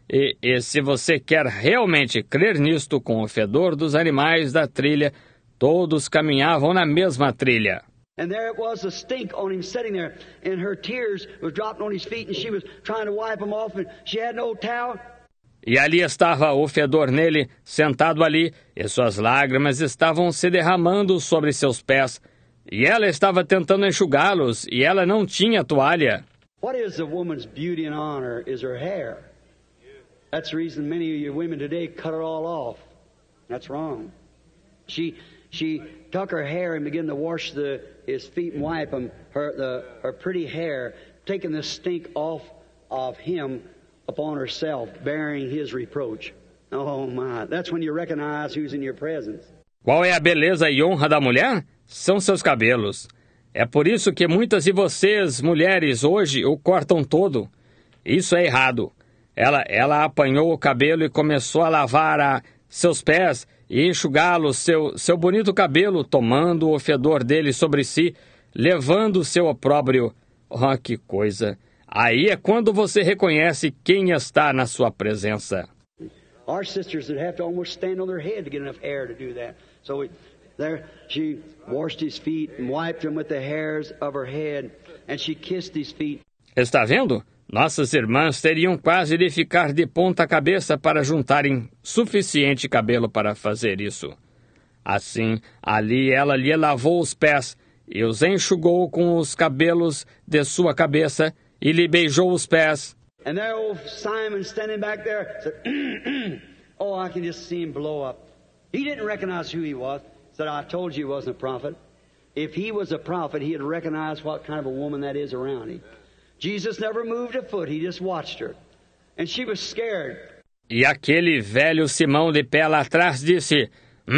E se você quer realmente crer nisto, com o fedor dos animais da trilha, todos caminhavam na mesma trilha. And there it was, the stink on him sitting there, and her tears was dropping on his feet, and she was trying to wipe them off, and she had no towel. E ali estava o fedor nele, sentado ali, e suas lágrimas estavam se derramando sobre seus pés. E ela estava tentando enxugá-los, e ela não tinha toalha. What is a woman's beauty and honor is her hair. That's the reason many of you women today cut it all off. That's wrong. She took her hair and began to wash his feet and wipe them, her pretty hair, taking the stink off of him upon herself, bearing his reproach. Oh my, that's when you recognize who's in your presence. Qual é a beleza e honra da mulher? São seus cabelos. É por isso que muitas de vocês, mulheres, hoje o cortam todo. Isso é errado. Ela apanhou o cabelo e começou a lavar seus pés e enxugá-lo seu bonito cabelo, tomando o fedor dele sobre si, levando o seu opróbrio. Oh, que coisa! Aí é quando você reconhece quem está na sua presença. Our sisters would have to almost stand on their head to get enough hair to do that. So there she washed his feet and wiped them with the hairs of her head, and she kissed his feet. Está vendo? Nossas irmãs teriam quase de ficar de ponta cabeça para juntarem suficiente cabelo para fazer isso. Assim, ali ela lhe lavou os pés e os enxugou com os cabelos de sua cabeça e lhe beijou os pés. And there old Simon standing back there said, oh, I can just see him blow up. He didn't recognize who he was. Said, I told you he wasn't a prophet. If he was a prophet, he'd recognize what kind of a woman that is around him. Jesus never moved a foot. He just watched her. And she was scared. E aquele velho Simão de pé lá atrás disse,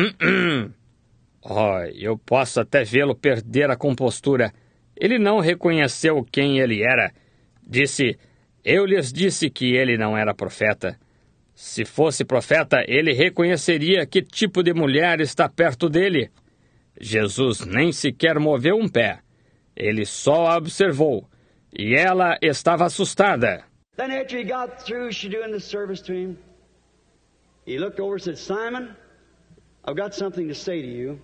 Oh, eu posso até vê-lo perder a compostura. Ele não reconheceu quem ele era. Disse, eu lhes disse que ele não era profeta. Se fosse profeta, ele reconheceria que tipo de mulher está perto dele. Jesus nem sequer moveu um pé. Ele só a observou. E ela estava assustada. Then after he got through, she doing the service to him. He looked over and said, Simon, I've got something to say to you.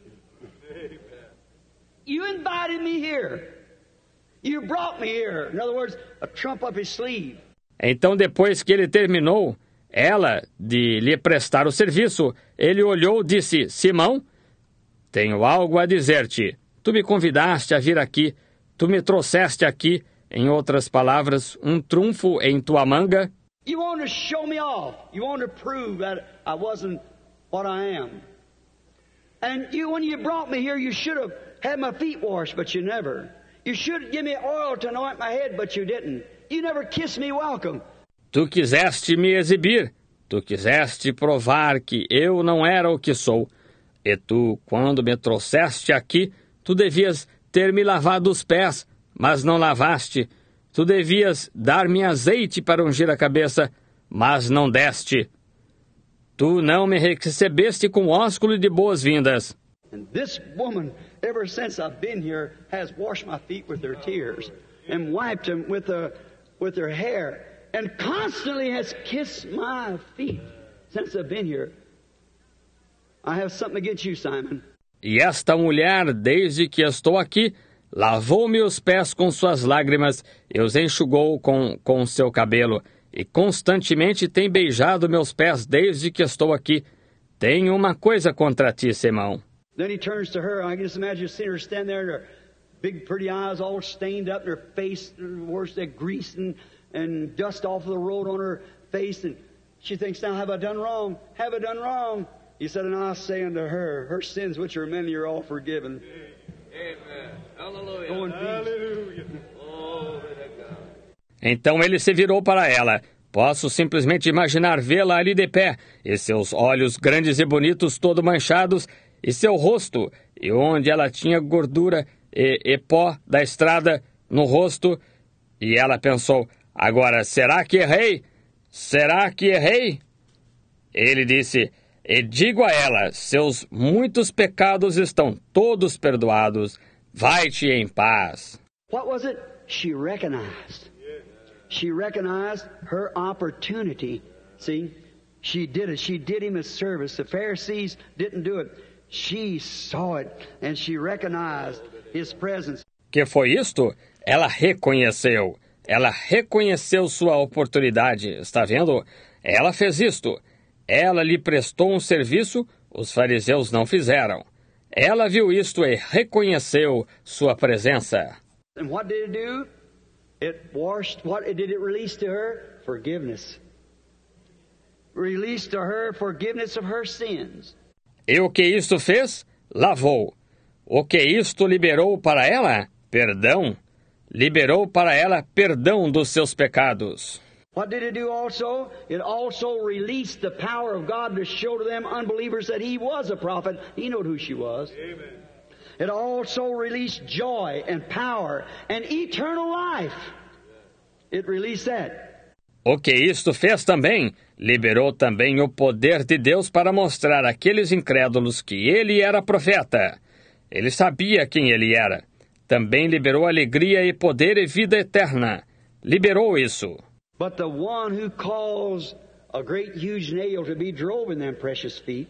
You invited me here. You brought me here. In other words, a trump up his sleeve. Então, depois que ele terminou, ela, de lhe prestar o serviço, ele olhou e disse, Simão, tenho algo a dizer-te. Tu me convidaste a vir aqui. Tu me trouxeste aqui, em outras palavras, trunfo em tua manga. You want to show me off. You want to prove that I wasn't what I am. And when you brought me here, you should have had my feet washed, but you never. You should give me oil to anoint my head, but you didn't. You never kissed me welcome. Tu quiseste me exibir. Tu quiseste provar que eu não era o que sou. E tu, quando me trouxeste aqui, tu devias ter me lavado os pés, mas não lavaste. Tu devias dar-me azeite para ungir a cabeça, mas não deste. Tu não me recebeste com ósculo de boas-vindas. And this woman, ever since I've been here, has washed my feet with her tears and wiped them with her hair and constantly has kissed my feet since I've been here. I have something against you, Simon. E esta mulher, desde que estou aqui, lavou-me os pés com suas lágrimas e os enxugou com seu cabelo, e constantemente tem beijado meus pés desde que estou aqui. Tenho uma coisa contra ti, Simão. Then he turns to her. I can just imagine seeing her stand there and her big pretty eyes all stained up, and her face, worse, that grease and dust off the road on her face, and she thinks, now have I done wrong? Have I done wrong? He said, and I say unto her, her sins which are many are all forgiven. Amen. Hallelujah. Go in peace. Hallelujah. Glory to God. Então ele se virou para ela. Posso simplesmente imaginar vê-la ali de pé, e seus olhos grandes e bonitos todo manchados, e seu rosto, e onde ela tinha gordura e pó da estrada no rosto. E ela pensou, agora, será que errei? Será que errei? Ele disse, e digo a ela, seus muitos pecados estão todos perdoados. Vai-te em paz. What was it? She recognized. She recognized her opportunity. See, she did it. She did him a service. The Pharisees didn't do it. She saw it and she recognized his presence. Que foi isto? Ela reconheceu. Ela reconheceu sua oportunidade. Está vendo? Ela fez isto. Ela lhe prestou um serviço, os fariseus não fizeram. Ela viu isto e reconheceu sua presença. And what did it do? It washed, what did it release to her? Forgiveness. Released to her forgiveness of her sins. E o que isto fez? Lavou. O que isto liberou para ela? Perdão. Liberou para ela perdão dos seus pecados. What did it do also? It also released the power of God to show to them unbelievers that He was a prophet. He knew who she was. Amen. It also released joy and power and eternal life. It released that. O que isto fez também, liberou também o poder de Deus para mostrar àqueles incrédulos que ele era profeta. Ele sabia quem ele era. Também liberou alegria e poder e vida eterna. Liberou isso. But the one who caused a great huge nail to be drove in them precious feet,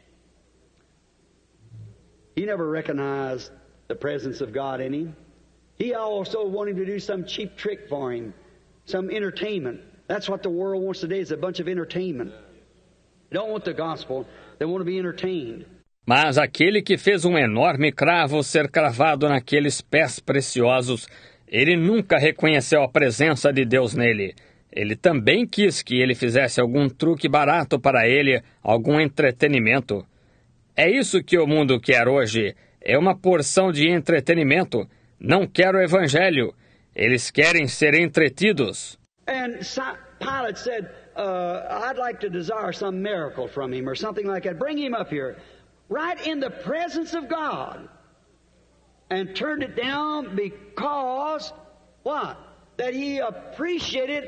he never recognized the presence of God in him. He also wanted to do some cheap trick for him, some entertainment. That's what the world wants today, is a bunch of entertainment. They don't want the gospel, they want to be entertained. Mas aquele que fez um enorme cravo ser cravado naqueles pés preciosos, ele nunca reconheceu a presença de Deus nele. Ele também quis que ele fizesse algum truque barato para ele, algum entretenimento. É isso que o mundo quer hoje. É uma porção de entretenimento. Não quer o evangelho. Eles querem ser entretidos. And Pilate said, I'd like to desire some miracle from him or something like that. Bring him up here. Right in the presence of God. And turned it down because, what? That he appreciated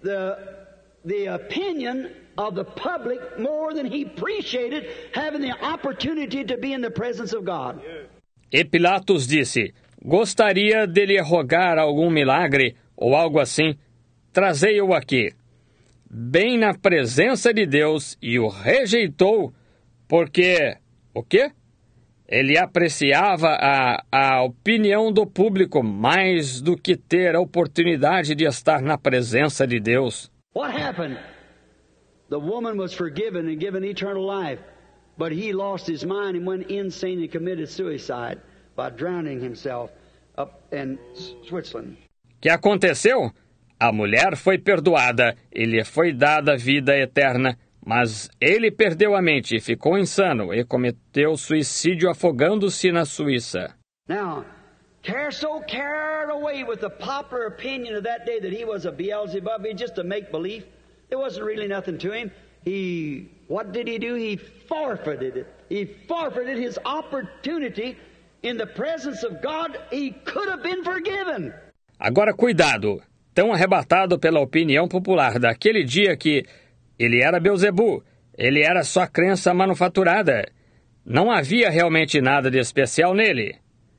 the opinion of the public more than he appreciated having the opportunity to be in the presence of God. E Pilatos disse, gostaria de lhe rogar algum milagre ou algo assim. Trazei-o aqui, bem na presença de Deus, e o rejeitou, porque, o quê? Ele apreciava a opinião do público mais do que ter a oportunidade de estar na presença de Deus. What happened? The woman was forgiven and given eternal life, but he lost his mind and went insane and committed suicide by drowning himself up in Switzerland. O que aconteceu? A mulher foi perdoada e lhe foi dada vida eterna, mas ele perdeu a mente, ficou insano e cometeu suicídio afogando-se na Suíça. Now, so carried away with the popular opinion of that day that he was a Beelzebub, just a make-believe. There wasn't really nothing to him. What did he do? He forfeited it. He forfeited his opportunity in the presence of God. He could have been forgiven. Agora, cuidado! Tão arrebatado pela opinião popular daquele dia que ele era Beelzebu, ele era só crença manufaturada. Não havia realmente nada de especial nele.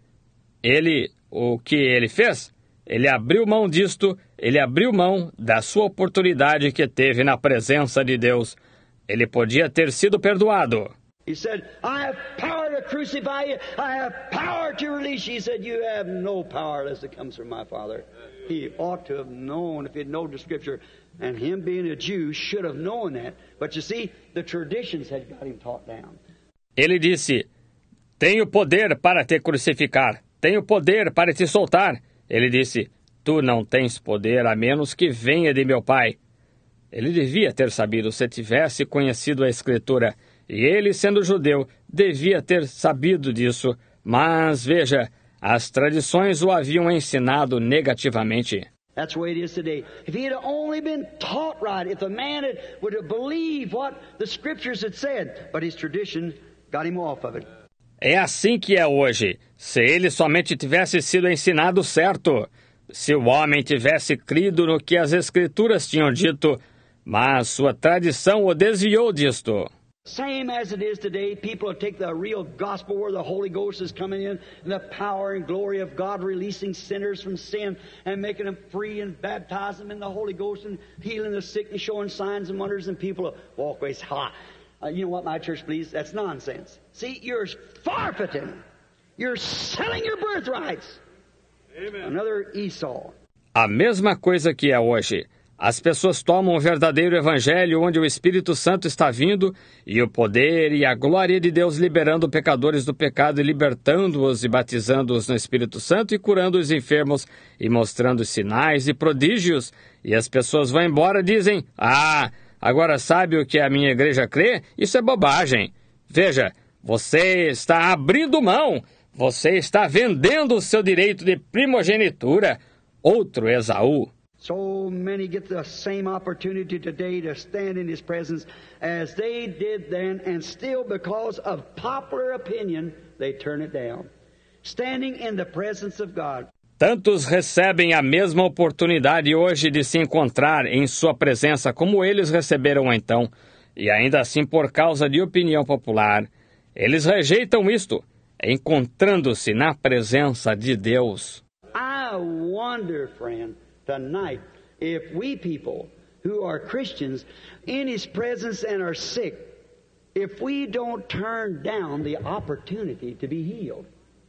O que ele fez? Ele abriu mão disto, ele abriu mão da sua oportunidade que teve na presença de Deus. Ele podia ter sido perdoado. He said, I have power to crucify you. I have power to release you. He said, you have no power unless it comes from my Father. He ought to have known if he'd known the Scripture. And him being a Jew should have known that. But you see, the traditions had got him taught down. Ele disse, tenho poder para te crucificar. Tenho poder para te soltar. Ele disse, tu não tens poder a menos que venha de meu Pai. Ele devia ter sabido se tivesse conhecido a Escritura. E ele, sendo judeu, devia ter sabido disso. Mas, veja, as tradições o haviam ensinado negativamente. That's the way it is today. If he had only been taught right, if the man would have believed what the Scriptures had said, but his tradition got him off of it. É assim que é hoje. Se ele somente tivesse sido ensinado certo, se o homem tivesse crido no que as Escrituras tinham dito, mas sua tradição o desviou disto. Same as it is today, people will take the real gospel where the Holy Ghost is coming in, and the power and glory of God releasing sinners from sin and making them free and baptizing them in the Holy Ghost and healing the sick and showing signs and wonders, and people walk away and say, you know what my church believes? That's nonsense. See, you're forfeiting. You're selling your birthrights. Amen. Another Esau. A mesma coisa que é hoje. As pessoas tomam o verdadeiro evangelho onde o Espírito Santo está vindo e o poder e a glória de Deus liberando pecadores do pecado e libertando-os e batizando-os no Espírito Santo e curando os enfermos e mostrando sinais e prodígios. E as pessoas vão embora e dizem, agora sabe o que a minha igreja crê? Isso é bobagem. Veja, você está abrindo mão, você está vendendo o seu direito de primogenitura, outro Esaú. So many get the same opportunity today to stand in His presence as they did then, and still because of popular opinion, they turn it down. Standing in the presence of God. Tantos recebem a mesma oportunidade hoje de se encontrar em sua presença como eles receberam então, e ainda assim por causa de opinião popular, eles rejeitam isto, encontrando-se na presença de Deus. I wonder, friend, tonight, if we people who are Christians in His presence and are sick, if we don't turn down the opportunity to be healed,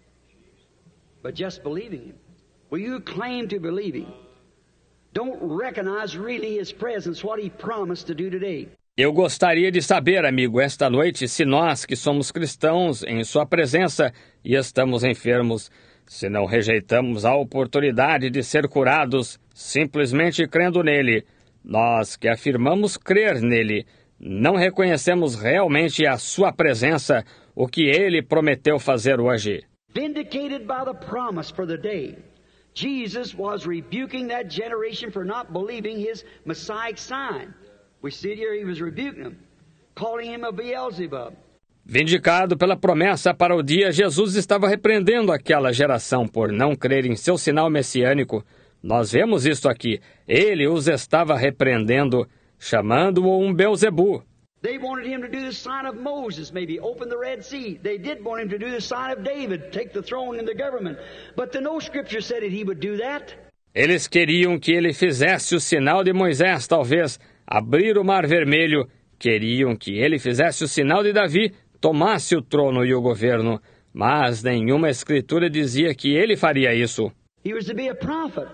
but just believing Him. Will you claim to believe Him? Don't recognize really His presence, what He promised to do today. Eu gostaria de saber, amigo, esta noite, se nós que somos cristãos em Sua presença e estamos enfermos, se não rejeitamos a oportunidade de ser curados simplesmente crendo nele, nós que afirmamos crer nele, não reconhecemos realmente a Sua presença, o que Ele prometeu fazer hoje. Vindicated by the promise for the day, Jesus was rebuking that generation for not believing His Messiah sign. We see here He was rebuking them, calling him a Beelzebub. Vindicado pela promessa para o dia, Jesus estava repreendendo aquela geração por não crer em seu sinal messiânico. Nós vemos isto aqui. Ele os estava repreendendo, chamando-o um Beelzebu. They wanted him to do the sign of Moses, maybe open the Red Sea. They did want him to do the sign of David, take the throne and the government. But no scripture said that he would do that. Eles queriam que ele fizesse o sinal de Moisés, talvez abrir o Mar Vermelho. Queriam que ele fizesse o sinal de Davi, tomasse o trono e o governo. Mas nenhuma escritura dizia que ele faria isso. He was to be a prophet.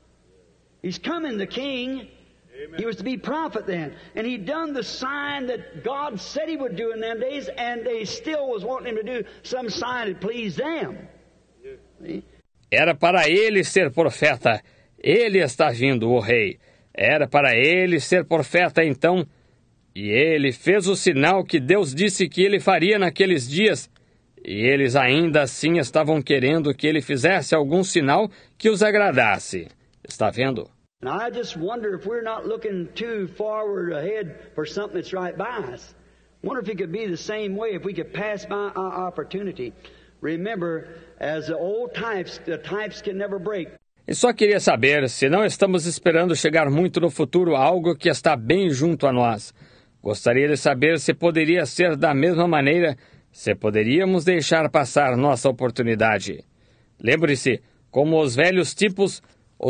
He's coming, the king. He was to be prophet then. And he'd done the sign that God said He would do in them days, and they still was wanting Him to do some sign that pleased them. See? Era para ele ser profeta. Ele está vindo, o rei. Era para ele ser profeta então. E ele fez o sinal que Deus disse que ele faria naqueles dias. E eles ainda assim estavam querendo que ele fizesse algum sinal que os agradasse. Está vendo? And I just wonder if we're not looking too forward ahead for something that's right by us. Wonder if it could be the same way, if we could pass by our opportunity. Remember, as the old types, the types can never break. E só queria saber se não estamos esperando chegar muito no futuro algo que está bem junto a nós. Gostaria de saber se poderia ser da mesma maneira, se poderíamos deixar passar nossa oportunidade. Lembre-se, como os velhos tipos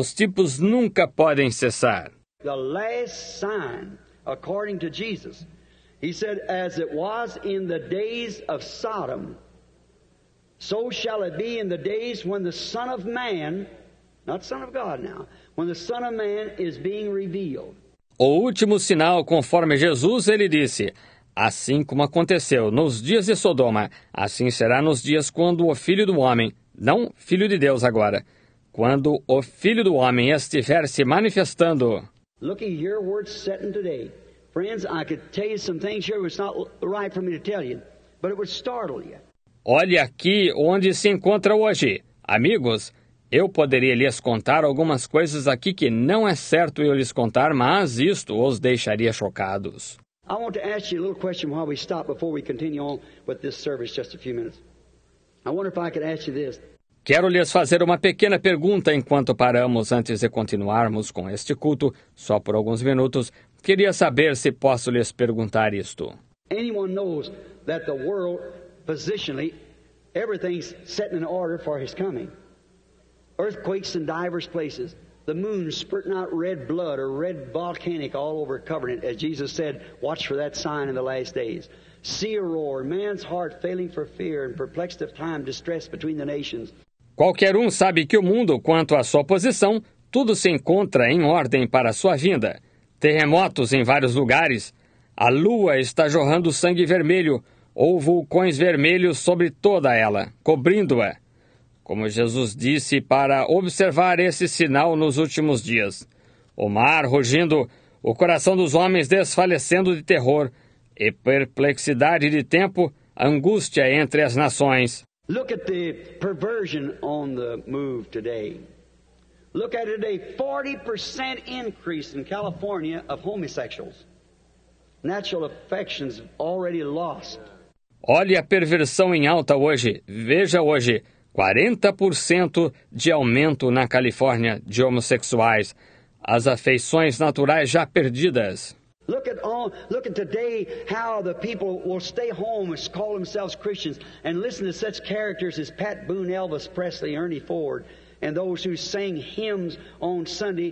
nunca podem cessar. The last sign, according to Jesus, He said, as it was in the days of Sodom, so shall it be in the days when the Son of Man, not Son of God now, when the Son of Man is being revealed. O último sinal, conforme Jesus, ele disse, assim como aconteceu nos dias de Sodoma, assim será nos dias quando o Filho do Homem, não Filho de Deus agora, quando o Filho do Homem estiver se manifestando. Looky here where it's setting today. Friends, I could tell you some things here it's not right for me to tell you, but it would startle you. Olhe aqui onde se encontra hoje. Amigos, eu poderia lhes contar algumas coisas aqui que não é certo eu lhes contar, mas isto os deixaria chocados. I want to ask you a little question while we stop before we continue on with this service just a few minutes. I wonder if I could ask you this. Quero lhes fazer uma pequena pergunta enquanto paramos antes de continuarmos com este culto, só por alguns minutos. Queria saber se posso lhes perguntar isto. Anyone knows that the world, positionally, everything's set in order for His coming. Earthquakes in divers places. The moon spurting out red blood or red volcanic all over covering it. As Jesus said, watch for that sign in the last days. Sea a roar, man's heart failing for fear and perplexed of time, distress between the nations. Qualquer sabe que o mundo, quanto à sua posição, tudo se encontra em ordem para a sua vinda. Terremotos em vários lugares. A lua está jorrando sangue vermelho, ou vulcões vermelhos sobre toda ela, cobrindo-a. Como Jesus disse, para observar esse sinal nos últimos dias. O mar rugindo, o coração dos homens desfalecendo de terror, e perplexidade de tempo, angústia entre as nações. Look at the perversion on the move today. Look at it today, 40% increase in California of homosexuals. Natural affections already lost. Olhe a perversão em alta hoje. Veja hoje, 40% de aumento na Califórnia de homossexuais. As afeições naturais já perdidas. Look at today how the people will stay home and call themselves Christians and listen to such characters as Pat Boone, Elvis Presley, Ernie Ford, and those who sing hymns on Sunday.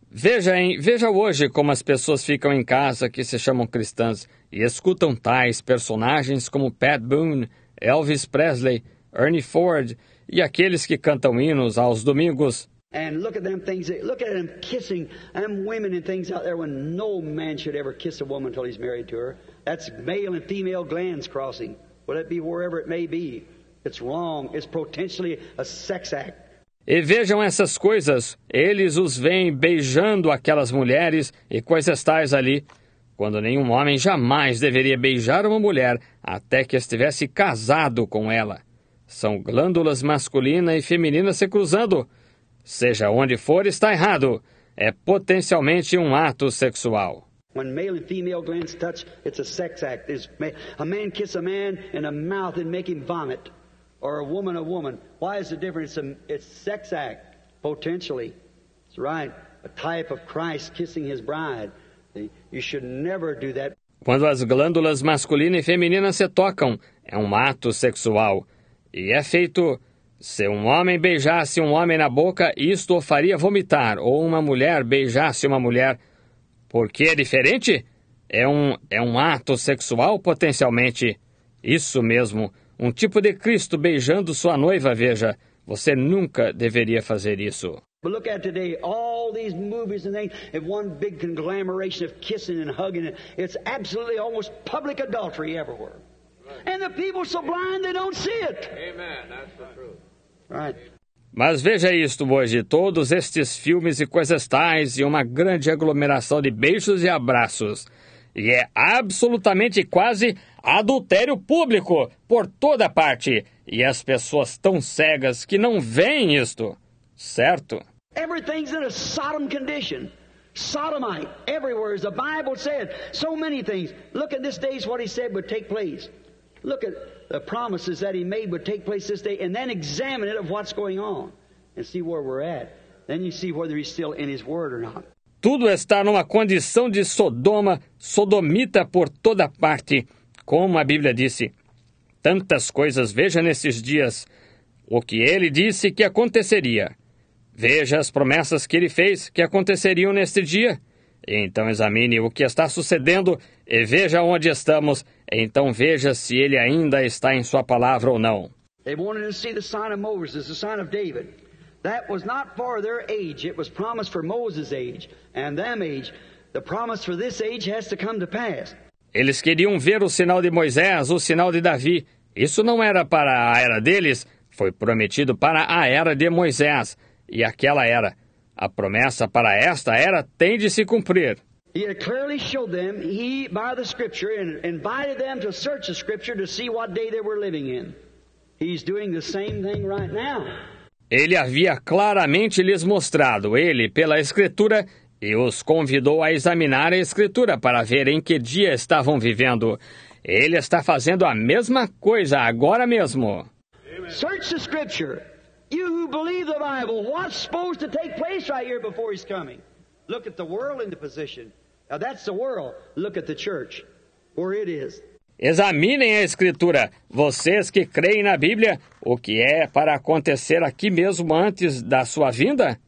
Veja hoje como as pessoas ficam em casa que se chamam cristãs e escutam tais personagens como Pat Boone, Elvis Presley, Ernie Ford e aqueles que cantam hinos aos domingos. And look at them things, look at them kissing them women and things out there when no man should ever kiss a woman until he's married to her. That's male and female glands crossing. Will it be wherever it may be? It's wrong. It's potentially a sex act. E vejam essas coisas, eles os veem beijando aquelas mulheres e coisas tais ali, quando nenhum homem jamais deveria beijar uma mulher até que estivesse casado com ela. São glândulas masculina e feminina se cruzando. Seja onde for, está errado. É potencialmente um ato sexual. When male and female glands touch, it's a sex act. A man kiss a man in the mouth and make him vomit. Or a woman. Why is the difference? It's sex act, potentially. That's right. A type of Christ kissing his bride. You should never do that. Quando as glândulas masculina e feminina se tocam, é um ato sexual. E é feito... Se um homem beijasse um homem na boca, isto o faria vomitar, ou uma mulher beijasse uma mulher. Por que é diferente? É um ato sexual potencialmente. Isso mesmo, um tipo de Cristo beijando sua noiva, veja. Você nunca deveria fazer isso. But look at today, all these movies and things have one big conglomeration of kissing and hugging. It's absolutely almost public adultery everywhere. And the people so blind they don't see it. Amen. That's the truth. Right. Mas veja isto hoje, todos estes filmes e coisas tais e uma grande aglomeração de beijos e abraços. E é absolutamente quase adultério público por toda parte. E as pessoas tão cegas que não veem isto. Certo? Everything's in a Sodom condition. Sodomite everywhere, as the Bible said. So many things. Look at this day's what he said would take place. Look at the promises that he made would take place this day, and then examine it of what's going on and see where we're at. Then you see whether he's still in his word or not. Tudo está numa condição de Sodoma, sodomita por toda parte, como a Bíblia disse. Tantas coisas, veja nesses dias o que ele disse que aconteceria. Veja as promessas que ele fez que aconteceriam neste dia. Então examine o que está sucedendo e veja onde estamos. Então veja se ele ainda está em sua palavra ou não. They wanted to see the sign of Moses, the sign of David. That was not for their age. It was promised for Moses' age and them age. The promise for this age has to come to pass. Eles queriam ver o sinal de Moisés, o sinal de Davi. Isso não era para a era deles, foi prometido para a era de Moisés. E aquela era. A promessa para esta era tem de se cumprir. He had clearly showed them, by the Scripture, and invited them to search the Scripture to see what day they were living in. He's doing the same thing right now. Ele havia claramente lhes mostrado, ele, pela Escritura, e os convidou a examinar a Escritura para ver em que dia estavam vivendo. Ele está fazendo a mesma coisa agora mesmo. Amen. Search the Scripture. You who believe the Bible, what's supposed to take place right here before He's coming? Look at the world in the position. Now that's the world. Look at the church, where it is. Examinem a Escritura, vocês que creem na Bíblia, o que é para acontecer aqui mesmo antes da sua vinda?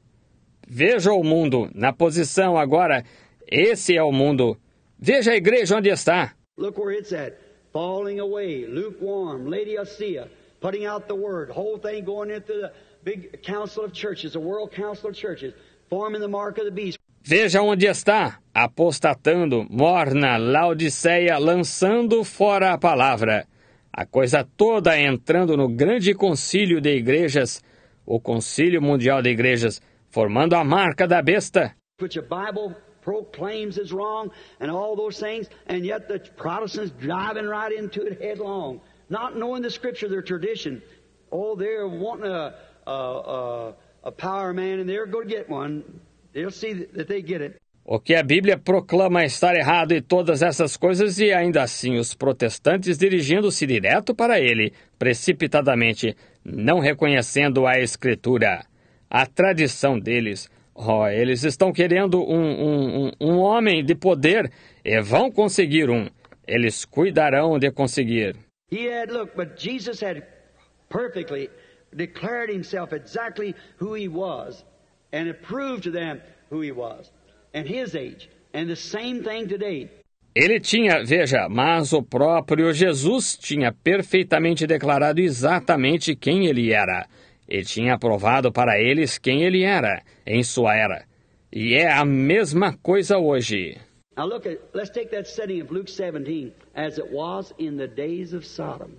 Veja o mundo, na posição agora, esse é o mundo. Veja a igreja onde está. Look where it's at. Falling away, lukewarm, Laodicea, putting out the word, whole thing going into the big council of churches, the world council of churches, forming the mark of the beast. Veja onde está, apostatando, morna, Laodiceia, lançando fora a palavra. A coisa toda entrando no grande concílio de igrejas, o concílio mundial de igrejas, formando a marca da besta. Which the Bible proclaims is wrong and all those things, and yet the Protestants driving right into it headlong, not knowing the Scripture, their tradition. Oh, they're wanting a power man, and they're going to get one. They'll see that they get it. O que a Bíblia proclama estar errado e todas essas coisas, e ainda assim os protestantes dirigindo-se direto para ele, precipitadamente, não reconhecendo a Escritura, a tradição deles. Eles estão querendo um homem de poder e vão conseguir um. Eles cuidarão de conseguir. But Jesus had perfectly declared himself exactly who he was, and it proved to them who he was, and his age, and the same thing today. Ele tinha, veja, mas o próprio Jesus tinha perfeitamente declarado exatamente quem ele era, e tinha provado para eles quem ele era em sua era. E é a mesma coisa hoje. Now let's take that setting of Luke 17 as it was in the days of Sodom.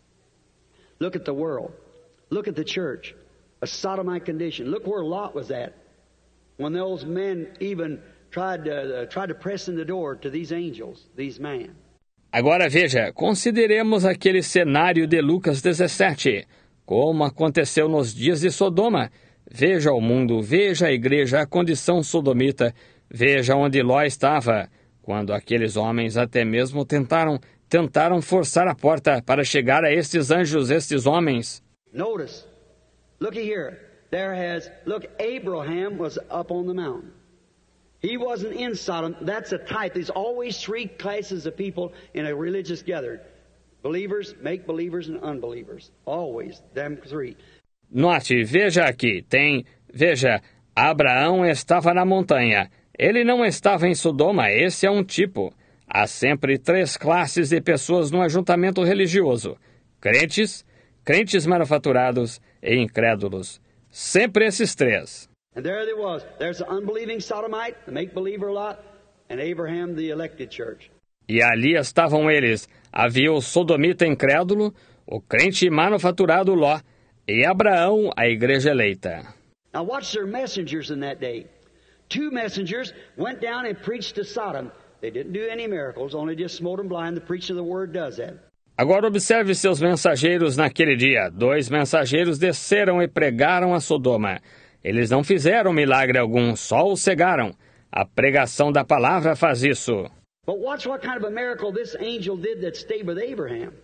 Look at the world. Look at the church. A sodomite condition. Look where Lot was at when those men even tried to press in the door to these angels, these men. Agora veja, consideremos aquele cenário de Lucas 17, como aconteceu nos dias de Sodoma. Veja o mundo, veja a igreja, a condição sodomita, veja onde Ló estava, quando aqueles homens até mesmo tentaram forçar a porta para chegar a estes anjos, estes homens. Notice, looky here, look, Abraham was up on the mountain. He wasn't in Sodom. That's a type. There's always three classes of people in a religious gathering. Believers, make believers, and unbelievers. Always, them three. Note, veja aqui, veja, Abraão estava na montanha. Ele não estava em Sodoma, esse é um tipo. Há sempre três classes de pessoas no ajuntamento religioso. Crentes manufaturados e incrédulos. Sempre esses três. And there they was. There's the unbelieving Sodomite, the make-believer Lot, and Abraham, the elected church. E ali estavam eles. Havia o sodomita incrédulo, o crente manufaturado Ló, e Abraão, a igreja eleita. Now watch their messengers in that day. 2 messengers went down and preached to Sodom. They didn't do any miracles, only just smote them blind. The preaching of the word does that. Agora observe seus mensageiros naquele dia. 2 mensageiros desceram e pregaram a Sodoma. Eles não fizeram milagre algum, só o cegaram. A pregação da palavra faz isso. But watch what kind of a miracle this angel did that stayed with Abraham.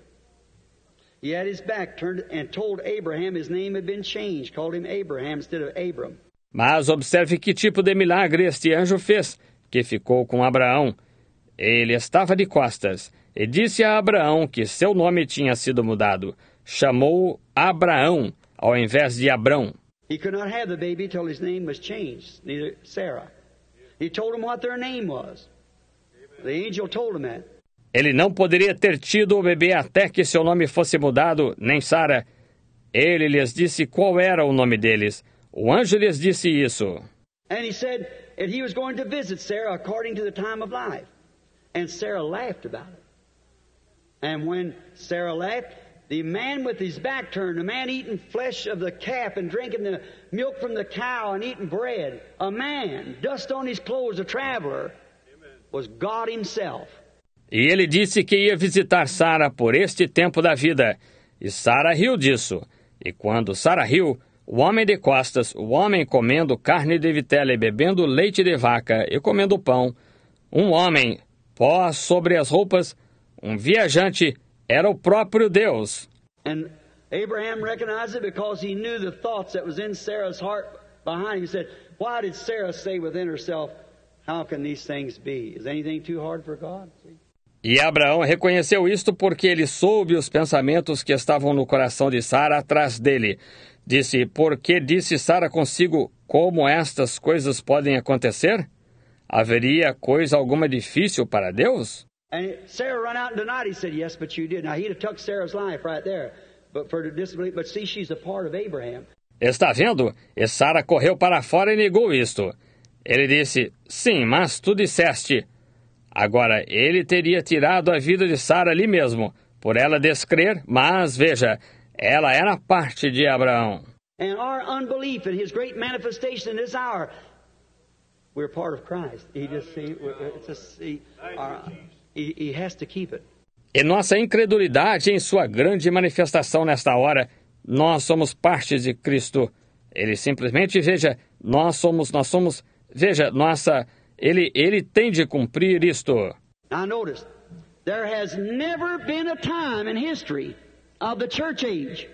He had his back turned and told Abraham his name had been changed, called him Abraham instead of Abram. Mas observe que tipo de milagre este anjo fez, que ficou com Abraão. Ele estava de costas e disse a Abraão que seu nome tinha sido mudado. Chamou-o Abraão ao invés de Abrão. He could not have the baby till his name was changed, neither Sarah. He told him what their name was. The angel told him that. Ele não poderia ter tido o bebê até que seu nome fosse mudado, nem Sara. Ele lhes disse qual era o nome deles. O anjo lhes disse isso. And he said that he was going to visit Sarah according to the time of life. And Sarah laughed about it. And when Sarah laughed, the man with his back turned, the man eating flesh of the calf and drinking the milk from the cow and eating bread, a man, dust on his clothes, a traveler, was God himself. E ele disse que ia visitar Sara por este tempo da vida. E Sara riu disso. E quando Sara riu, o homem de costas, o homem comendo carne de vitela e bebendo leite de vaca e comendo pão, um homem, pó sobre as roupas, um viajante, era o próprio Deus. And Abraham recognized it because he knew the thoughts that was in Sarah's heart behind him. He said, why did Sarah say within herself, how can these things be? Is anything too hard for God? See? E Abraão reconheceu isto porque ele soube os pensamentos que estavam no coração de Sara atrás dele. Disse, por que disse Sara consigo, como estas coisas podem acontecer? Haveria coisa alguma difícil para Deus? And Sarah ran out and denied. He said, yes, but you did. Now, he'd have took Sarah's life right there. But for the disbelief, but see, she's a part of Abraham. Está vendo? E Sara correu para fora e negou isto. Ele disse, sim, mas tu disseste. Agora, ele teria tirado a vida de Sara ali mesmo, por ela descrer, mas, veja, ela era parte de Abraão. And our unbelief in his great manifestation in this hour, we're part of Christ. He has to keep it. E nossa incredulidade em sua grande manifestação nesta hora, nós somos parte de Cristo. Ele simplesmente, veja, nós somos, veja, nossa Ele tem de cumprir isto. Now notice, there has never been a time in history of the church age.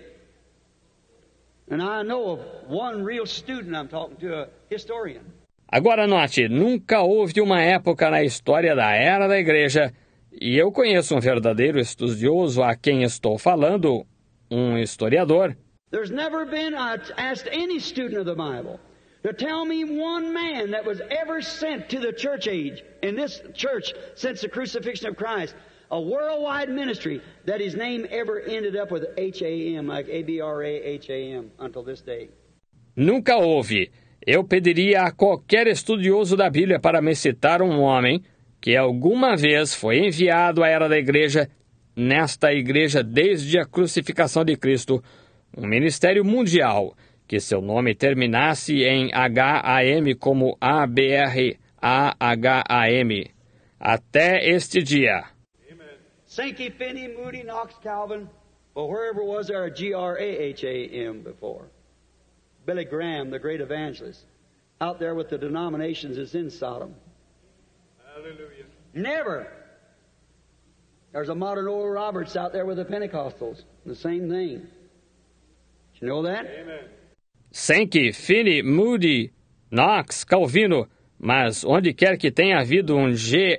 And I know of one real student I'm talking to, a historian. Agora note, nunca houve uma época na história da era da igreja, e eu conheço um verdadeiro estudioso a quem estou falando, um historiador. There's never been, I asked any student of the Bible to tell me one man that was ever sent to the church age, in this church since the crucifixion of Christ, a worldwide ministry, that his name ever ended up with H-A-M, like A-B-R-A-H-A-M, until this day. Nunca houve. Eu pediria a qualquer estudioso da Bíblia para me citar um homem que alguma vez foi enviado à era da igreja, nesta igreja desde a crucificação de Cristo, um ministério mundial, que seu nome terminasse em H-A-M como A-B-R-A-H-A-M, até este dia. Sankey, Finney, Moody, Knox, Calvin, or wherever was there a G-R-A-H-A-M before. Billy Graham, the great evangelist, out there with the denominations is in Sodom. Hallelujah. Never. There's a modern Oral Roberts out there with the Pentecostals. The same thing. Did you know that? Amen. Sankey, Finney, Moody, Knox, Calvino, mas onde quer que tenha havido um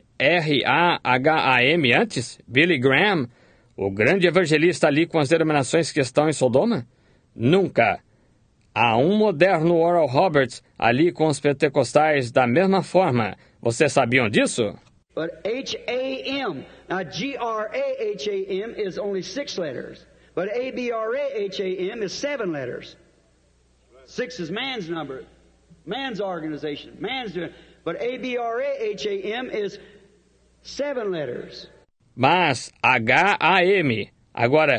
G-R-A-H-A-M antes, Billy Graham, o grande evangelista ali com as denominações que estão em Sodoma? Nunca. Há um moderno Oral Roberts ali com os pentecostais da mesma forma. Vocês sabiam disso? But H-A-M, now G-R-A-H-A-M is only 6 letters. But A-B-R-A-H-A-M is 7 letters. 6 is man's number, man's organization, man's doing. But A-B-R-A-H-A-M is 7 letters. Mas H-A-M, agora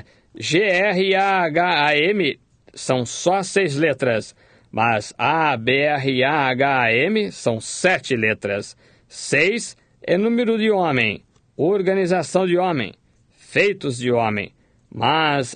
G-R-A-H-A-M são só 6 letras, mas A-B-R-A-H-A-M são 7 letras. 6 é número de homem, organização de homem, feitos de homem, mas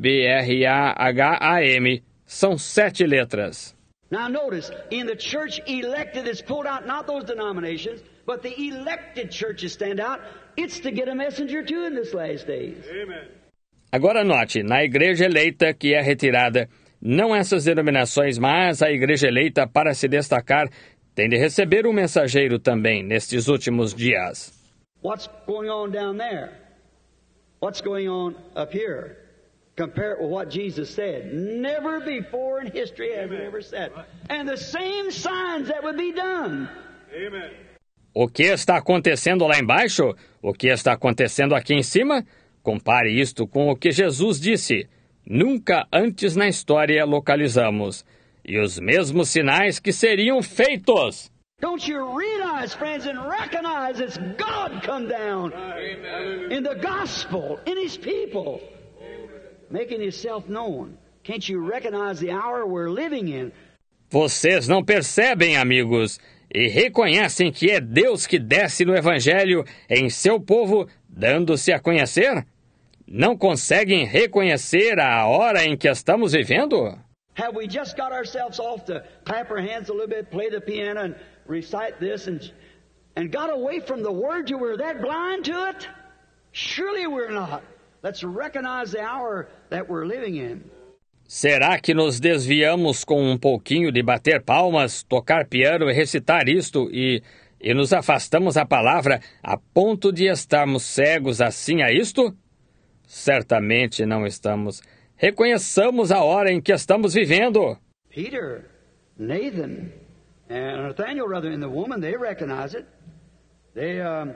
A-B-R-A-H-A-M são 7 letras. Now notice, in the church elected is pulled out, not those denominations, but the elected churches stand out. It's to get a messenger too in this last days. Amen. Agora note, na igreja eleita que é retirada, não essas denominações, mas a igreja eleita, para se destacar, tem de receber um mensageiro também nestes últimos dias. What's going on down there? What's going on up here? Compare it with what Jesus said. Never before in history have we ever said. And the same signs that would be done. Amen. O que está acontecendo lá embaixo? O que está acontecendo aqui em cima? Compare isto com o que Jesus disse. Nunca antes na história localizamos. E os mesmos sinais que seriam feitos. Don't you realize, friends, and recognize it's God come down Amen. in the gospel, in His people, making Himself known. Can't you recognize the hour we're living in? Vocês não percebem, amigos, e reconhecem que é Deus que desce no Evangelho em seu povo, dando-se a conhecer? Não conseguem reconhecer a hora em que estamos vivendo? Have we just got ourselves off to clap our hands a little bit, play the piano, and recite this, and got away from the Word till we're that blind to it? Surely we're not. Let's recognize the hour that we're living in. Será que nos desviamos com um pouquinho de bater palmas, tocar piano e recitar isto e nos afastamos da palavra a ponto de estarmos cegos assim a isto? Certamente não estamos. Reconheçamos a hora em que estamos vivendo. Peter, Nathan, and Nathaniel, rather, and the woman, they recognize it. They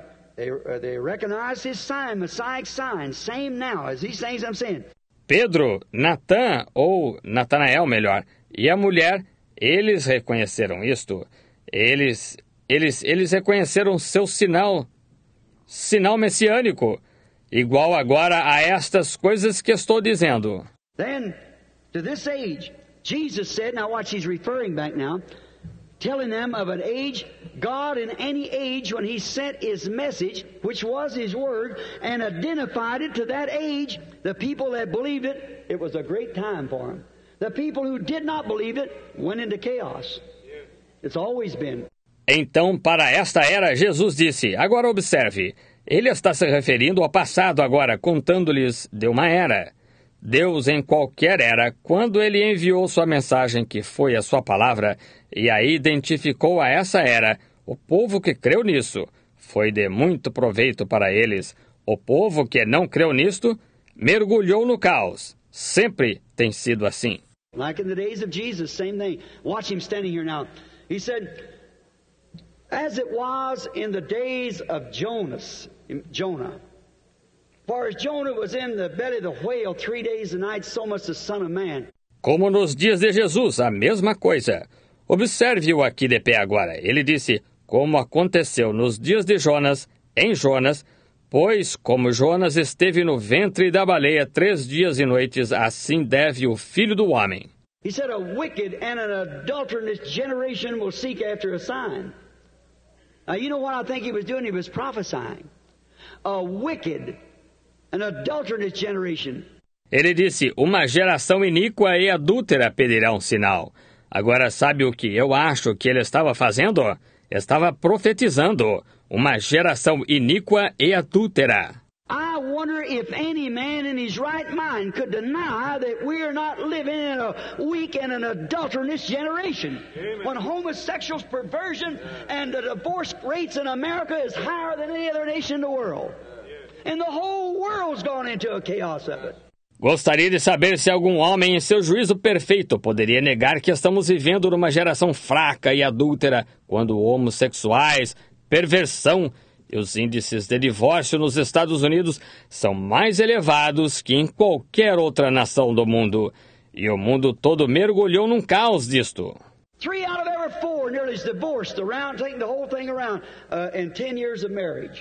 recognize his sign, Messiah's sign, same now as these things I'm saying. Pedro, Natã, ou Natanael, melhor, e a mulher, eles reconheceram isto. Eles reconheceram seu sinal messiânico, igual agora a estas coisas que estou dizendo. Then, to this age, Jesus said, now watch, he's referring back now, telling them of an age, God in any age when He sent His message, which was His Word, and identified it to that age, the people that believed it, it was a great time for them. The people who did not believe it went into chaos. It's always been. Então, para esta era, Jesus disse, agora observe, ele está se referindo ao passado agora, contando-lhes de uma era. Deus, em qualquer era, quando ele enviou sua mensagem, que foi a sua palavra, e a identificou a essa era, o povo que creu nisso, foi de muito proveito para eles. O povo que não creu nisto, mergulhou no caos. Sempre tem sido assim. Like in the days of Jesus, same thing. Watch him standing here now. He said, as it was in the days of Jonah. For as Jonah was in the belly of the whale 3 days and nights, so must the Son of Man. Como nos dias de Jesus, a mesma coisa. Observe-o aqui de pé agora. Ele disse, como aconteceu nos dias de Jonas, em Jonas, pois como Jonas esteve no ventre da baleia 3 dias e noites, assim deve o Filho do Homem. He said, a wicked and an adulterous generation will seek after a sign. Now, you know what I think he was doing? He was prophesying. A wicked and adulterous generation. Ele disse, uma geração iníqua e adúltera pedirá um sinal. Agora, sabe o que eu acho que ele estava fazendo? Estava profetizando. Uma geração iníqua e adúltera. I wonder if any man in his right mind could deny that we are not living in a weak and an adulterous generation. Amen. When homosexuals, perversion, and the divorce rates in America is higher than any other nation in the world. And the whole world's gone into a chaos of it. Gostaria de saber se algum homem, em seu juízo perfeito, poderia negar que estamos vivendo numa geração fraca e adúltera, quando homossexuais, perversão e os índices de divórcio nos Estados Unidos são mais elevados que em qualquer outra nação do mundo. E o mundo todo mergulhou num caos disto. 3 out of every 4 nearly is divorced around, taking the whole thing around in 10 years of marriage.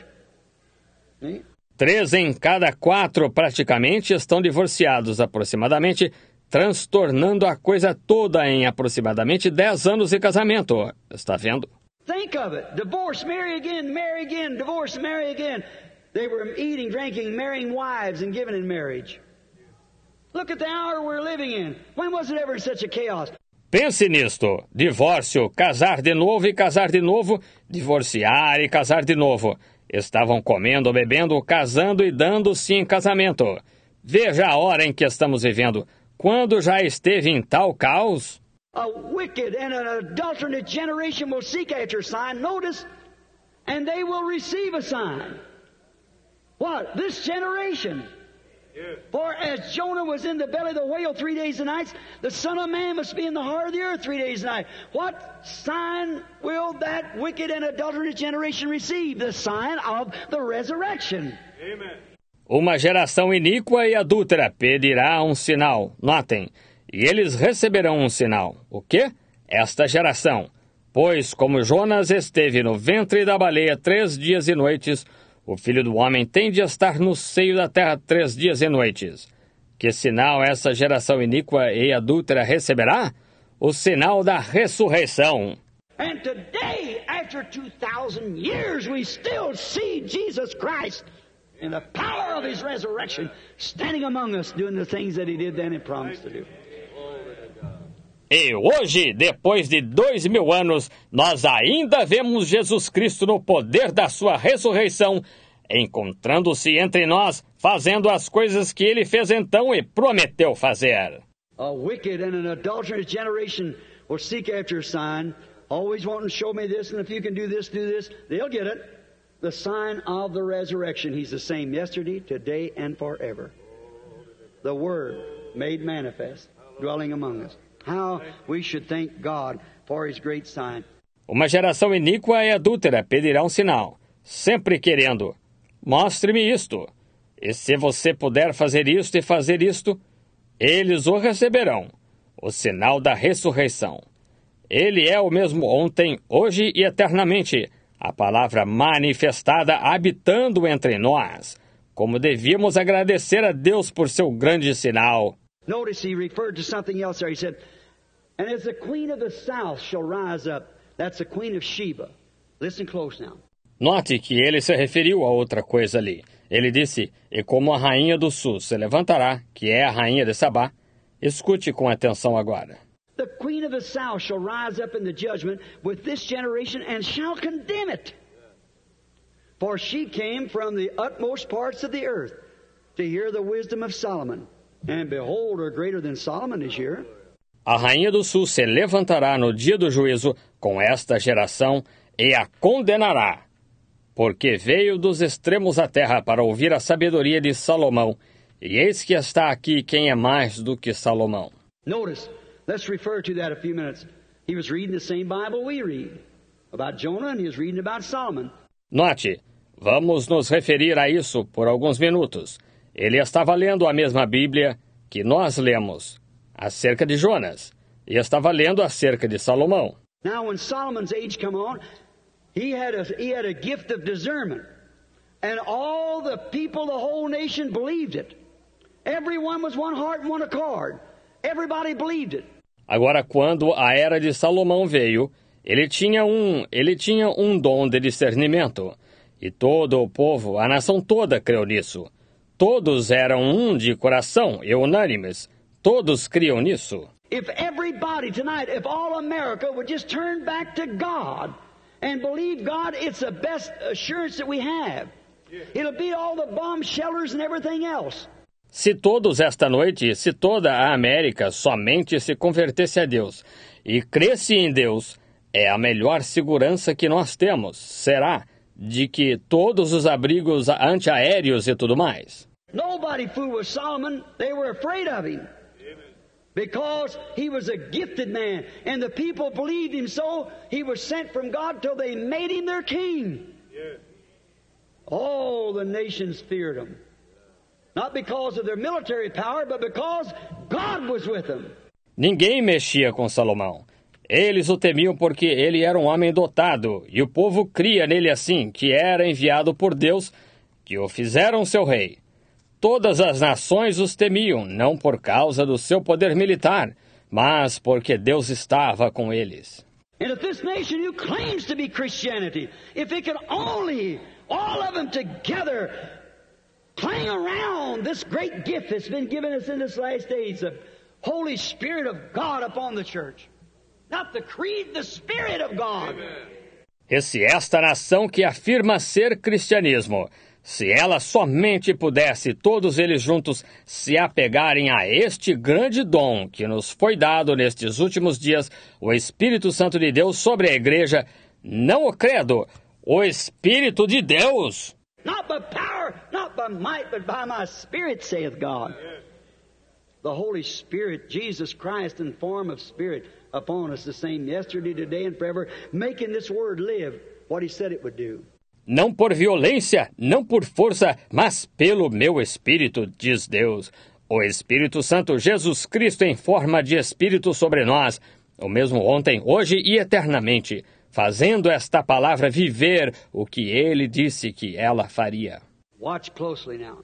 See? 3 em cada 4 praticamente estão divorciados aproximadamente, transtornando a coisa toda em aproximadamente 10 anos de casamento. Está vendo? Think of it. Divorce, marry again, divorce, marry again. They were eating, drinking, marrying wives and giving in marriage. Look at the hour we're living in. When was it ever such a chaos? Pense nisto. Divórcio, casar de novo e casar de novo, divorciar e casar de novo. Estavam comendo, bebendo, casando e dando-se em casamento. Veja a hora em que estamos vivendo. Quando já esteve em tal caos? A wicked and an adulterous generation will seek after a sign, notice, and they will receive a sign. What? This generation. Yes. For as Jonah was in the belly of the whale 3 days and nights, the Son of Man must be in the heart of the earth 3 days and nights. What sign will that wicked and adulterous generation receive? The sign of the resurrection. Amen. Uma geração iníqua e adúltera pedirá um sinal. Notem. E eles receberão um sinal. O quê? Esta geração. Pois, como Jonas esteve no ventre da baleia 3 dias e noites, o Filho do Homem tem de estar no seio da terra 3 dias e noites. Que sinal essa geração iníqua e adúltera receberá? O sinal da ressurreição. And today, after 2,000 years, we still see Jesus Christ in the power of His resurrection, standing among us, doing the things that He did then and promised to do. E hoje, depois de 2000 anos, nós ainda vemos Jesus Cristo no poder da sua ressurreição, encontrando-se entre nós, fazendo as coisas que Ele fez então e prometeu fazer. A wicked and an adulterous generation will seek after a sign, always wanting to show me this, and if you can do this, they'll get it. The sign of the resurrection. He's the same yesterday, today, and forever. The Word made manifest, dwelling among us. How we should thank God for His great sign. Uma geração iníqua e adúltera pedirá um sinal, sempre querendo. Mostre-me isto. E se você puder fazer isto e fazer isto, eles o receberão. O sinal da ressurreição. Ele é o mesmo ontem, hoje e eternamente. A palavra manifestada habitando entre nós. Como devíamos agradecer a Deus por seu grande sinal. Notice he referred to something else there. He said, and as the queen of the south shall rise up, that's the queen of Sheba. Listen close now. Note que ele se referiu a outra coisa ali. Ele disse, e como a rainha do sul se levantará, que é a rainha de Sabá, escute com atenção agora. The queen of the south shall rise up in the judgment with this generation and shall condemn it. For she came from the utmost parts of the earth to hear the wisdom of Solomon. And behold, her greater than Solomon is here. A rainha do sul se levantará no dia do juízo com esta geração e a condenará, porque veio dos extremos da terra para ouvir a sabedoria de Salomão, e eis que está aqui quem é mais do que Salomão. Notice, let's refer to that a few minutes. He was reading the same Bible we read about Jonah, and he was reading about Solomon. Note, vamos nos referir a isso por alguns minutos. Ele estava lendo a mesma Bíblia que nós lemos, acerca de Jonas, e estava lendo acerca de Salomão. Now, when Solomon's age come on, he had a gift of discernment. And all the people, the whole nation believed it. Everyone was one heart and one accord. Everybody believed it. Agora, quando a era de Salomão veio, ele tinha um dom de discernimento. E todo o povo, a nação toda creu nisso. Todos eram um de coração e unânimes. Todos criam nisso. If everybody tonight, if all America would just turn back to God and believe God, it's the best assurance that we have. It'll beat all the bomb shelters and everything else. Se todos esta noite, se toda a América somente se convertesse a Deus e cresce em Deus, é a melhor segurança que nós temos, será, de que todos os abrigos antiaéreos e tudo mais. Nobody fooled with Solomon. They were afraid of him. Because he was a gifted man, and the people believed him so, he was sent from God till they made him their king. Yes. All the nations feared him. Not because of their military power, but because God was with them. Ninguém mexia com Salomão. Eles o temiam porque ele era um homem dotado, e o povo cria nele assim, que era enviado por Deus, que o fizeram seu rei. Todas as nações os temiam, não por causa do seu poder militar, mas porque Deus estava com eles. And if this nation who claims to be Christianity, if it could only, all of them together, cling around this great gift that's been given us in this last days, the Holy Spirit of God upon the church. Not the creed, the Spirit of God. E se esta nação que afirma ser cristianismo, se ela somente pudesse, todos eles juntos, se apegarem a este grande dom que nos foi dado nestes últimos dias, o Espírito Santo de Deus sobre a igreja, não o credo, o Espírito de Deus. Not by power, not by might, but by my Spirit, saith God. The Holy Spirit, Jesus Christ in form of Spirit upon us, the same yesterday, today, and forever, making this word live what He said it would do. Não por violência, não por força, mas pelo meu Espírito, diz Deus. O Espírito Santo, Jesus Cristo em forma de Espírito sobre nós, o mesmo ontem, hoje e eternamente, fazendo esta palavra viver o que Ele disse que ela faria. Watch closely now.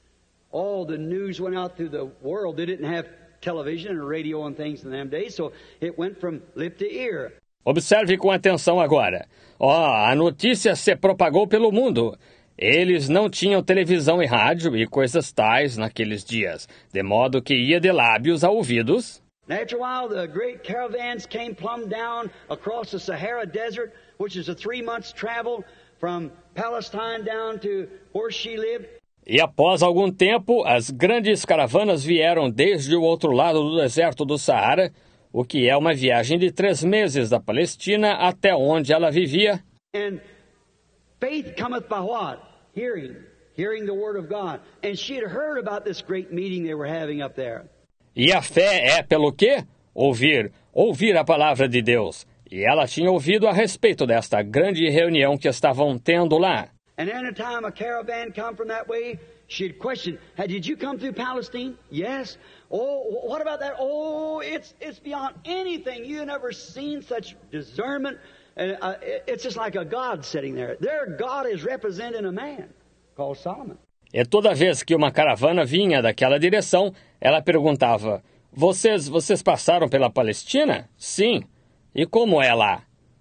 All the news went out through the world. They didn't have television and radio and things in them days, so it went from lip to ear. Observe com atenção agora. A notícia se propagou pelo mundo. Eles não tinham televisão e rádio e coisas tais naqueles dias, de modo que ia de lábios a ouvidos. After a while, the great caravans came plumb down across the Sahara Desert, which is a 3 months travel from Palestine down to where she lived. E após algum tempo, as grandes caravanas vieram desde o outro lado do deserto do Saara, o que é uma viagem de 3 meses da Palestina até onde ela vivia. And faith cometh by what? Hearing the word of God. And she had heard about this great meeting they were having up there. E a fé é pelo quê? Ouvir a palavra de Deus. E ela tinha ouvido a respeito desta grande reunião que estavam tendo lá. And any time a caravan come from that way, she'd question, "Hey, did you come through Palestine?" Yes. Oh, what about that? Oh, it's beyond anything. You've never seen such discernment. It's just like a God sitting there. Their God is representing a man called Solomon. E toda vez que uma caravana vinha daquela direção, ela perguntava, Vocês passaram pela Palestina? Sim. E como é lá?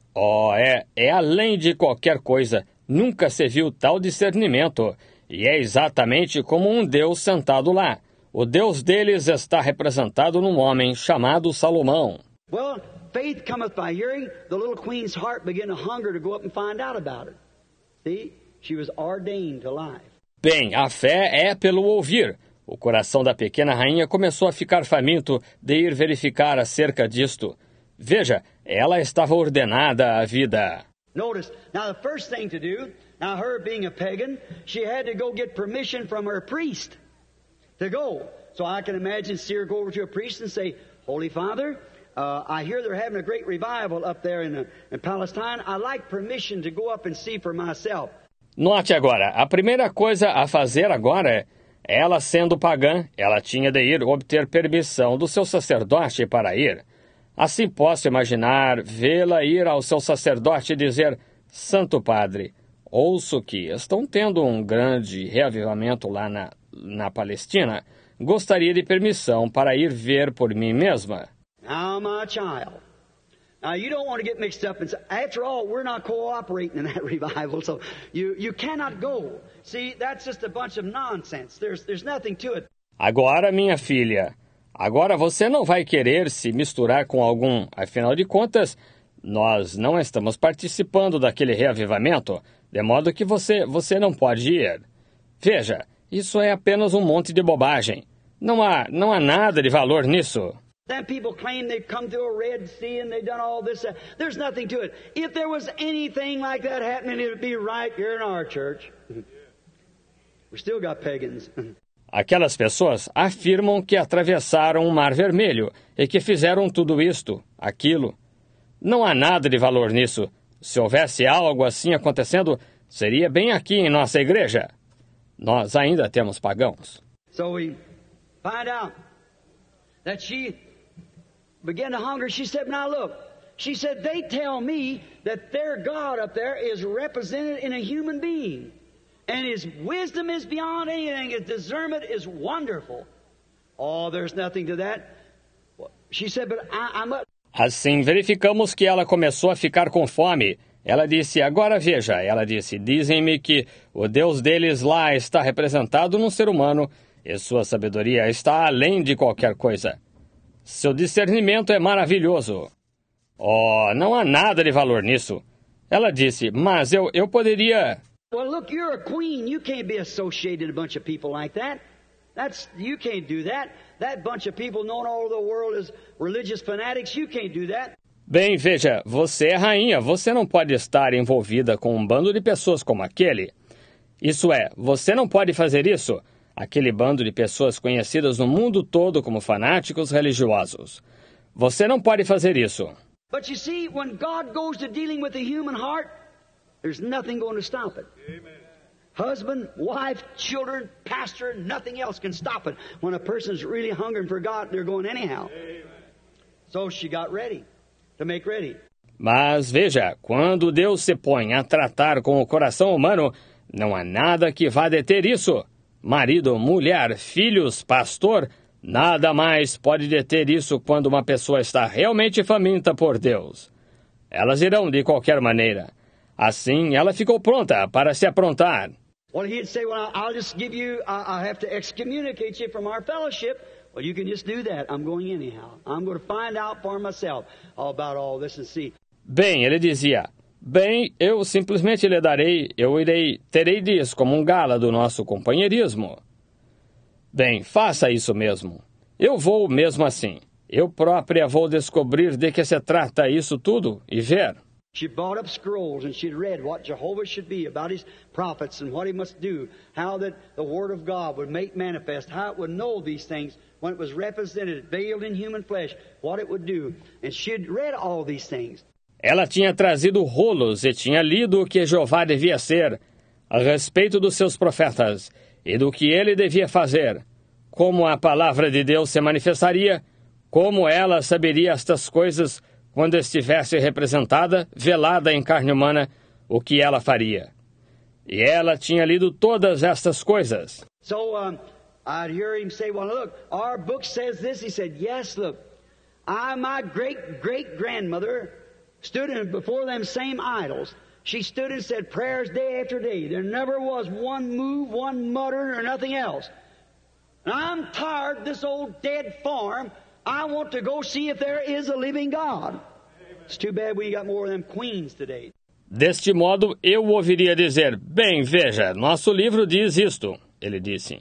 É além de qualquer coisa. Nunca se viu tal discernimento. E é exatamente como um Deus sentado lá. O Deus deles está representado num homem chamado Salomão. Well, faith cometh by hearing. The little queen's heart began to hunger to go up and find out about it. See? She was ordained to life. Bem, a fé é pelo ouvir. O coração da pequena rainha começou a ficar faminto de ir verificar acerca disto. Veja, ela estava ordenada à vida. Notice, now the first thing to do, now her being a pagan, she had to go get permission from her priest to go. So I can imagine see her go over to a priest and say, Holy Father, I hear they're having a great revival up there in Palestine. I'd like permission to go up and see for myself. Note agora, a primeira coisa a fazer agora é, ela sendo pagã, ela tinha de ir obter permissão do seu sacerdote para ir. Assim posso imaginar vê-la ir ao seu sacerdote e dizer, Santo Padre, ouço que estão tendo um grande reavivamento lá na Palestina. Gostaria de permissão para ir ver por mim mesma. Now, my child, now you don't want to get mixed up and say, after all, we're not cooperating in that revival, so you cannot go. See, that's just a bunch of nonsense. There's nothing to it. Agora, minha filha, agora você não vai querer se misturar com algum. Afinal de contas, nós não estamos participando daquele reavivamento, de modo que você não pode ir. Veja, isso é apenas um monte de bobagem. Não há nada de valor nisso. Then people claim they've come through a Red Sea and they've done all this. There's nothing to it. If there was anything like that happening, it would be right here in our church. We still got pagans. Aquelas pessoas afirmam que atravessaram o Mar Vermelho e que fizeram tudo isto, aquilo. Não há nada de valor nisso. Se houvesse algo assim acontecendo, seria bem aqui em nossa igreja. Nós ainda temos pagãos. So we find out that she began to hunger. She said, now look, she said, they tell me that their God up there is represented in a human being. And his wisdom is beyond anything. His discernment is wonderful. Oh, there's nothing to that. She said, but I'm a... Assim, verificamos que ela começou a ficar com fome. Ela disse, agora veja, dizem-me que o Deus deles lá está representado num ser humano e sua sabedoria está além de qualquer coisa. Seu discernimento é maravilhoso. Oh, não há nada de valor nisso. Ela disse, mas eu poderia... Well, look, you're a queen. You can't be associated with a bunch of people like that. You can't do that. That bunch of people known all over the world as religious fanatics, you can't do that. Bem, veja, você é rainha. Você não pode estar envolvida com um bando de pessoas como aquele. Isso é, você não pode fazer isso. Aquele bando de pessoas conhecidas no mundo todo como fanáticos religiosos. Você não pode fazer isso. But you see, when God goes to dealing with the human heart, there's nothing going to stop it. Amen. Husband, wife, children, pastor, nothing else can stop it. When a person's really hungering for God, they're going anyhow. Amen. So she got ready, to make ready. Mas veja, quando Deus se põe a tratar com o coração humano, não há nada que vá deter isso. Marido, mulher, filhos, pastor, nada mais pode deter isso quando uma pessoa está realmente faminta por Deus. Elas irão de qualquer maneira. Assim, ela ficou pronta para se aprontar. Well, he'd say, well, I'll just give you, I'll have to excommunicate you from our fellowship. Well, you can just do that. I'm going anyhow. I'm going to find out for myself all about all this and see. Bem, ele dizia, bem, eu simplesmente lhe darei, terei disso como um gala do nosso companheirismo. Bem, faça isso mesmo. Eu vou mesmo assim. Eu própria vou descobrir de que se trata isso tudo e ver. She brought up scrolls and she'd read what Jehovah should be about his prophets and what he must do, how that the Word of God would make manifest, how it would know these things when it was represented, veiled in human flesh, what it would do. And she'd read all these things. Ela tinha trazido rolos e tinha lido o que Jeová devia ser, a respeito dos seus profetas, e do que ele devia fazer, como a palavra de Deus se manifestaria, como ela saberia estas coisas quando estivesse representada, velada em carne humana, o que ela faria. E ela tinha lido todas estas coisas. So I'd hear him say, well, look, our book says this. He said, yes, look, my great-great-grandmother stood before them same idols. She stood and said prayers day after day. There never was one move, one mutter, or nothing else. And I'm tired of this old dead farm I want to go see if there is a living God. It's too bad we got more of them queens today. Deste modo, eu ouviria dizer, bem, veja, nosso livro diz isto, ele disse.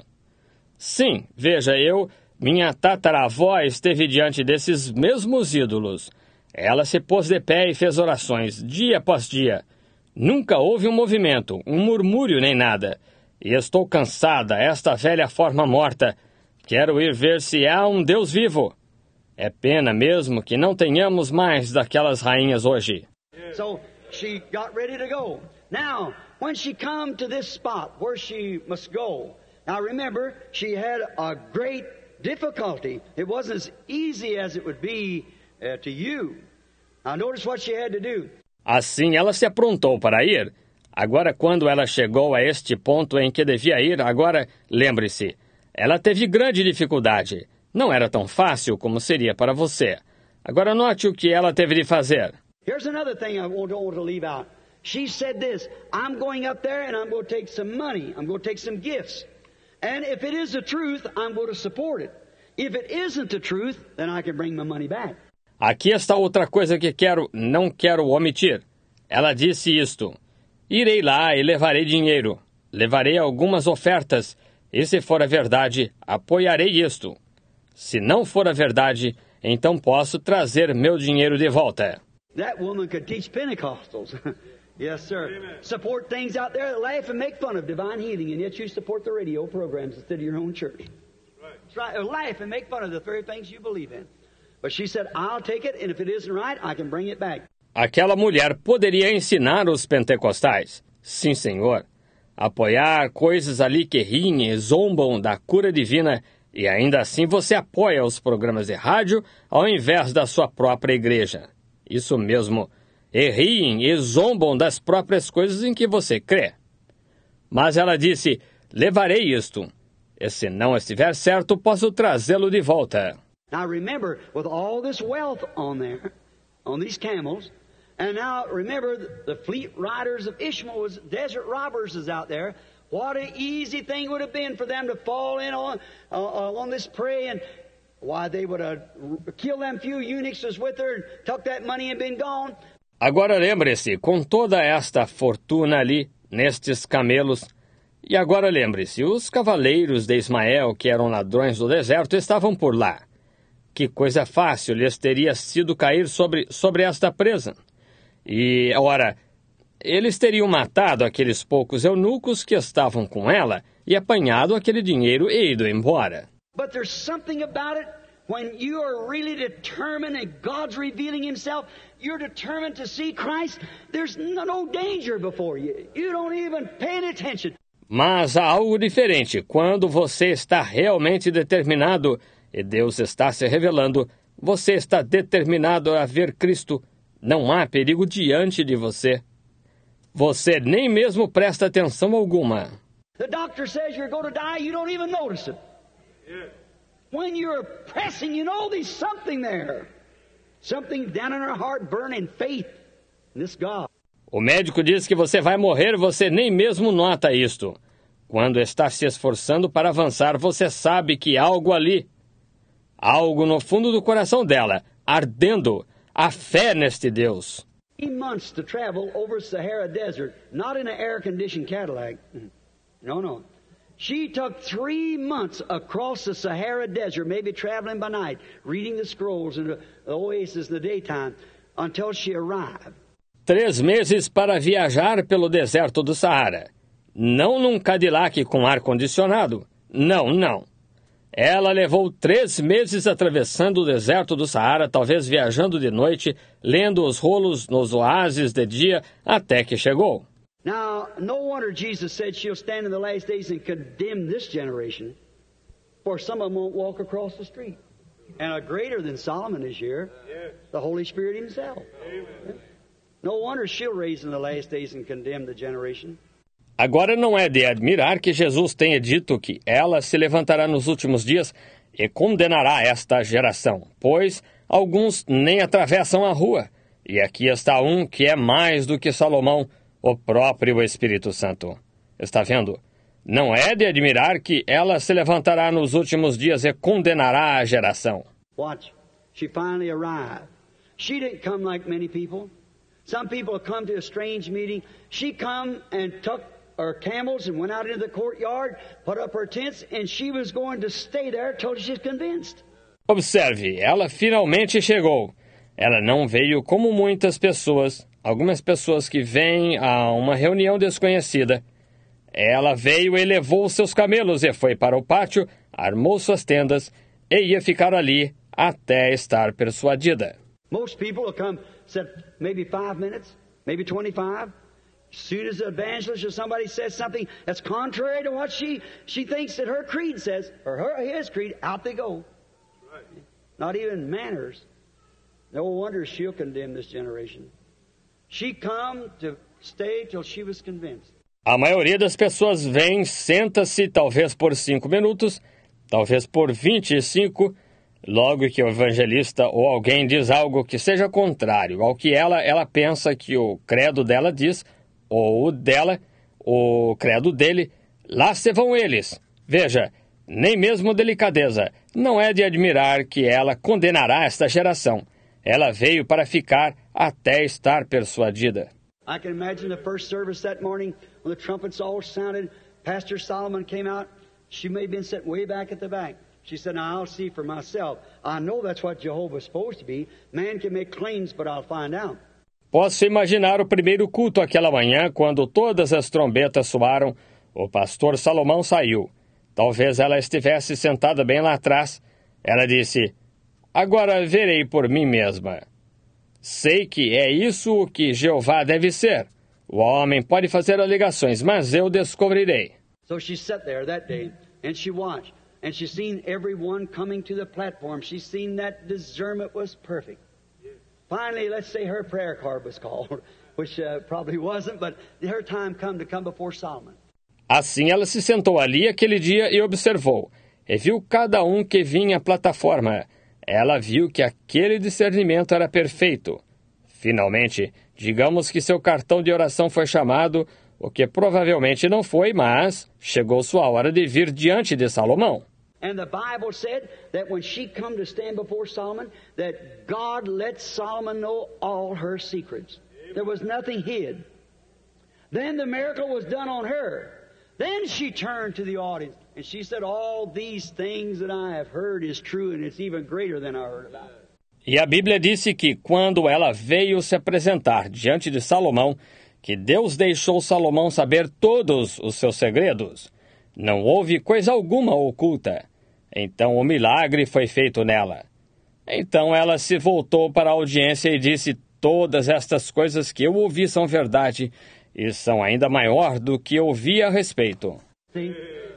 Sim, veja, minha tataravó esteve diante desses mesmos ídolos. Ela se pôs de pé e fez orações, dia após dia. Nunca houve um movimento, um murmúrio nem nada. E estou cansada, esta velha forma morta. Quero ir ver se há um Deus vivo. É pena mesmo que não tenhamos mais daquelas rainhas hoje. So she got ready to go. Now, when she come to this spot where she must go, now remember, she had a great difficulty. It wasn't as easy as it would be to you. Now notice what she had to do. Assim ela se aprontou para ir. Agora, quando ela chegou a este ponto em que devia ir, agora, lembre-se, ela teve grande dificuldade. Não era tão fácil como seria para você. Agora note o que ela teve de fazer. Here's another thing I don't want to leave out. She said this, I'm going up there and I'm going to take some money. I'm going to take some gifts. And if it is the truth, I'm going to support it. If it isn't the truth, then I can bring my money back. Aqui está outra coisa que não quero omitir. Ela disse isto. Irei lá e levarei dinheiro. Levarei algumas ofertas. E se for a verdade, apoiarei isto. Se não for a verdade, então posso trazer meu dinheiro de volta. That woman could teach Pentecostals. Yes, sir. Amen. Support things out there that laugh and make fun of divine healing, and yet you support the radio programs instead of your own church. Right. That's right. Laugh and make fun of the very things you believe in. But she said, I'll take it, and if it isn't right, I can bring it back. Aquela mulher poderia ensinar os pentecostais. Sim, senhor. Apoiar coisas ali que riem e zombam da cura divina, e ainda assim você apoia os programas de rádio ao invés da sua própria igreja. Isso mesmo. E riem e zombam das próprias coisas em que você crê. Mas ela disse, levarei isto. E se não estiver certo, posso trazê-lo de volta. Now remember, with all this wealth on there, on these camels, and now remember the fleet riders of Ishmael, desert robbers is out there. What an easy thing would have been for them to fall in on this prey, and why they would have killed them few eunuchs was with her and took that money and been gone. Agora lembre-se, com toda esta fortuna ali, nestes camelos, e agora lembre-se, os cavaleiros de Ismael, que eram ladrões do deserto, estavam por lá. Que coisa fácil lhes teria sido cair sobre esta presa. E, ora, eles teriam matado aqueles poucos eunucos que estavam com ela e apanhado aquele dinheiro e ido embora. But there's something about it when you are really determined and God's revealing Himself, you're determined to see Christ, there's no danger before you. You don't even pay any attention. Mas há algo diferente quando você está realmente determinado e Deus está se revelando, você está determinado a ver Cristo. Não há perigo diante de você. Você nem mesmo presta atenção alguma. The doctor says you're going to die, you don't even notice it. Yeah. When you're pressing, you know there's something there. Something down in our heart burning faith in this God. O médico diz que você vai morrer, você nem mesmo nota isto. Quando está se esforçando para avançar, você sabe que há algo ali. Algo no fundo do coração dela, ardendo, a fé neste Deus. 3 months to travel over Sahara Desert, not in an air-conditioned Cadillac. No. She took 3 months across the Sahara Desert, maybe traveling by night, reading the scrolls in the oasis in the daytime, until she arrived. 3 meses para viajar pelo deserto do Saara. Não num Cadillac com ar-condicionado. Não. Ela levou 3 meses atravessando o deserto do Saara, talvez viajando de noite, lendo os rolos nos oásis de dia, até que chegou. Now, no wonder Jesus said she'll stand in the last days and condemn this generation, for some of them won't walk across the street. And a greater than Solomon is here, the Holy Spirit Himself. Amen. No wonder she'll raise in the last days and condemn the generation. Agora não é de admirar que Jesus tenha dito que ela se levantará nos últimos dias e condenará esta geração, pois alguns nem atravessam a rua. E aqui está um que é mais do que Salomão, o próprio Espírito Santo. Está vendo? Não é de admirar que ela se levantará nos últimos dias e condenará a geração. Watch. She finally arrived. She didn't come like many people. Some people come to a strange meeting. She come and took her camels and went out into the courtyard, put up her tents, and she was going to stay there till she's convinced. Observe, ela finalmente chegou. Ela não veio como muitas pessoas, algumas pessoas que vêm a uma reunião desconhecida. Ela veio e levou seus camelos e foi para o pátio, armou suas tendas e ia ficar ali até estar persuadida. Most people will come, said maybe 5 minutes, maybe 25. As soon as the evangelist or somebody says something that's contrary to what she thinks that her creed says, or his creed, out they go. Right. Not even manners. No wonder she'll condemn this generation. She come to stay till she was convinced. A maioria das pessoas vem, senta-se talvez por 5 minutos, talvez por 25, logo que o evangelista ou alguém diz algo que seja contrário ao que ela pensa que o credo dela diz, ou o dela, o credo dele, lá se vão eles. Veja, nem mesmo delicadeza. Não é de admirar que ela condenará esta geração. Ela veio para ficar até estar persuadida. I can imagine the first service that morning when the trumpets all sounded. Pastor Solomon came out. She may have been sitting way back at the back. She said, now I'll see for myself. I know that's what Jehovah's supposed to be. Man can make claims, but I'll find out. Posso imaginar o primeiro culto aquela manhã, quando todas as trombetas soaram. O pastor Salomão saiu. Talvez ela estivesse sentada bem lá atrás. Ela disse, agora verei por mim mesma. Sei que é isso o que Jeová deve ser. O homem pode fazer alegações, mas eu descobrirei. So she sat there that day, and she watched. And she seen everyone coming to the platform. She seen that discernment was perfect. Finally, let's say her prayer card was called, which probably wasn't, but her time come before Solomon. Assim ela se sentou ali aquele dia e observou. E viu cada um que vinha à plataforma. Ela viu que aquele discernimento era perfeito. Finalmente, digamos que seu cartão de oração foi chamado, o que provavelmente não foi, mas chegou sua hora de vir diante de Salomão. And the Bible said that when she come to stand before Solomon, that God let Solomon know all her secrets. There was nothing hid. Then the miracle was done on her. Then she turned to the audience and she said, all these things that I have heard is true, and it's even greater than I heard about. E a Bíblia disse que quando ela veio se apresentar diante de Salomão, que Deus deixou Salomão saber todos os seus segredos. Não houve coisa alguma oculta. Então o milagre foi feito nela. Então ela se voltou para a audiência e disse, todas estas coisas que eu ouvi são verdade e são ainda maior do que eu ouvi a respeito. See?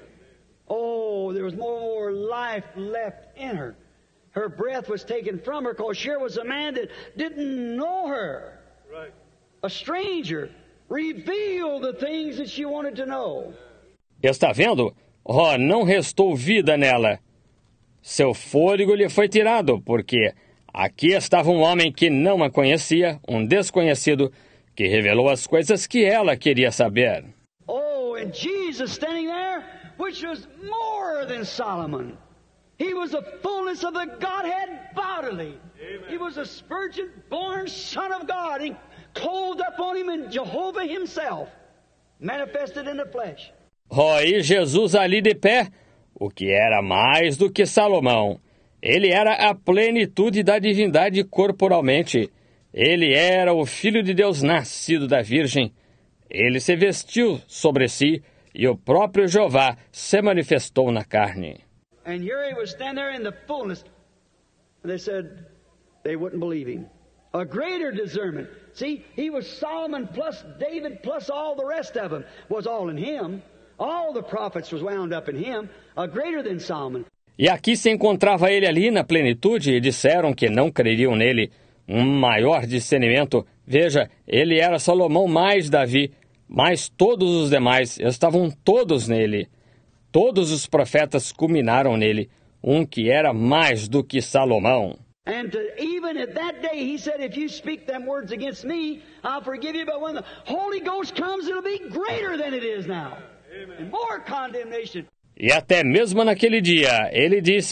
Oh, there was more life left in her. Her breath was taken from her because here was a man that didn't know her. Right. A stranger revealed the things that she wanted to know. Está vendo? Oh, não restou vida nela. Seu fôlego lhe foi tirado, porque aqui estava um homem que não a conhecia, um desconhecido, que revelou as coisas que ela queria saber. Oh, and Jesus standing there, which was more than Solomon. He was the fullness of the Godhead bodily. Amen. He was a virgin-born Son of God, and clothed upon him in Jehovah himself, manifested in the flesh. Oh, e Jesus ali de pé, o que era mais do que Salomão. Ele era a plenitude da divindade corporalmente. Ele era o Filho de Deus nascido da Virgem. Ele se vestiu sobre si e o próprio Jeová se manifestou na carne. And here he was standing there in the fullness. And they said they wouldn't believe him. A greater discernment. See, he was Solomon plus David plus all the rest of them was all in him. All the prophets was wound up in him, greater than Solomon. E aqui se encontrava ele ali na plenitude e disseram que não creriam nele. Um maior discernimento. Veja, ele era Salomão mais Davi, mas todos os demais estavam todos nele. Todos os profetas culminaram nele, um que era mais do que Salomão. And even at that day, he said, if you speak them words against me, I'll forgive you. But when the Holy Ghost comes, it'll be greater than it is now. And more condemnation. E até mesmo naquele dia, ele disse,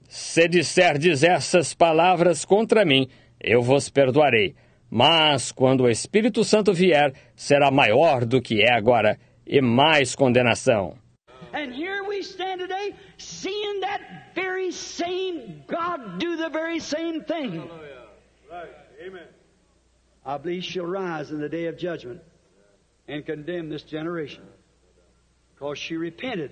Se disserdes essas palavras contra mim, eu vos perdoarei. Mas quando o Espírito Santo vier, será maior do que é agora, e mais condenação. And here we stand today, seeing that very same God do the very same thing. Right. Amen. I believe she'll rise in the day of judgment and condemn this generation, because she repented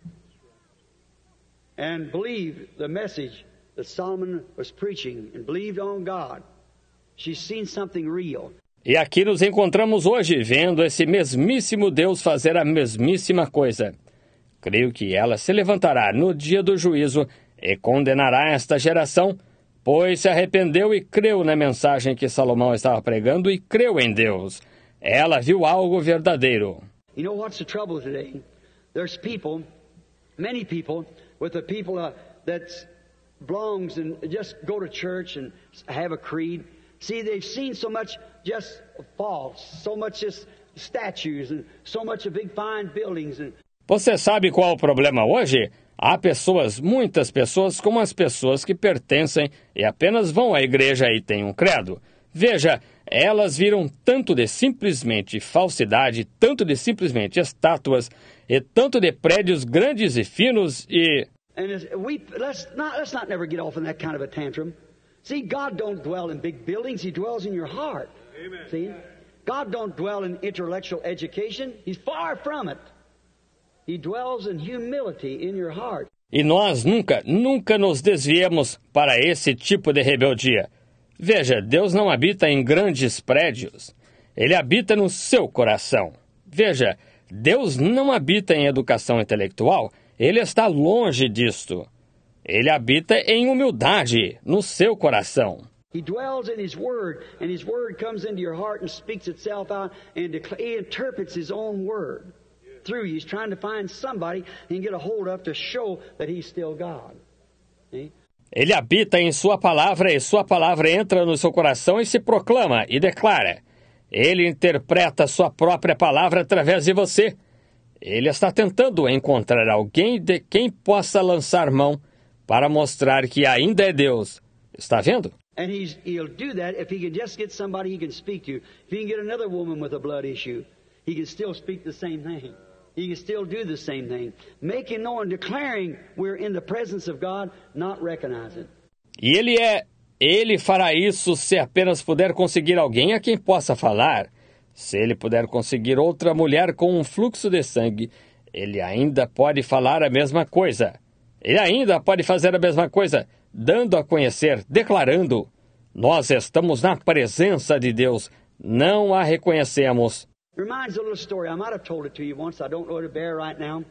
and believed the message that Solomon was preaching and believed on God. She's seen something real. E aqui nos encontramos hoje, vendo esse mesmíssimo Deus fazer a mesmíssima coisa. Creio que ela se levantará no dia do juízo e condenará esta geração, pois se arrependeu e creu na mensagem que Salomão estava pregando e creu em Deus. Ela viu algo verdadeiro. You know what's the trouble today? There's people, many people, with the people that belongs and just go to church and have a creed. See, they've seen so much just false, so much just statues and so much of big fine buildings. Você sabe qual é o problema hoje? Há pessoas, muitas pessoas, como as pessoas que pertencem e apenas vão à igreja e têm um credo. Veja, elas viram tanto de simplesmente falsidade, tanto de simplesmente estátuas, e tanto de prédios grandes e finos e... And let's not never get off in that kind of a tantrum. See, God don't dwell in big buildings. He dwells in your heart. Amen. See? God don't dwell in intellectual education. He's far from it. He dwells in humility in your heart. E nós nunca nos desviemos para esse tipo de rebeldia. Veja, Deus não habita em grandes prédios. Ele habita no seu coração. Veja, Deus não habita em educação intelectual. Ele está longe disto. Ele habita em humildade, no seu coração. He dwells in His Word, and His Word comes into your heart and speaks itself out, and He interprets His own Word through you. He's trying to find somebody He can get a hold of to show that He's still God. See? Ele habita em sua palavra, e sua palavra entra no seu coração e se proclama e declara. Ele interpreta sua própria palavra através de você. Ele está tentando encontrar alguém de quem possa lançar mão para mostrar que ainda é Deus. Está vendo? And He'll do that if He can just get somebody He can speak to. If He can get another woman with a blood issue, He can still speak the same thing. He can still do the same thing. Making known, declaring we're in the presence of God, not recognizing. E ele fará isso se apenas puder conseguir alguém a quem possa falar. Se ele puder conseguir outra mulher com um fluxo de sangue, ele ainda pode falar a mesma coisa. Ele ainda pode fazer a mesma coisa, dando a conhecer, declarando. Nós estamos na presença de Deus, não a reconhecemos. Reminds a little story. I might have told it to you once. I don't know it to bear right now.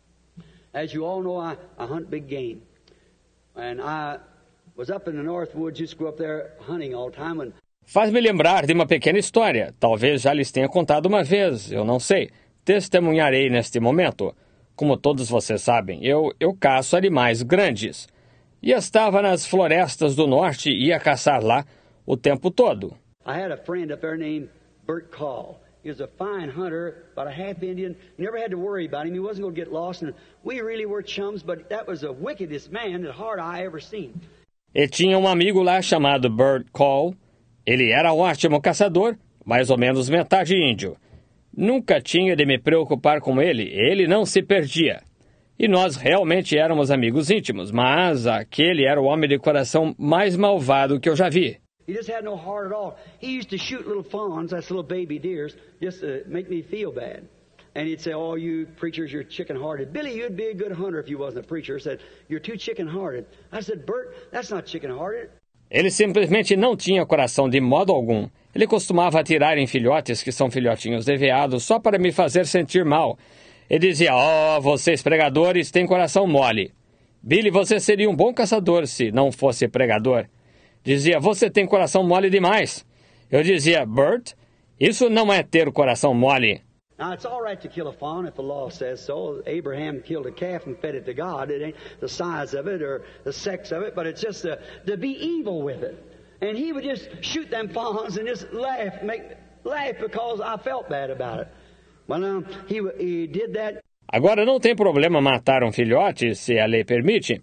As you all know, I hunt big game. And I was up in the North Woods, used to go up there hunting all the time. And Faz-me lembrar de uma pequena história. Talvez já lhes tenha contado uma vez, eu não sei. Testemunharei neste momento. Como todos vocês sabem, eu caço animais grandes. E estava nas florestas do norte e ia caçar lá o tempo todo. I had a friend up there named Bert Call. He was a fine hunter, about a half Indian. Never had to worry about him. He wasn't going to get lost. And we really were chums, but that was the wickedest man that heart I ever seen. E tinha um amigo lá chamado Bert Call. Ele era um ótimo caçador, mais ou menos metade índio. Nunca tinha de me preocupar com ele, ele não se perdia. E nós realmente éramos amigos íntimos, mas aquele era o homem de coração mais malvado que eu já vi. He just had no heart at all. He used to shoot little fawns, that's little baby deers, just to make me feel bad. And he'd say, "Oh, you preachers, you're chicken-hearted. Billy, you'd be a good hunter if you wasn't a preacher." He said, "You're too chicken-hearted." I said, "Bert, that's not chicken-hearted." Ele simplesmente não tinha coração de modo algum. Ele costumava atirar em filhotes que são filhotinhos de veado só para me fazer sentir mal. Ele dizia, vocês pregadores têm coração mole. Billy, você seria um bom caçador se não fosse pregador. Dizia, você tem coração mole demais. Eu dizia, Bert, isso não é ter o coração mole. Now, it's all right to kill a fawn if the law says so. Abraham killed a calf and fed it to God. It ain't the size of it or the sex of it, but it's just to be evil with it. And he would just shoot them fawns and just laugh because I felt bad about it. Well, he did that. Agora não tem problema matar um filhote, se a lei permite.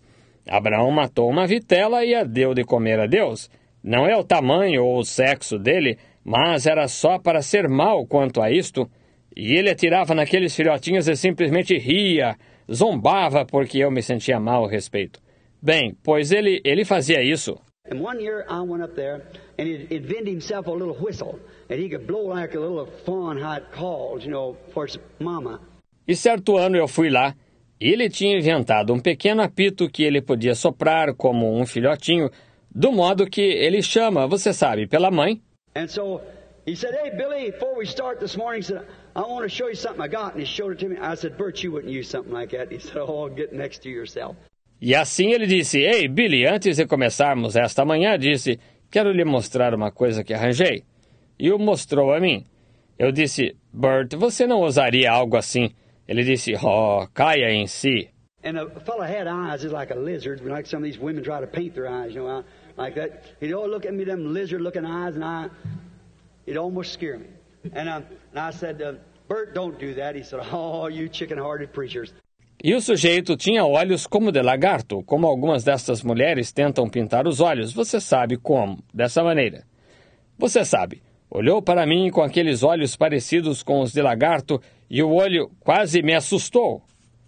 Abraão matou uma vitela e a deu de comer a Deus. Não é o tamanho ou o sexo dele, mas era só para ser mau quanto a isto. E ele atirava naqueles filhotinhos e simplesmente ria, zombava porque eu me sentia mal a respeito. Bem, pois ele fazia isso. And one year I went up there and he'd invent himself a little whistle and he could blow like a little fawn how it calls, for its mama. E certo ano eu fui lá e ele tinha inventado um pequeno apito que ele podia soprar como um filhotinho, do modo que ele chama, você sabe, pela mãe. And so he said, "Hey Billy, before we start this morning," he said, "I want to show you something I got." And he showed it to me. I said, "Bert, you wouldn't use something like that." He said, "Oh, get next to yourself." E assim ele disse, ei, Billy, antes de começarmos esta manhã, disse, quero lhe mostrar uma coisa que arranjei. E o mostrou a mim. Eu disse, Bert, você não usaria algo assim? Ele disse, oh, caia em si. And the fellow had eyes just like a lizard, like some of these women try to paint their eyes, like that. He'd always look at me, them lizard-looking eyes, and it'd almost scare me. And I said, Bert, don't do that. He said, oh, you chicken-hearted preachers. E o sujeito tinha olhos como de lagarto, como algumas destas mulheres tentam pintar os olhos. Você sabe como, dessa maneira. Você sabe, olhou para mim com aqueles olhos parecidos com os de lagarto e o olho quase me assustou.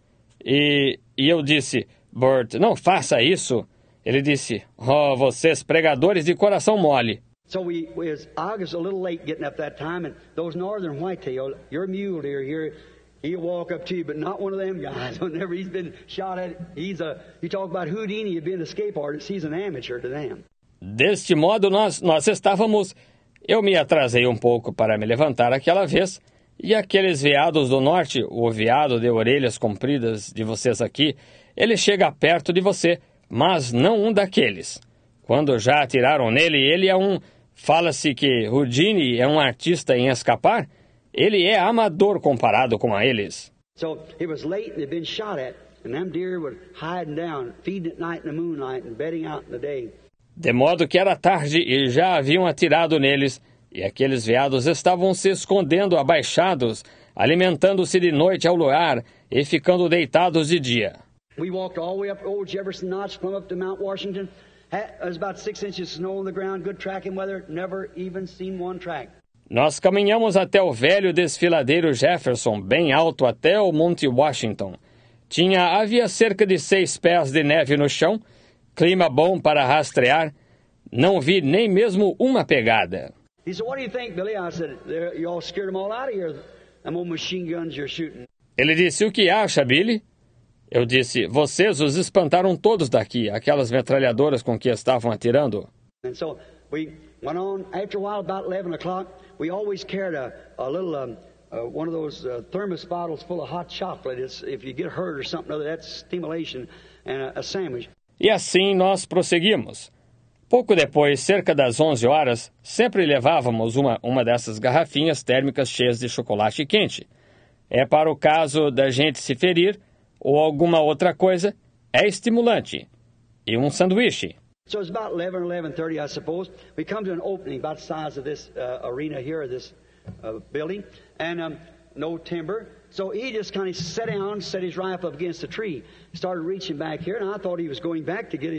E eu disse, Bert, não faça isso. Ele disse, oh, vocês pregadores de coração mole. So I was a little late getting up that time, and those northern whitetail, your mule deer here, he'll walk up to you, but not one of them guys. Whenever he's been shot at, you talk about Houdini, he'd be an escape artist, he's an amateur to them. Deste modo, nós estávamos... Eu me atrasei um pouco para me levantar aquela vez, e aqueles veados do norte, o veado de orelhas compridas de vocês aqui, ele chega perto de você, mas não um daqueles. Quando já atiraram nele, ele é um... Fala-se que Houdini é um artista em escapar. Ele é amador comparado com a eles. So it was late and they'd been shot at, and them deer were hiding down, feeding at night in the moonlight and bedding out in the day. De modo que era tarde e já haviam atirado neles, e aqueles veados estavam se escondendo abaixados, alimentando-se de noite ao luar e ficando deitados de dia. We walked all the way up Old Jefferson Notch, come up to Mount Washington. It was about 6 inches of snow on the ground, good tracking weather, never even seen one track. Nós caminhamos até o velho desfiladeiro Jefferson, bem alto até o Monte Washington. Havia cerca de 6 pés de neve no chão, clima bom para rastrear. Não vi nem mesmo uma pegada. He said, "What do you think, Billy?" I said, "You all scared them all out of here. Them old machine guns you're shooting." Ele disse, o que acha, Billy? Eu disse, vocês os espantaram todos daqui, aquelas metralhadoras com que estavam atirando. And so we went on. After a while, about 11 o'clock, we always carried a little one of those thermos bottles full of hot chocolate. If you get hurt or something, that's stimulation, and a sandwich. E assim nós prosseguimos. Pouco depois, cerca das 11 horas, sempre levávamos uma dessas garrafinhas térmicas cheias de chocolate quente. É para o caso da gente se ferir ou alguma outra coisa, é estimulante. E um sanduíche. So it's about 11 or 11:30, I suppose. We come to an opening about the size of this arena here, this building, and no timber. So he just kind of sat down, set his rifle up against a tree, started reaching back here, and I thought he was going back to get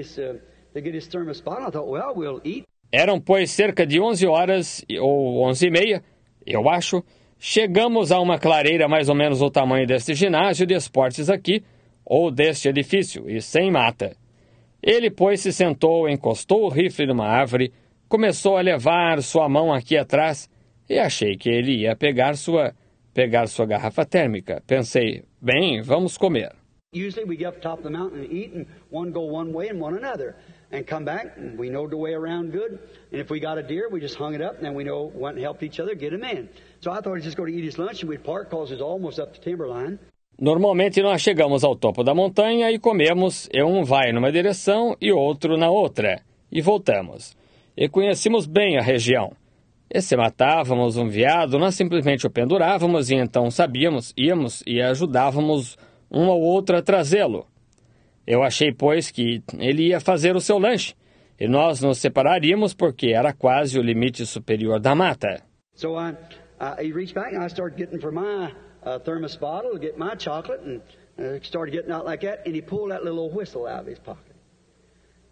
his thermos bottle. I thought, well, we'll eat. Eram, pois, cerca de 11 horas ou 11h30, eu acho. Chegamos a uma clareira mais ou menos do tamanho deste ginásio de esportes aqui, ou deste edifício, e sem mata. Ele, pois, se sentou, encostou o rifle numa árvore, começou a levar sua mão aqui atrás, e achei que ele ia pegar sua garrafa térmica. Pensei, bem, vamos comer. Usually we get up top of the mountain and eat, and one go one way and one another, and come back, and we know the way around good. And if we got a deer, we just hung it up, and then we know went and helped each other get him in. So I thought he'd just go to eat his lunch, and we'd park because it's almost up to timberline. Normalmente nós chegamos ao topo da montanha e comemos, e um vai numa direção e outro na outra, e voltamos. E conhecíamos bem a região. E se matávamos um veado, nós simplesmente o pendurávamos e então sabíamos, íamos e ajudávamos um ao outro a trazê-lo. Eu achei, pois, que ele ia fazer o seu lanche, e nós nos separaríamos porque era quase o limite superior da mata. So he reached back and I started getting for my thermos bottle to get my chocolate and started getting out like that, and he pulled that little whistle out of his pocket.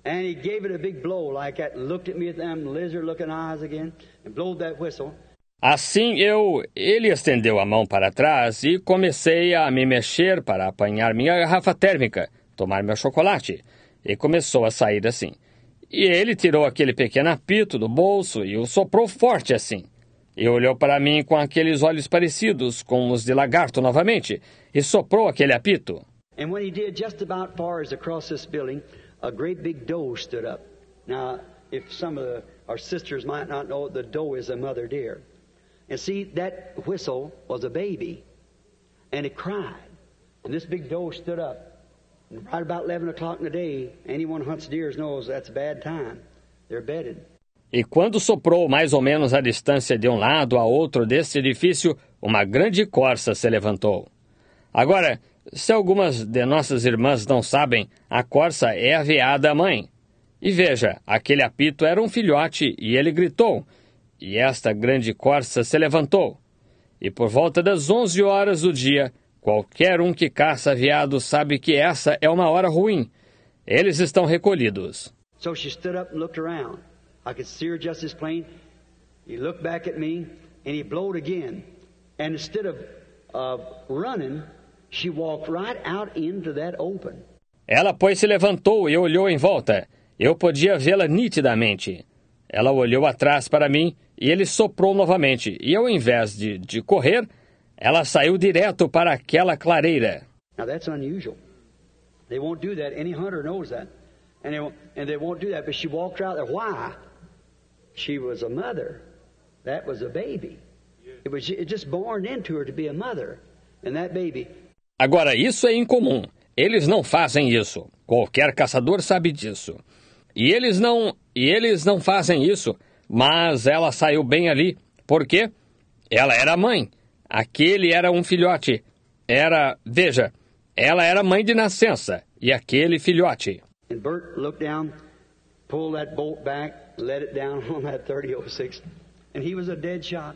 And he gave it a big blow like that, looked at me with them lizard-looking eyes again, and blowed that whistle. Assim ele estendeu a mão para trás e comecei a me mexer para apanhar minha garrafa térmica, tomar meu chocolate, e começou a sair assim. E ele tirou aquele pequeno apito do bolso e o soprou forte assim. E olhou para mim com aqueles olhos parecidos com os de lagarto novamente, e soprou aquele apito. And when he did, just about far as across this building, a great big doe stood up. Now, if some of our sisters might not know, the doe is a mother deer. And see, that whistle was a baby, and it cried. And this big doe stood up. And right about 11 o'clock in the day, anyone who hunts deers knows that's a bad time. They're bedded. E quando soprou mais ou menos a distância de um lado a outro desse edifício, uma grande corça se levantou. Agora, se algumas de nossas irmãs não sabem, a corça é a veada-mãe. E veja, aquele apito era um filhote e ele gritou. E esta grande corça se levantou. E por volta das 11 horas do dia, qualquer um que caça veado sabe que essa é uma hora ruim. Eles estão recolhidos. So she stood up and looked around. I could see her just as plain. He looked back at me, and he blowed again. And instead of running, she walked right out into that open. Ela, pois, se levantou e olhou em volta. Eu podia vê-la nitidamente. Ela olhou atrás para mim e ele soprou novamente. E ao invés de correr, ela saiu direto para aquela clareira. Now that's unusual. They won't do that. Any hunter knows that. And they won't do that. But she walked out there. Why? She was a mother. That was a baby. It just born into her to be a mother. And that baby... Agora, isso é incomum. Eles não fazem isso. Qualquer caçador sabe disso. E eles não fazem isso, mas ela saiu bem ali. Por quê? Ela era mãe. Aquele era um filhote. Veja, ela era mãe de nascença. E aquele filhote. And Bert looked down, pulled that bolt back, let it down on that 30-06, and he was a dead shot.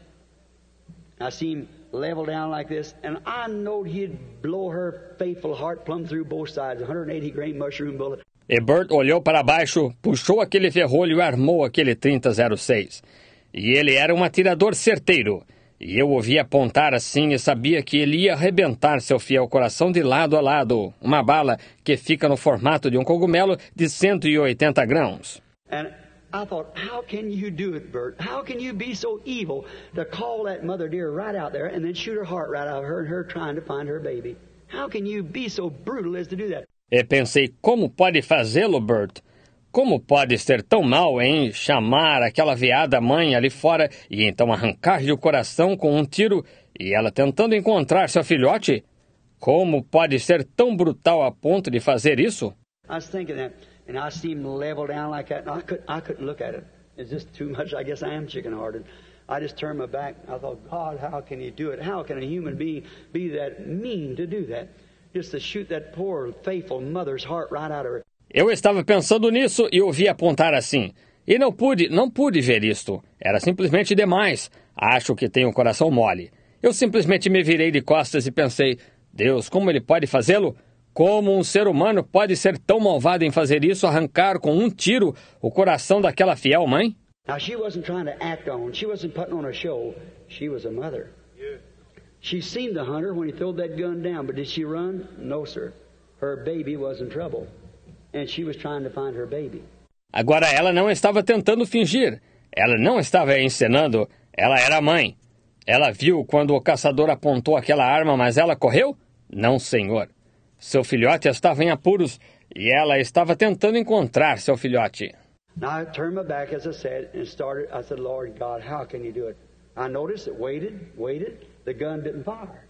I see him level down like this, and I knowed he'd blow her faithful heart plumb through both sides, 180-grain mushroom bullet. E Bert olhou para baixo, puxou aquele ferrolho e armou aquele 30-06. E ele era um atirador certeiro. E eu ouvi apontar assim e sabia que ele ia arrebentar seu fiel coração de lado a lado. Uma bala que fica no formato de um cogumelo de 180 grãos. And I thought, how can you do it, Bert? How can you be so evil to call that mother deer right out there and then shoot her heart right out of her and her trying to find her baby? How can you be so brutal as to do that? E pensei, como pode fazê-lo, Bert? Como pode ser tão mal em chamar aquela veada mãe ali fora e então arrancar-lhe o coração com um tiro e ela tentando encontrar seu filhote? Como pode ser tão brutal a ponto de fazer isso? I was thinking that, and I see him level down like that, and I couldn't look at it. It's just too much. I guess I am chicken-hearted. I just turned my back. I thought, God, how can you do it? How can a human being be that mean to do that? Just to shoot that poor, faithful mother's heart right out of her. Eu estava pensando nisso e ouvi apontar assim. E não pude ver isto. Era simplesmente demais. Acho que tenho o coração mole. Eu simplesmente me virei de costas e pensei, Deus, como ele pode fazê-lo? Como um ser humano pode ser tão malvado em fazer isso, arrancar com um tiro o coração daquela fiel mãe? Now, she wasn't trying to act on. She wasn't putting on a show. She was a mother. Yeah. She seen the hunter when he threw that gun down, but did she run? No, sir. Her baby was in trouble, and she was trying to find her baby. Agora, ela não estava tentando fingir. Ela não estava encenando. Ela era mãe. Ela viu quando o caçador apontou aquela arma, mas ela correu? Não, senhor. Seu filhote estava em apuros e ela estava tentando encontrar seu filhote. Now, I turned my back, as I said, and started. I said, Lord God, how can you do it? I noticed it, waited. The gun didn't fire.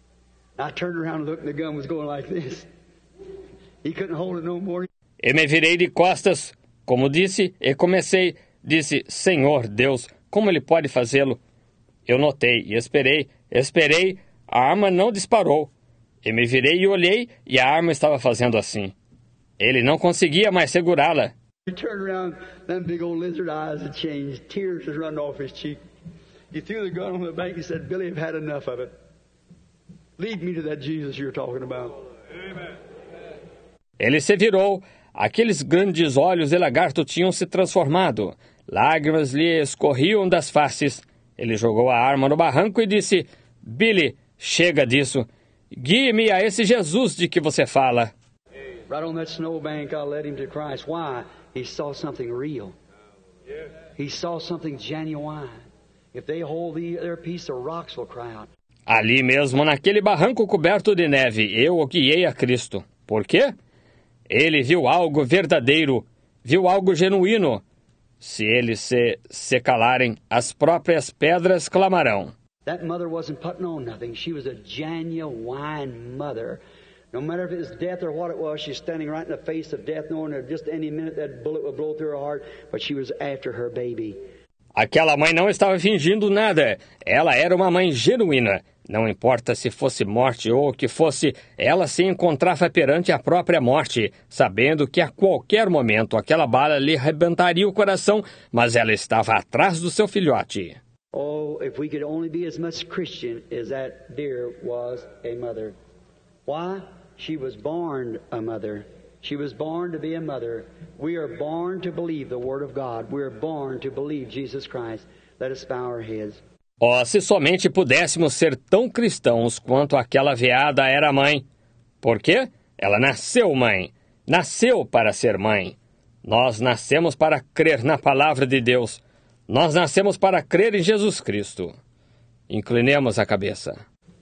I turned around and looked, and the gun was going like this. He couldn't hold it no more. Eu me virei de costas, como disse, e disse, Senhor Deus, como ele pode fazê-lo? Eu notei e esperei, a arma não disparou. Eu me virei e olhei, e a arma estava fazendo assim. Ele não conseguia mais segurá-la. He turned around, them big old lizard eyes had changed. Tears was running off his cheek. He threw the gun on the bank. He said, Billy, I've had enough of it. Lead me to that Jesus you're talking about. Amen. Ele se virou, Aqueles grandes olhos de lagarto tinham se transformado. Lágrimas lhe escorriam das faces. Ele jogou a arma no barranco e disse: Billy, chega disso. Guie-me a esse Jesus de que você fala. Right on that snowbank, I led him to Christ. Why? He saw something real. He saw something genuine. If they hold their peace, the rocks will cry out. Ali mesmo, naquele barranco coberto de neve, eu o guiei a Cristo. Por quê? Ele viu algo verdadeiro, viu algo genuíno. Se eles se calarem, as próprias pedras clamarão. That mother wasn't putting on nothing. She was a genuine mother. No matter if it was death or what it was, she's standing right in the face of death, knowing that just any minute that bullet would blow through her heart, but she was after her baby. Aquela mãe não estava fingindo nada. Ela era uma mãe genuína. Não importa se fosse morte ou o que fosse, ela se encontrava perante a própria morte, sabendo que a qualquer momento aquela bala lhe arrebentaria o coração, mas ela estava atrás do seu filhote. Oh, if we could only be as much Christian as that dear was a mother. Why? She was born a mother. She was born to be a mother. We are born to believe the Word of God. We are born to believe Jesus Christ. Let us bow our heads. Oh, se somente pudéssemos ser tão cristãos quanto aquela veada era mãe. Por quê? Ela nasceu mãe. Nasceu para ser mãe. Nós nascemos para crer na palavra de Deus. Nós nascemos para crer em Jesus Cristo. Inclinemos a cabeça.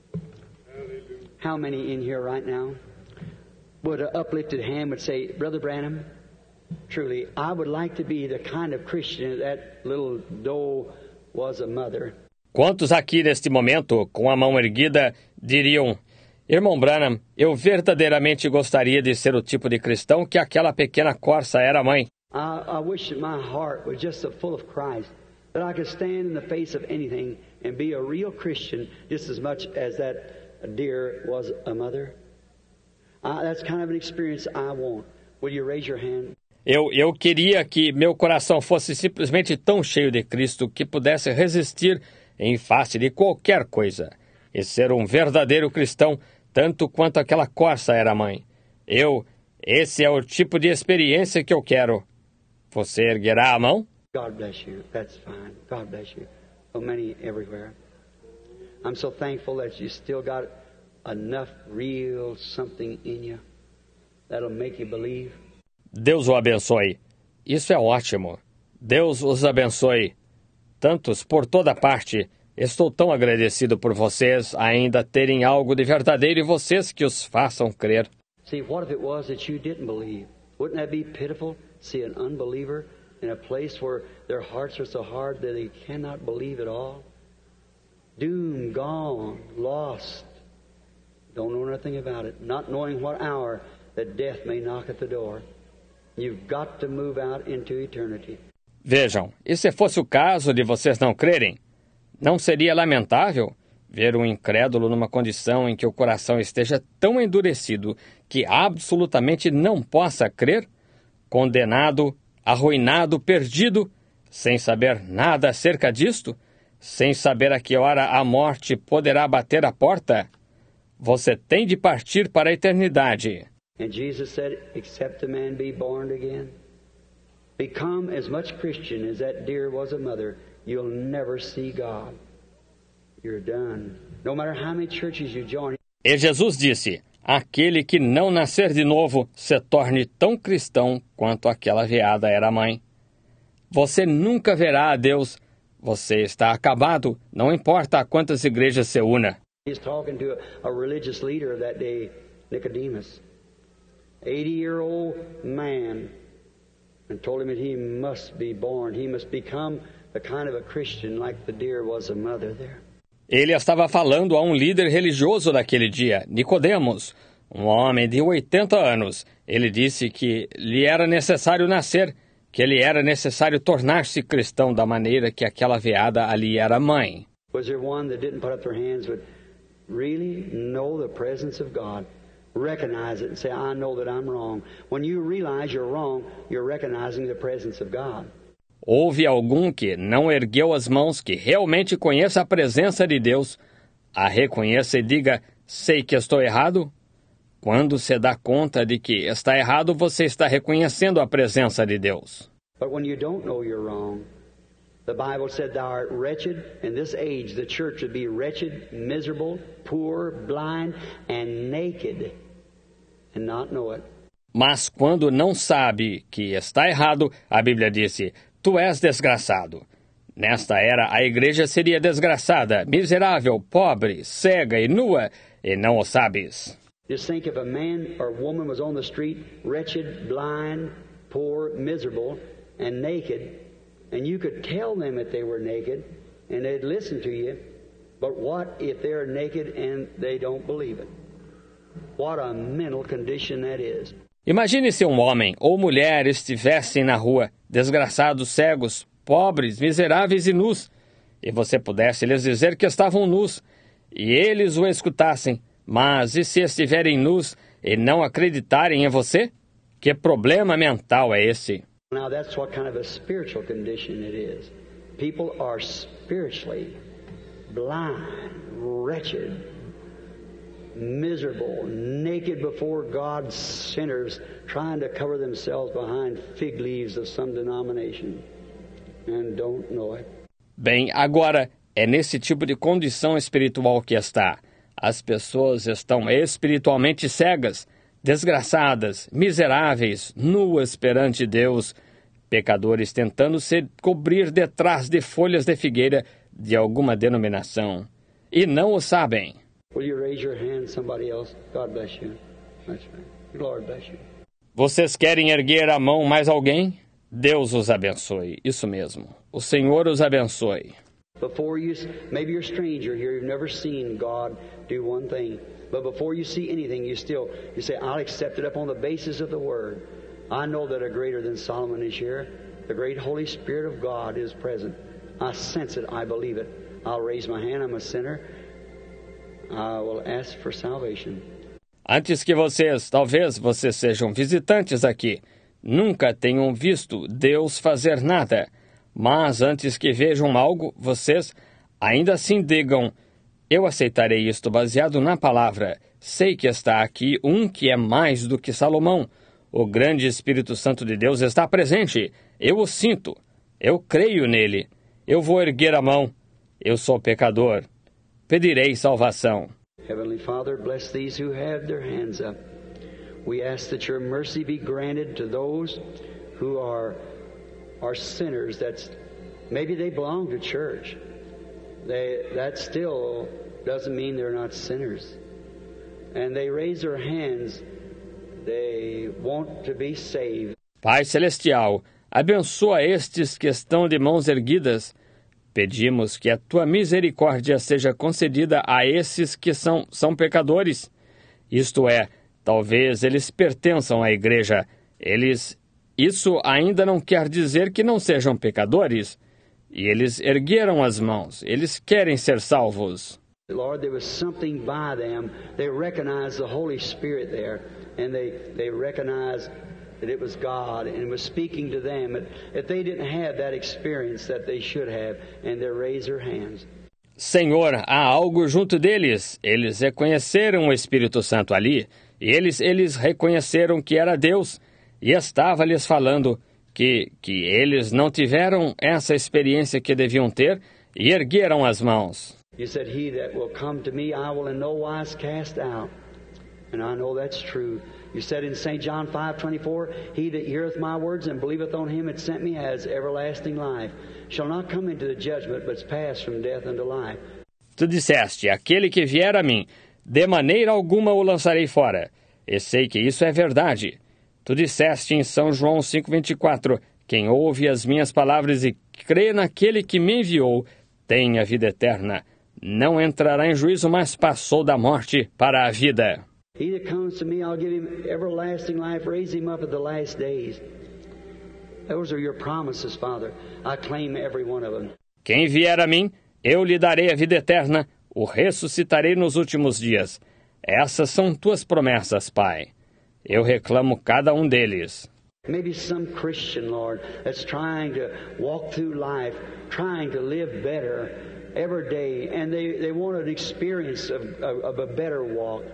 How many in here right now would an uplifted hand would say, Brother Branham, truly, I would like to be the kind of Christian that little doe was a mother. Quantos aqui neste momento, com a mão erguida, diriam: Irmão Branham, eu verdadeiramente gostaria de ser o tipo de cristão que aquela pequena corça era mãe. I wish that my heart was just so full of Christ that I could stand in the face of anything and be a real Christian just as much as that deer was a mother. That's kind of an experience I want. Will you raise your hand? Eu queria que meu coração fosse simplesmente tão cheio de Cristo que pudesse resistir em face de qualquer coisa e ser um verdadeiro cristão, tanto quanto aquela corça era mãe. Esse é o tipo de experiência que eu quero. Você erguerá a mão? God bless you. That's fine. God bless you. So many everywhere. I'm so thankful that you still got enough real something in you that'll make you believe. Deus o abençoe. Isso é ótimo. Deus os abençoe. Tantos por toda parte. Estou tão agradecido por vocês ainda terem algo de verdadeiro em vocês que os façam crer. See, what if it was that you didn't believe? Wouldn't that be pitiful? See an unbeliever in a place where their hearts are so hard that they cannot believe at all? Doomed, gone, lost. Don't know nothing about it. Not knowing what hour that death may knock at the door. You've got to move out into eternity. Vejam, e se fosse o caso de vocês não crerem? Não seria lamentável ver um incrédulo numa condição em que o coração esteja tão endurecido que absolutamente não possa crer? Condenado, arruinado, perdido, sem saber nada acerca disto? Sem saber a que hora a morte poderá bater a porta? Você tem de partir para a eternidade. And Jesus said, except a man be born again, become as much Christian as that deer was a mother, you'll never see God. You're done. No matter how many churches you join. E Jesus disse, aquele que não nascer de novo se torne tão cristão quanto aquela veada era mãe. Você nunca verá a Deus. Você está acabado, não importa a quantas igrejas se una. He's talking to a religious leader of that day, Nicodemus, 80-year-old man, and told him that he must be born. He must become the kind of a Christian like the deer was a mother there. Ele estava falando a um líder religioso daquele dia, Nicodemos, um homem de 80 anos. Ele disse que lhe era necessário nascer, que ele era necessário tornar-se cristão da maneira que aquela veada ali era mãe. Was there one that didn't put up their hands but really know the presence of God? Recognize it and say, I know that I'm wrong. When you realize you're wrong, you're recognizing the presence of God. Houve algum que não ergueu as mãos, que realmente conheça a presença de Deus, a reconheça e diga, sei que estou errado? Quando se dá conta de que está errado, você está reconhecendo a presença de Deus. But when you don't know you're wrong, the Bible said thou art wretched. In this age, the church would be wretched, miserable, poor, blind, and naked, and not know it. Mas quando não sabe que está errado, a Bíblia disse, tu és desgraçado. Nesta era, a igreja seria desgraçada, miserável, pobre, cega e nua, e não o sabes. Just think if a man or woman was on the street, wretched, blind, poor, miserable, and naked, and you could tell them that they were naked, and they'd listen to you, but what if they're naked and they don't believe it? What a mental condition that is. Imagine se um homem ou mulher estivessem na rua, desgraçados, cegos, pobres, miseráveis e nus, e você pudesse lhes dizer que estavam nus, e eles o escutassem, mas e se estiverem nus e não acreditarem em você? Que problema mental é esse? Now that's what kind of a spiritual condition it is. People are spiritually blind, wretched, miserable, naked before God, sinners, trying to cover themselves behind fig leaves of some denomination, and don't know it. Bem, agora, é nesse tipo de condição espiritual que está. As pessoas estão espiritualmente cegas, desgraçadas, miseráveis, nuas perante Deus, pecadores tentando se cobrir detrás de folhas de figueira de alguma denominação. E não o sabem. Will you raise your hand, somebody else? God bless you. That's right. Lord bless you. Vocês querem erguer a mão mais alguém? Deus os abençoe. Isso mesmo. O Senhor os abençoe. Before you, maybe you're a stranger here, you've never seen God do one thing. But before you see anything, you say, I'll accept it upon the basis of the Word. I know that a greater than Solomon is here. The great Holy Spirit of God is present. I sense it, I believe it. I'll raise my hand, I'm a sinner. I will ask for salvation. Antes que talvez vocês sejam visitantes aqui, nunca tenham visto Deus fazer nada. Mas antes que vejam algo, vocês ainda assim digam, eu aceitarei isto baseado na palavra. Sei que está aqui um que é mais do que Salomão. O grande Espírito Santo de Deus está presente. Eu o sinto. Eu creio nele. Eu vou erguer a mão. Eu sou pecador. Pedirei salvação. Heavenly Father, bless these who have their hands up. We ask that your mercy be granted to those who are sinners. That's maybe they belong to church. That still doesn't mean they're not sinners. And they raise their hands. They want to be saved. Pai Celestial, abençoa estes que estão de mãos erguidas. Pedimos que a tua misericórdia seja concedida a esses que são pecadores. Isto é, talvez eles pertençam à igreja. Isso ainda não quer dizer que não sejam pecadores. E eles ergueram as mãos. Eles querem ser salvos. Lord, there was something by them. They recognized the Holy Spirit there. And they recognized that it was God and was speaking to them. If they didn't have that experience that they should have, and they raised their hands. Senhor, há algo junto deles. Eles reconheceram o Espírito Santo ali. E eles reconheceram que era Deus. E estava lhes falando que eles não tiveram essa experiência que deviam ter e ergueram as mãos. You said, he that will come to me, I will in no wise cast out. And I know that's true. You said in St. John 5:24, he that heareth my words and believeth on him that sent me has everlasting life, shall not come into the judgment, but is passed from death unto life. Tu disseste, aquele que vier a mim, de maneira alguma o lançarei fora. E sei que isso é verdade. Tu disseste em São João 5:24, quem ouve as minhas palavras e crê naquele que me enviou, tem a vida eterna. Não entrará em juízo, mas passou da morte para a vida. He that comes to me, I'll give him everlasting life, raise him up at the last days. Those are your promises, Father. I claim every one of them. Quem vier a mim, eu lhe darei a vida eterna, o ressuscitarei nos últimos dias. Essas são tuas promessas, Pai. Eu reclamo cada um deles. Maybe some Christian, Lord, that's trying to walk through life, trying to live better every day, and they want an experience of a better walk.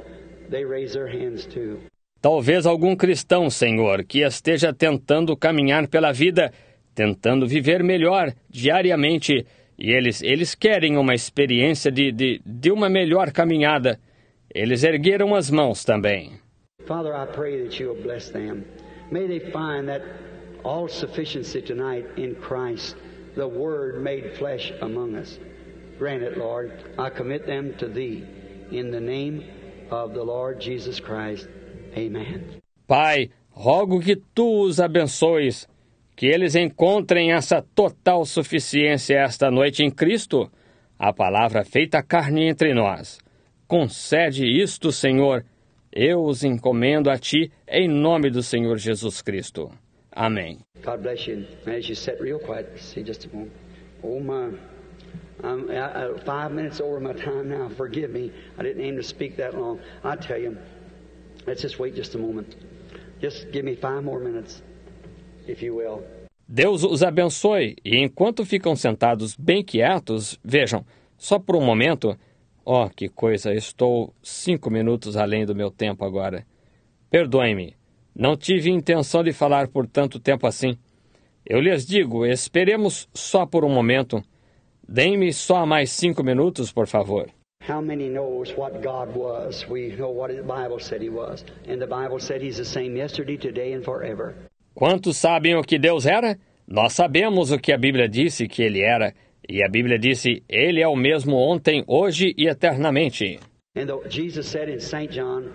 they raise their hands too. Talvez algum cristão, Senhor, que esteja tentando caminhar pela vida, tentando viver melhor diariamente, e eles querem uma experiência de uma melhor caminhada. Eles ergueram as mãos também. Father, I pray that you will bless them. May they find that all sufficiency tonight in Christ, the Word made flesh among us. Grant it, Lord. I commit them to Thee. In the name of the Lord Jesus Christ. Amen. Pai, rogo que Tu os abençoes, que eles encontrem essa total suficiência esta noite em Cristo, a palavra feita carne entre nós. Concede isto, Senhor. Eu os encomendo a Ti em nome do Senhor Jesus Cristo. Amém. God bless you. As you sit real quiet, see just a moment. Oh my, I'm 5 minutes over my time now. Forgive me. I didn't aim to speak that long. I tell you, let's just wait just a moment. Just give me 5 more minutes, if you will. Deus os abençoe, e enquanto ficam sentados bem quietos, vejam, só por um momento, que coisa, estou 5 minutos além do meu tempo agora. Perdoem-me, não tive intenção de falar por tanto tempo assim. Eu lhes digo, esperemos só por um momento. Deem-me só mais 5 minutos, por favor. How many knows what God was? We know what the Bible said He was. And the Bible said He's the same yesterday, today and forever. Quantos sabem o que Deus era? Nós sabemos o que a Bíblia disse que Ele era. E a Bíblia disse, Ele é o mesmo ontem, hoje e eternamente. And Jesus said in St. John,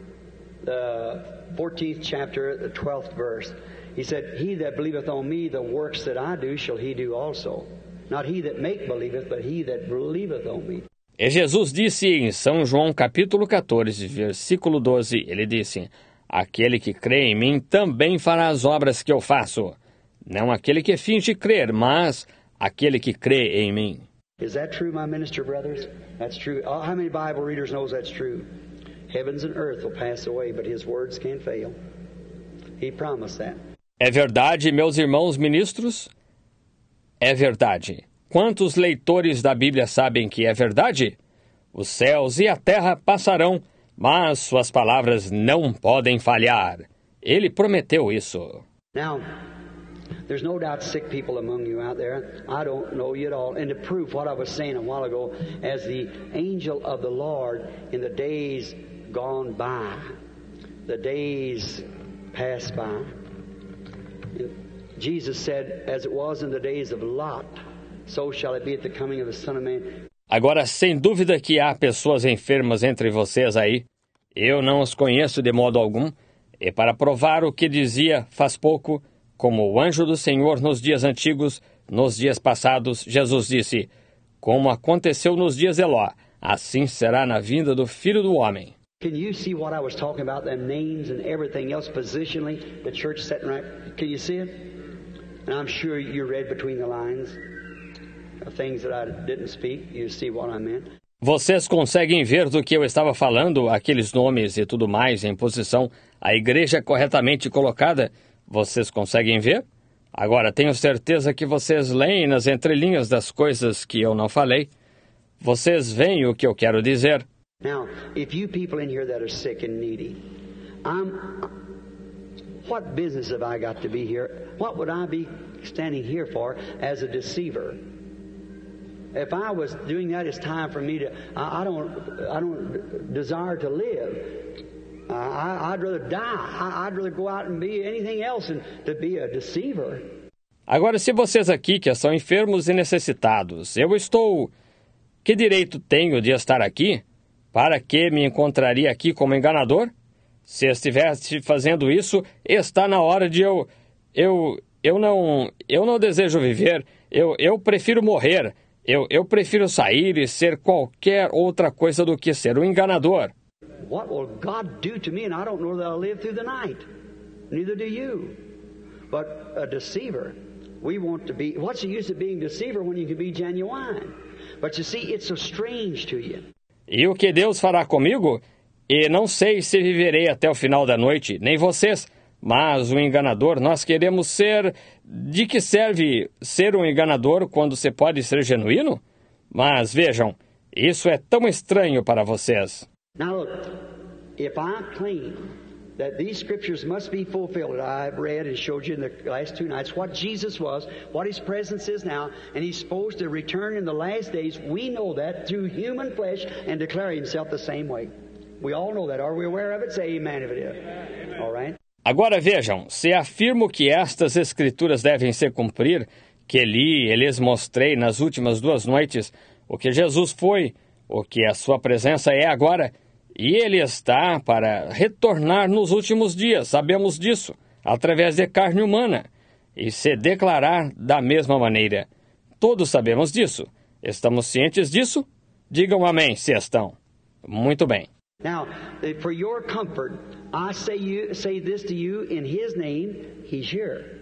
the 14th chapter, the 12th verse, He said, He that believeth on me, the works that I do, shall he do also. Not he that make believeth, but he that believeth on me. E Jesus disse em São João capítulo 14, versículo 12, ele disse, aquele que crê em mim também fará as obras que eu faço. Não aquele que finge crer, mas aquele que crê em mim. Is that true, my minister brothers? That's true. How many Bible readers knows that's true? Heavens and earth will pass away, but His words can't fail. He promised that. É verdade, meus irmãos ministros? É verdade. Quantos leitores da Bíblia sabem que é verdade? Os céus e a terra passarão, mas suas palavras não podem falhar. Ele prometeu isso. Now, there's no doubt sick people among you out there. I don't know you at all. And to prove what I was saying a while ago, as the angel of the Lord in the days gone by, the days passed by. Jesus said, as it was in the days of Lot, so shall it be at the coming of the Son of Man. Agora, sem dúvida que há pessoas enfermas entre vocês aí. Eu não os conheço de modo algum. E para provar o que dizia faz pouco, como o anjo do Senhor nos dias antigos, nos dias passados, Jesus disse, como aconteceu nos dias de Ló, assim será na vinda do Filho do Homem. Can you see what I was talking about, them names and everything else positionally, the church setting right? Can you see it? And I'm sure you read between the lines of things that I didn't speak. You see what I meant. Vocês conseguem ver do que eu estava falando, aqueles nomes e tudo mais em posição, a igreja corretamente colocada? Vocês conseguem ver? Agora, tenho certeza que vocês leem nas entrelinhas das coisas que eu não falei. Vocês veem o que eu quero dizer. Now, if you people in here that are sick and needy, what business have I got to be here? What would I be standing here for as a deceiver? If I was doing that, it's time for me to. I don't desire to live. I'd rather die. I'd rather go out and be anything else than to be a deceiver. Agora, se vocês aqui que são enfermos e necessitados, eu estou. Que direito tenho de estar aqui? Para que me encontraria aqui como enganador? Se estivesse fazendo isso, está na hora de eu não desejo viver. Eu prefiro morrer. Eu prefiro sair e ser qualquer outra coisa do que ser um enganador. What will God do to me? And I don't know that I'll live through the night. Neither do you. But a deceiver, we want to be. What's the use of being a deceiver when you can be genuine? But you see, it's so strange to you. E o que Deus fará comigo? E não sei se viverei até o final da noite, nem vocês. Mas o enganador, nós queremos ser... De que serve ser um enganador quando você pode ser genuíno? Mas vejam, isso é tão estranho para vocês. Now look, if I claim that these scriptures must be fulfilled, I've read and showed you in the last 2 nights what Jesus was, what His presence is now, and He's supposed to return in the last days. We know that through human flesh and declare Himself the same way. We all know that. Are we aware of it? Say amen if it is. All right? Agora vejam, se afirmo que estas escrituras devem se cumprir, que li e lhes mostrei nas últimas 2 noites, o que Jesus foi, o que a sua presença é agora, e Ele está para retornar nos últimos dias, sabemos disso, através de carne humana, e se declarar da mesma maneira. Todos sabemos disso. Estamos cientes disso? Digam amém, se estão. Muito bem. Now, for your comfort, I say this to you in His name. He's here.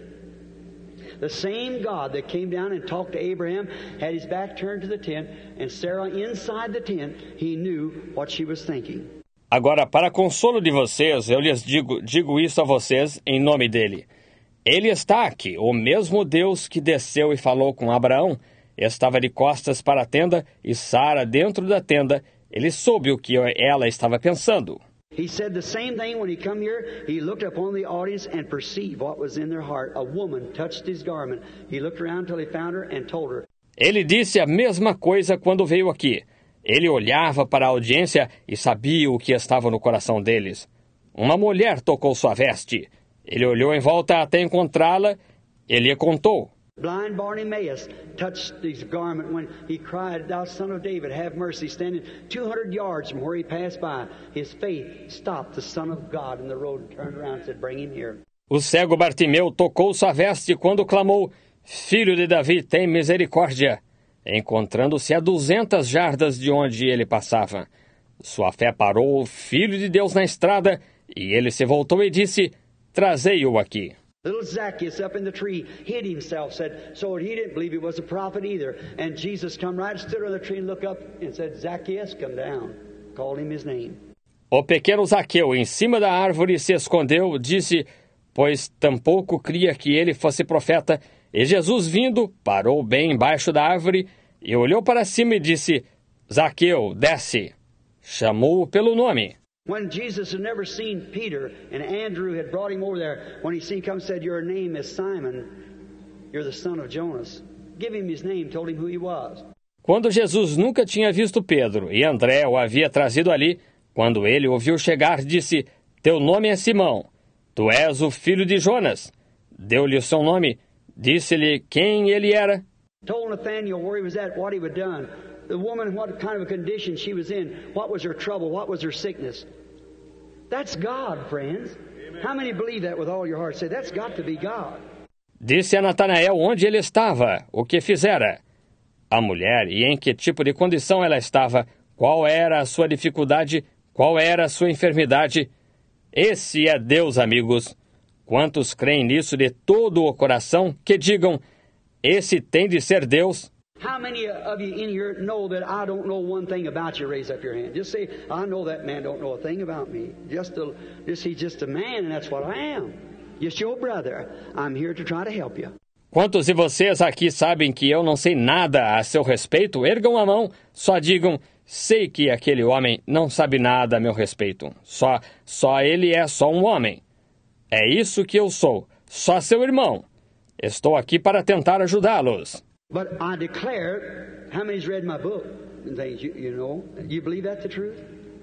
The same God that came down and talked to Abraham had his back turned to the tent, and Sarah inside the tent, He knew what she was thinking. Agora, para consolo de vocês, eu lhes digo isso a vocês em nome dele. Ele está aqui, o mesmo Deus que desceu e falou com Abraão, estava de costas para a tenda, e Sara dentro da tenda. Ele soube o que ela estava pensando. He said the same thing when He come here. He looked upon the audience and perceived what was in their heart. A woman touched His garment. He looked around till He found her and told her. Ele disse a mesma coisa quando veio aqui. Ele olhava para a audiência e sabia o que estava no coração deles. Uma mulher tocou sua veste. Ele olhou em volta até encontrá-la. Ele lhe contou. Blind Bartimaeus touched his garment when he cried, "Thou son of David, have mercy." Standing 200 yards from where he passed by, his faith stopped the Son of God in the road and turned around and said, "Bring him here." O cego Bartimeu tocou sua veste quando clamou, "Filho de Davi, tem misericórdia!" Encontrando-se a 200 jardas de onde ele passava. Sua fé parou o Filho de Deus na estrada, e ele se voltou e disse, "Trazei-o aqui." Little Zacchaeus up in the tree hid himself, said, so he didn't believe he was a prophet either. And Jesus come right, stood on the tree and looked up and said, "Zacchaeus, come down." Called him his name. O pequeno Zaqueu, em cima da árvore, se escondeu, disse, pois tampouco cria que ele fosse profeta. E Jesus, vindo, parou bem embaixo da árvore e olhou para cima e disse, "Zaqueu, desce." Chamou-o pelo nome. When Jesus had never seen Peter and Andrew had brought him over there, when he seen him come, said, "Your name is Simon, you're the son of Jonas." Give him his name, told him who he was. Quando Jesus nunca tinha visto Pedro e André o havia trazido ali, quando ele o viu chegar, disse, "Teu nome é Simão, tu és o filho de Jonas." Deu-lhe o seu nome, disse-lhe quem ele era. Told Nathanael where he was at, what he had done. The woman, what kind of a condition she was in. What was her trouble? What was her sickness? That's God, friends. Amen. How many believe that with all your heart? Say, that's got to be God. Disse a Natanael onde ele estava, o que fizera. A mulher e em que tipo de condição ela estava, qual era a sua dificuldade, qual era a sua enfermidade. Esse é Deus, amigos. Quantos creem nisso de todo o coração, que digam, esse tem de ser Deus? How many of you in here know that I don't know one thing about you? Raise up your hand. Just say, "I know that man don't know a thing about me. He's just a man, and that's what I am. Just your brother. I'm here to try to help you." Quantos de vocês aqui sabem que eu não sei nada a seu respeito? Ergam a mão, só digam, sei que aquele homem não sabe nada a meu respeito. Só ele é só um homem. É isso que eu sou, só seu irmão. Estou aqui para tentar ajudá-los. But I declare, how many's read my book and things, you know? You believe that's the truth?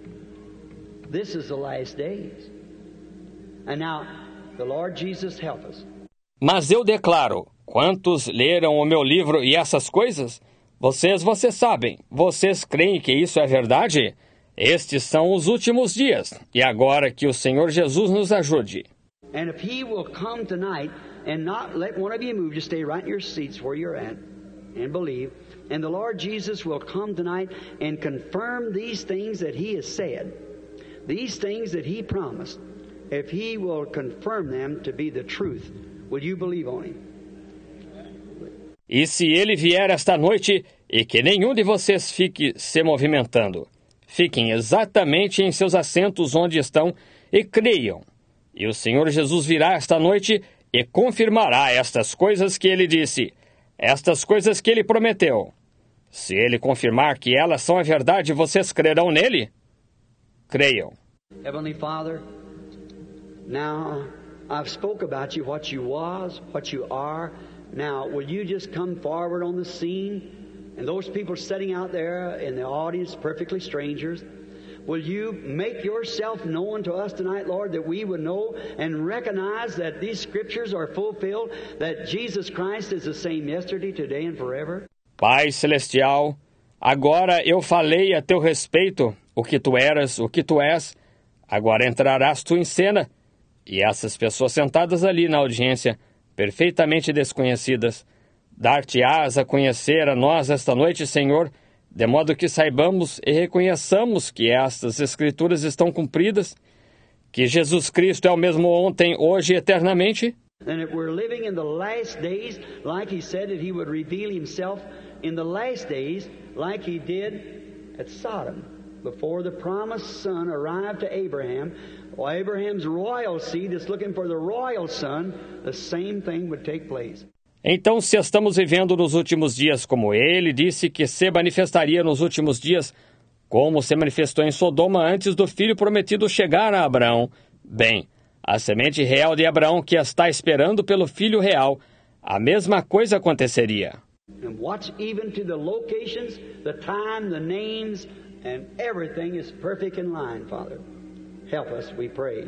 This is the last days. And now, the Lord Jesus help us. Mas eu declaro, quantos leram o meu livro e essas coisas? Vocês sabem, vocês creem que isso é verdade? Estes são os últimos dias, e agora que o Senhor Jesus nos ajude. And if He will come tonight and not let one of you move, just stay right in your seats where you're at. And believe, and the Lord Jesus will come tonight and confirm these things that He has said, these things that He promised. If He will confirm them to be the truth, will you believe on Him? E se Ele vier esta noite, e que nenhum de vocês fique se movimentando, fiquem exatamente em seus assentos onde estão e creiam. E o Senhor Jesus virá esta noite e confirmará estas coisas que Ele disse, estas coisas que Ele prometeu. Se Ele confirmar que elas são a verdade, vocês crerão nele? Creiam. Heavenly Father, now I've spoke about you, what you was, what you are. Now, will you just come forward on the scene? And those people sitting out there in the audience, perfectly strangers, will you make yourself known to us tonight, Lord, that we would know and recognize that these Scriptures are fulfilled, that Jesus Christ is the same yesterday, today, and forever? Pai Celestial, agora eu falei a teu respeito, o que tu eras, o que tu és. Agora entrarás tu em cena, e essas pessoas sentadas ali na audiência, perfeitamente desconhecidas, dar-te-ás a conhecer a nós esta noite, Senhor, de modo que saibamos e reconheçamos que estas Escrituras estão cumpridas, que Jesus Cristo é o mesmo ontem, hoje e eternamente. And that we're living in the last days, like He said that He would reveal Himself in the last days, like He did at Sodom, before the promised son arrived to Abraham. Well, Abraham's royal seed is looking for the royal son. The same thing would take place. Então, se estamos vivendo nos últimos dias como ele disse que se manifestaria nos últimos dias, como se manifestou em Sodoma antes do filho prometido chegar a Abraão, bem, a semente real de Abraão que está esperando pelo filho real, a mesma coisa aconteceria. And watch even to the locations, the time, the names, and everything is perfect in line, Father. Help us, we pray,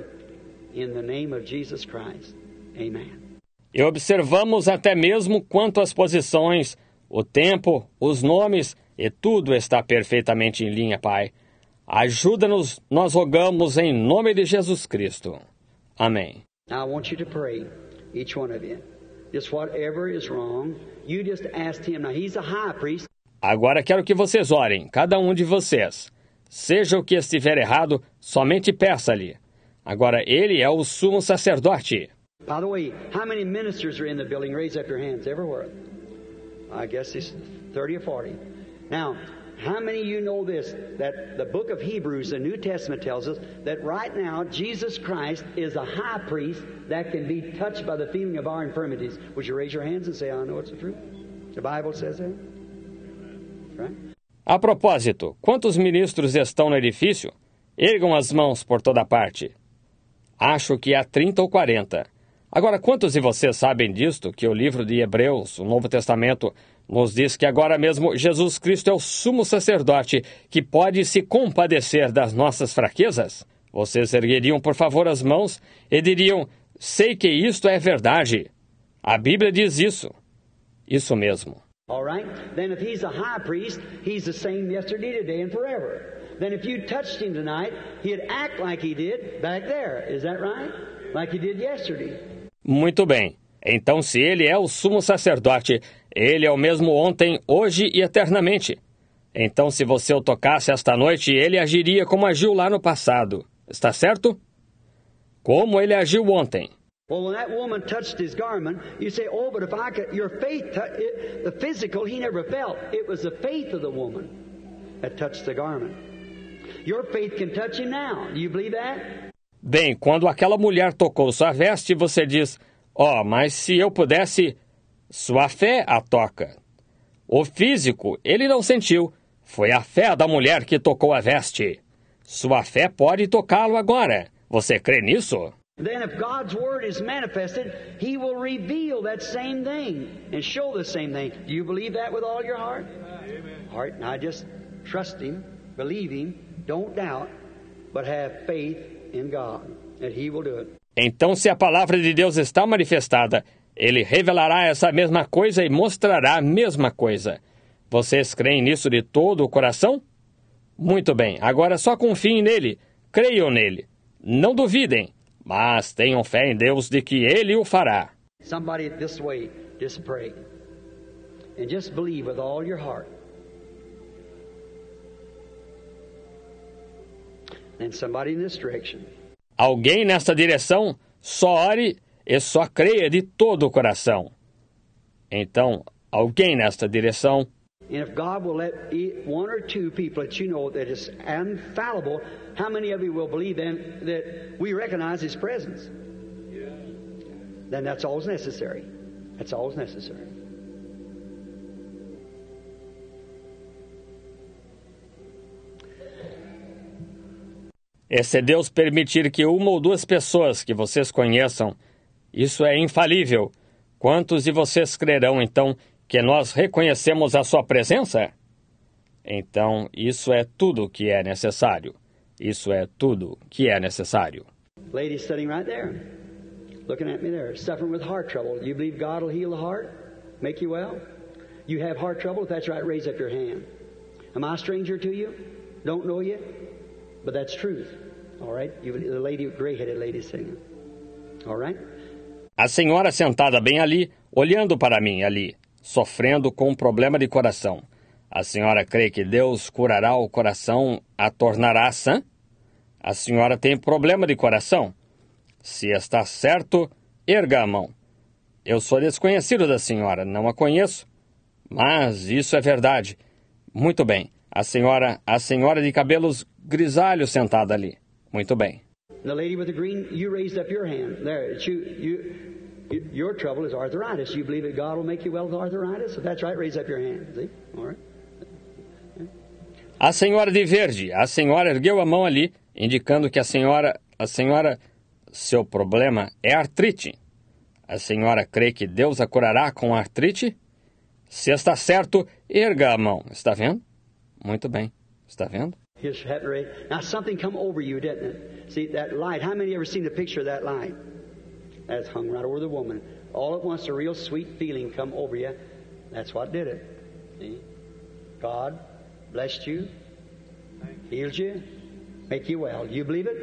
in the name of Jesus Christ. Amen. E observamos até mesmo quanto às posições, o tempo, os nomes, e tudo está perfeitamente em linha, Pai. Ajuda-nos, nós rogamos em nome de Jesus Cristo. Amém. Now I want you to pray, each one of you. Just whatever is wrong, you just asked Him. Now He's a high priest. Agora quero que vocês orem, cada um de vocês. Seja o que estiver errado, somente peça-lhe. Agora ele é o sumo sacerdote. By the way, how many ministers are in the building? Raise up your hands everywhere. I guess it's 30 or 40. Now, how many of you know this? That the book of Hebrews, the New Testament tells us that right now Jesus Christ is a high priest that can be touched by the feeling of our infirmities. Would you raise your hands and say, I know it's the truth? The Bible says that. Right? A propósito, quantos ministros estão no edifício? Ergam as mãos por toda parte. Acho que há 30 ou 40. Agora, quantos de vocês sabem disto, que o livro de Hebreus, o Novo Testamento, nos diz que agora mesmo Jesus Cristo é o sumo sacerdote que pode se compadecer das nossas fraquezas? Vocês ergueriam, por favor, as mãos e diriam, sei que isto é verdade. A Bíblia diz isso. Isso mesmo. All right? Then if He's a high priest, He's the same yesterday, today, and forever. Then if you touched Him tonight, He'd act like He did back there. Is that right? Like He did yesterday. Muito bem. Então, se ele é o sumo sacerdote, ele é o mesmo ontem, hoje e eternamente. Então, se você o tocasse esta noite, ele agiria como agiu lá no passado. Está certo? Como ele agiu ontem. Well, when that woman touched His garment, you say, oh, but if I could, your faith, the physical, He never felt. It was the faith of the woman that touched the garment. Your faith can touch Him now. Do you believe that? Bem, quando aquela mulher tocou sua veste, você diz, mas se eu pudesse, sua fé a toca. O físico, ele não sentiu. Foi a fé da mulher que tocou a veste. Sua fé pode tocá-lo agora. Você crê nisso? Then if God's Word is manifested, He will reveal that same thing and show the same thing. Do you believe that with all your heart? Amen. Heart, now just trust Him, believe Him, don't doubt, but have faith in God, that He will do it. Então, se a palavra de Deus está manifestada, Ele revelará essa mesma coisa e mostrará a mesma coisa. Vocês creem nisso de todo o coração? Muito bem, agora só confiem nele, creiam nele. Não duvidem, mas tenham fé em Deus de que Ele o fará. Somebody this way, just pray. And just believe with all your heart. And somebody in this direction. Alguém nesta direção, só ore e só creia de todo o coração. Então, alguém nesta direção. And if God will let one or two people that you know that is infallible, how many of you will believe then that we recognize His presence? Then that's all necessary. That's all necessary. E se Deus permitir que uma ou duas pessoas que vocês conheçam, isso é infalível. Quantos de vocês crerão, então, que nós reconhecemos a sua presença? Então, isso é tudo que é necessário. Isso é tudo que é necessário. Lady sitting right there, looking at me there, suffering with heart trouble. You believe God will heal the heart, make you well? You have heart trouble? If that's right, raise up your hand. Am I a stranger to you? Don't know you? But that's truth. All right? The lady, gray-headed lady singing. All right? A senhora sentada bem ali, olhando para mim ali, sofrendo com um problema de coração. A senhora crê que Deus curará o coração, a tornará sã? A senhora tem problema de coração? Se está certo, erga a mão. Eu sou desconhecido da senhora, não a conheço. Mas isso é verdade. Muito bem. A senhora de cabelos grisalhos sentada ali. Muito bem. The lady with the green, you raised up your hand. There, your trouble is arthritis. You believe that God will make you well with arthritis? If that's right, raise up your hand. See? All right. A senhora de verde, a senhora ergueu a mão ali, indicando que a senhora, seu problema é artrite. A senhora crê que Deus a curará com artrite? Se está certo, erga a mão. Está vendo? Muito bem. Está vendo? Now something come over you, didn't it? See that light. How many ever seen the picture of that light? That's hung right over the woman. All at once, a real sweet feeling come over you. That's what did it. See? God blessed you, healed you, make you well. You believe it?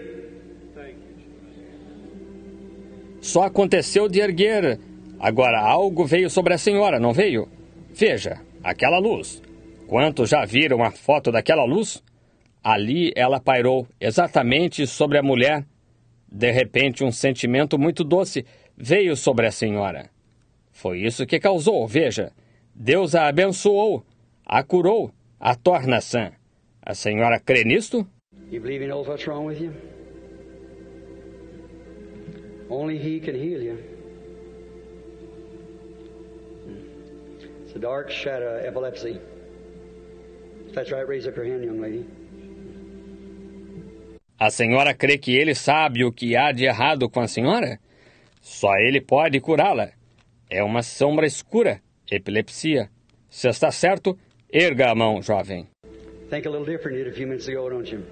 Só aconteceu de erguer. Agora, algo veio sobre a senhora, não veio? Veja, aquela luz. Quantos já viram a foto daquela luz? Ali ela pairou exatamente sobre a mulher. De repente, um sentimento muito doce veio sobre a senhora. Foi isso que causou, veja. Deus a abençoou, a curou, a torna sã. A senhora crê nisto? You believe he knows what's wrong with you? Only he can heal you. It's a dark shadow, epilepsy. If that's right, raise up your hand, young lady. A senhora crê que ele sabe o que há de errado com a senhora? Só ele pode curá-la. É uma sombra escura, epilepsia. Se está certo, erga a mão, jovem. Think a little different you did a few minutes ago, don't you?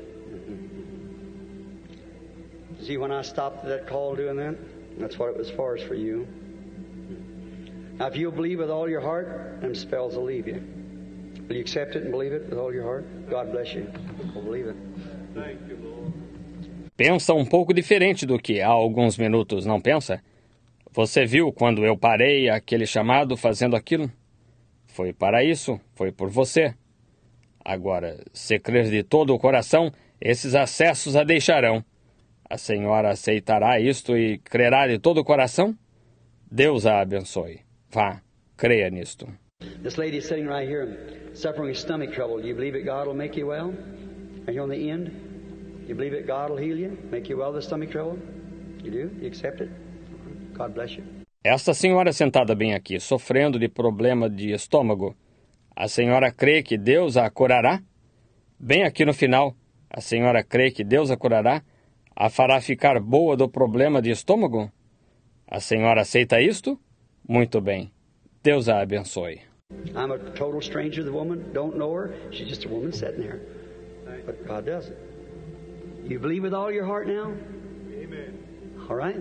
See, when I stopped that call doing that, that's what it was for, is for you. Now, if you'll believe with all your heart, them spells will leave you. Will you accept it and believe it with all your heart? God bless you. We'll believe it. Thank you, Lord. Pensa um pouco diferente do que há alguns minutos, não pensa? Você viu quando eu parei aquele chamado fazendo aquilo? Foi para isso, foi por você. Agora, se crer de todo o coração, esses acessos a deixarão. A senhora aceitará isto e crerá de todo o coração? Deus a abençoe. Vá, creia nisto. This lady is sitting right here, suffering with stomach trouble. Do you believe that God will make you well? Are you on the end? You believe that God will heal you, make you well of the stomach trouble? You do? You accept it? God bless you. Esta senhora sentada bem aqui, sofrendo de problema de estômago. A senhora crê que Deus a curará? Bem aqui no final, a senhora crê que Deus a curará? A fará ficar boa do problema de estômago? A senhora aceita isto? Muito bem. Deus a abençoe. I'm a total stranger to the woman, don't know her. She's just a woman sitting there. But God does it. You believe with all your heart now? Amen. All right?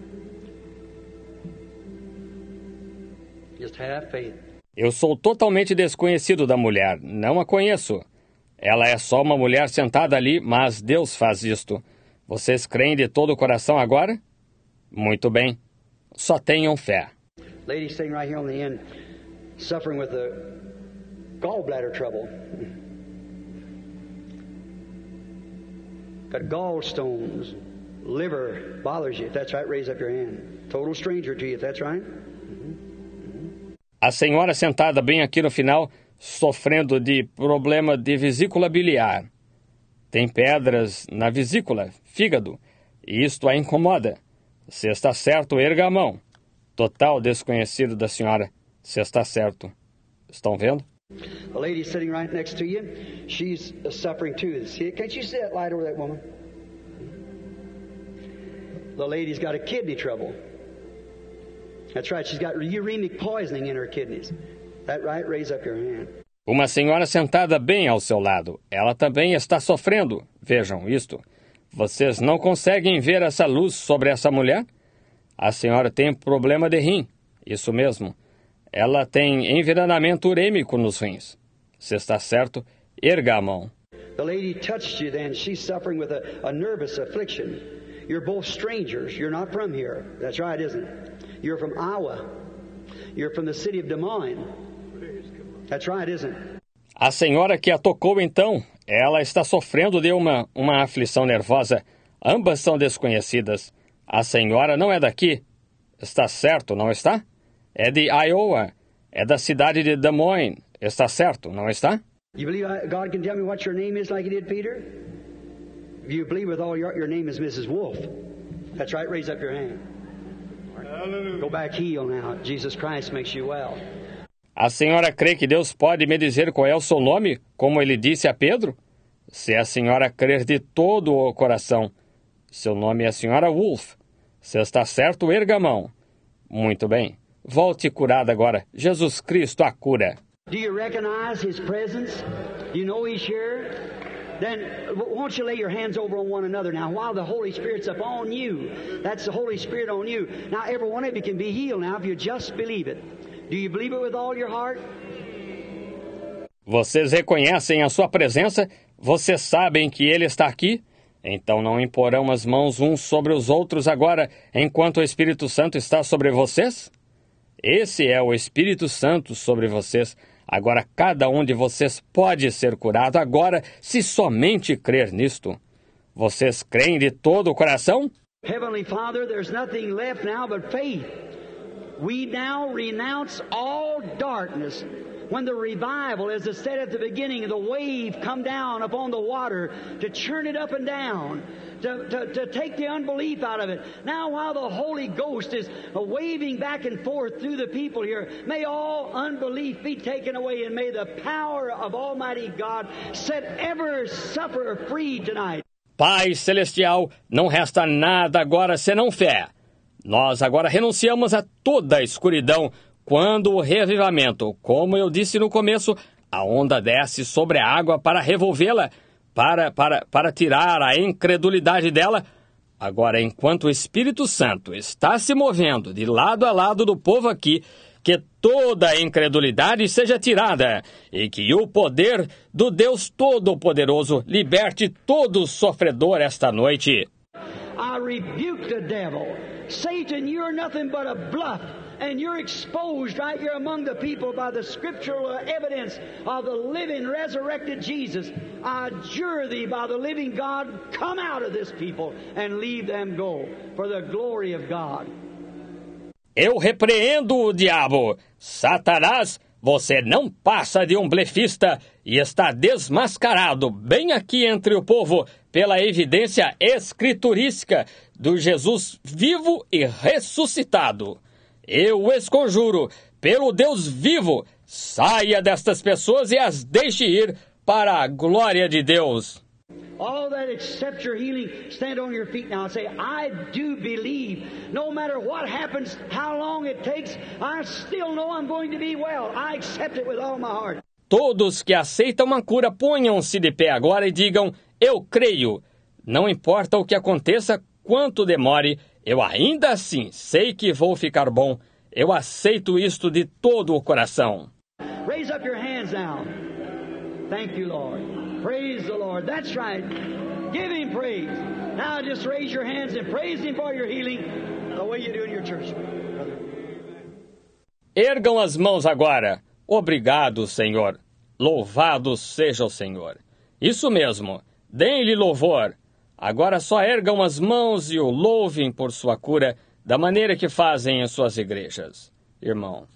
Just have faith. Eu sou totalmente desconhecido da mulher, não a conheço. Ela é só uma mulher sentada ali, mas Deus faz isto. Vocês creem de todo o coração agora? Muito bem. Só tenham fé. Lady sitting right here on the end, suffering with the gallbladder trouble. Got gallstones, liver bothers you. If that's right, raise up your hand. Total stranger to you, if that's right. A senhora sentada bem aqui no final, sofrendo de problema de vesícula biliar. Tem pedras na vesícula, fígado, e isto a incomoda. Se está certo, erga a mão. Total desconhecido da senhora. Se está certo. Estão vendo? The lady sitting right next to you, she's suffering too. See, can't you see that light over that woman? The lady's got a kidney trouble. That's right, she's got uremic poisoning in her kidneys. That right? Raise up your hand. Uma senhora sentada bem ao seu lado. Ela também está sofrendo. Vejam isto. Vocês não conseguem ver essa luz sobre essa mulher? A senhora tem problema de rim. Isso mesmo. Ela tem envenenamento urêmico nos rins. Se está certo, erga a mão. The lady touched you then. She's suffering with a nervous affliction. You're both strangers. You're not from here. That's right, isn't it? You're from Iowa. You're from the city of Des Moines. That's right, isn't it? A senhora que a tocou então, ela está sofrendo de uma aflição nervosa. Ambas são desconhecidas. A senhora não é daqui. Está certo, não está? É de Iowa. É da cidade de Des Moines. Está certo, não está? You believe God can tell me what your name is like He did Peter? If you believe with all your name is Mrs. Wolf. That's right, raise up your hand. Hallelujah. Go back healed now. Jesus Christ makes you well. A senhora crê que Deus pode me dizer qual é o seu nome, como ele disse a Pedro? Se a senhora crer de todo o coração. Seu nome é a senhora Wolf. Se está certo, erga a mão. Muito bem. Volte curada agora. Jesus Cristo a cura. Do you recognize His presence? Do you know He's here? Then won't you lay your hands over on one another now while the Holy Spirit's upon you. That's the Holy Spirit on you. Now every one of you can be healed now if you just believe it. Do you believe it with all your heart? Vocês reconhecem a sua presença? Vocês sabem que Ele está aqui? Então não imporão as mãos uns sobre os outros agora, enquanto o Espírito Santo está sobre vocês? Esse é o Espírito Santo sobre vocês. Agora cada um de vocês pode ser curado agora, se somente crer nisto. Vocês creem de todo o coração? Heavenly Father, there's nothing left now but faith. We now renounce all darkness. When the revival, as it said at the beginning, the wave come down upon the water to churn it up and down, to take the unbelief out of it. Now while the Holy Ghost is waving back and forth through the people here, may all unbelief be taken away and may the power of Almighty God set every sufferer free tonight. Pai Celestial, não resta nada agora senão fé. Nós agora renunciamos a toda a escuridão quando o reavivamento, como eu disse no começo, a onda desce sobre a água para revolvê-la, para tirar a incredulidade dela. Agora, enquanto o Espírito Santo está se movendo de lado a lado do povo aqui, que toda a incredulidade seja tirada e que o poder do Deus Todo-Poderoso liberte todo sofredor esta noite. I rebuke the devil. Satan, you're nothing but a bluff, and you're exposed right here among the people by the scriptural evidence of the living, resurrected Jesus. I adjure thee by the living God, come out of this people and leave them go for the glory of God. Eu repreendo o diabo. Satanás, você não passa de um blefista e está desmascarado bem aqui entre o povo pela evidência escriturística do Jesus vivo e ressuscitado. Eu o esconjuro, pelo Deus vivo, saia destas pessoas e as deixe ir para a glória de Deus. All that accept your healing, stand on your feet now and say, I do believe. No matter what happens, how long it takes, I still know I'm going to be well. I accept it with all my heart. Todos que aceitam uma cura, ponham-se de pé agora e digam, eu creio. Não importa o que aconteça, quanto demore, eu ainda assim sei que vou ficar bom. Eu aceito isto de todo o coração. Raise up your hands now. Thank you, Lord. Praise the Lord. That's right. Give Him praise. Now just raise your hands and praise Him for your healing the way you do in your church, brother. Ergam as mãos agora. Obrigado, Senhor. Louvado seja o Senhor. Isso mesmo. Deem-lhe louvor. Agora só ergam as mãos e o louvem por sua cura da maneira que fazem em suas igrejas. Irmão.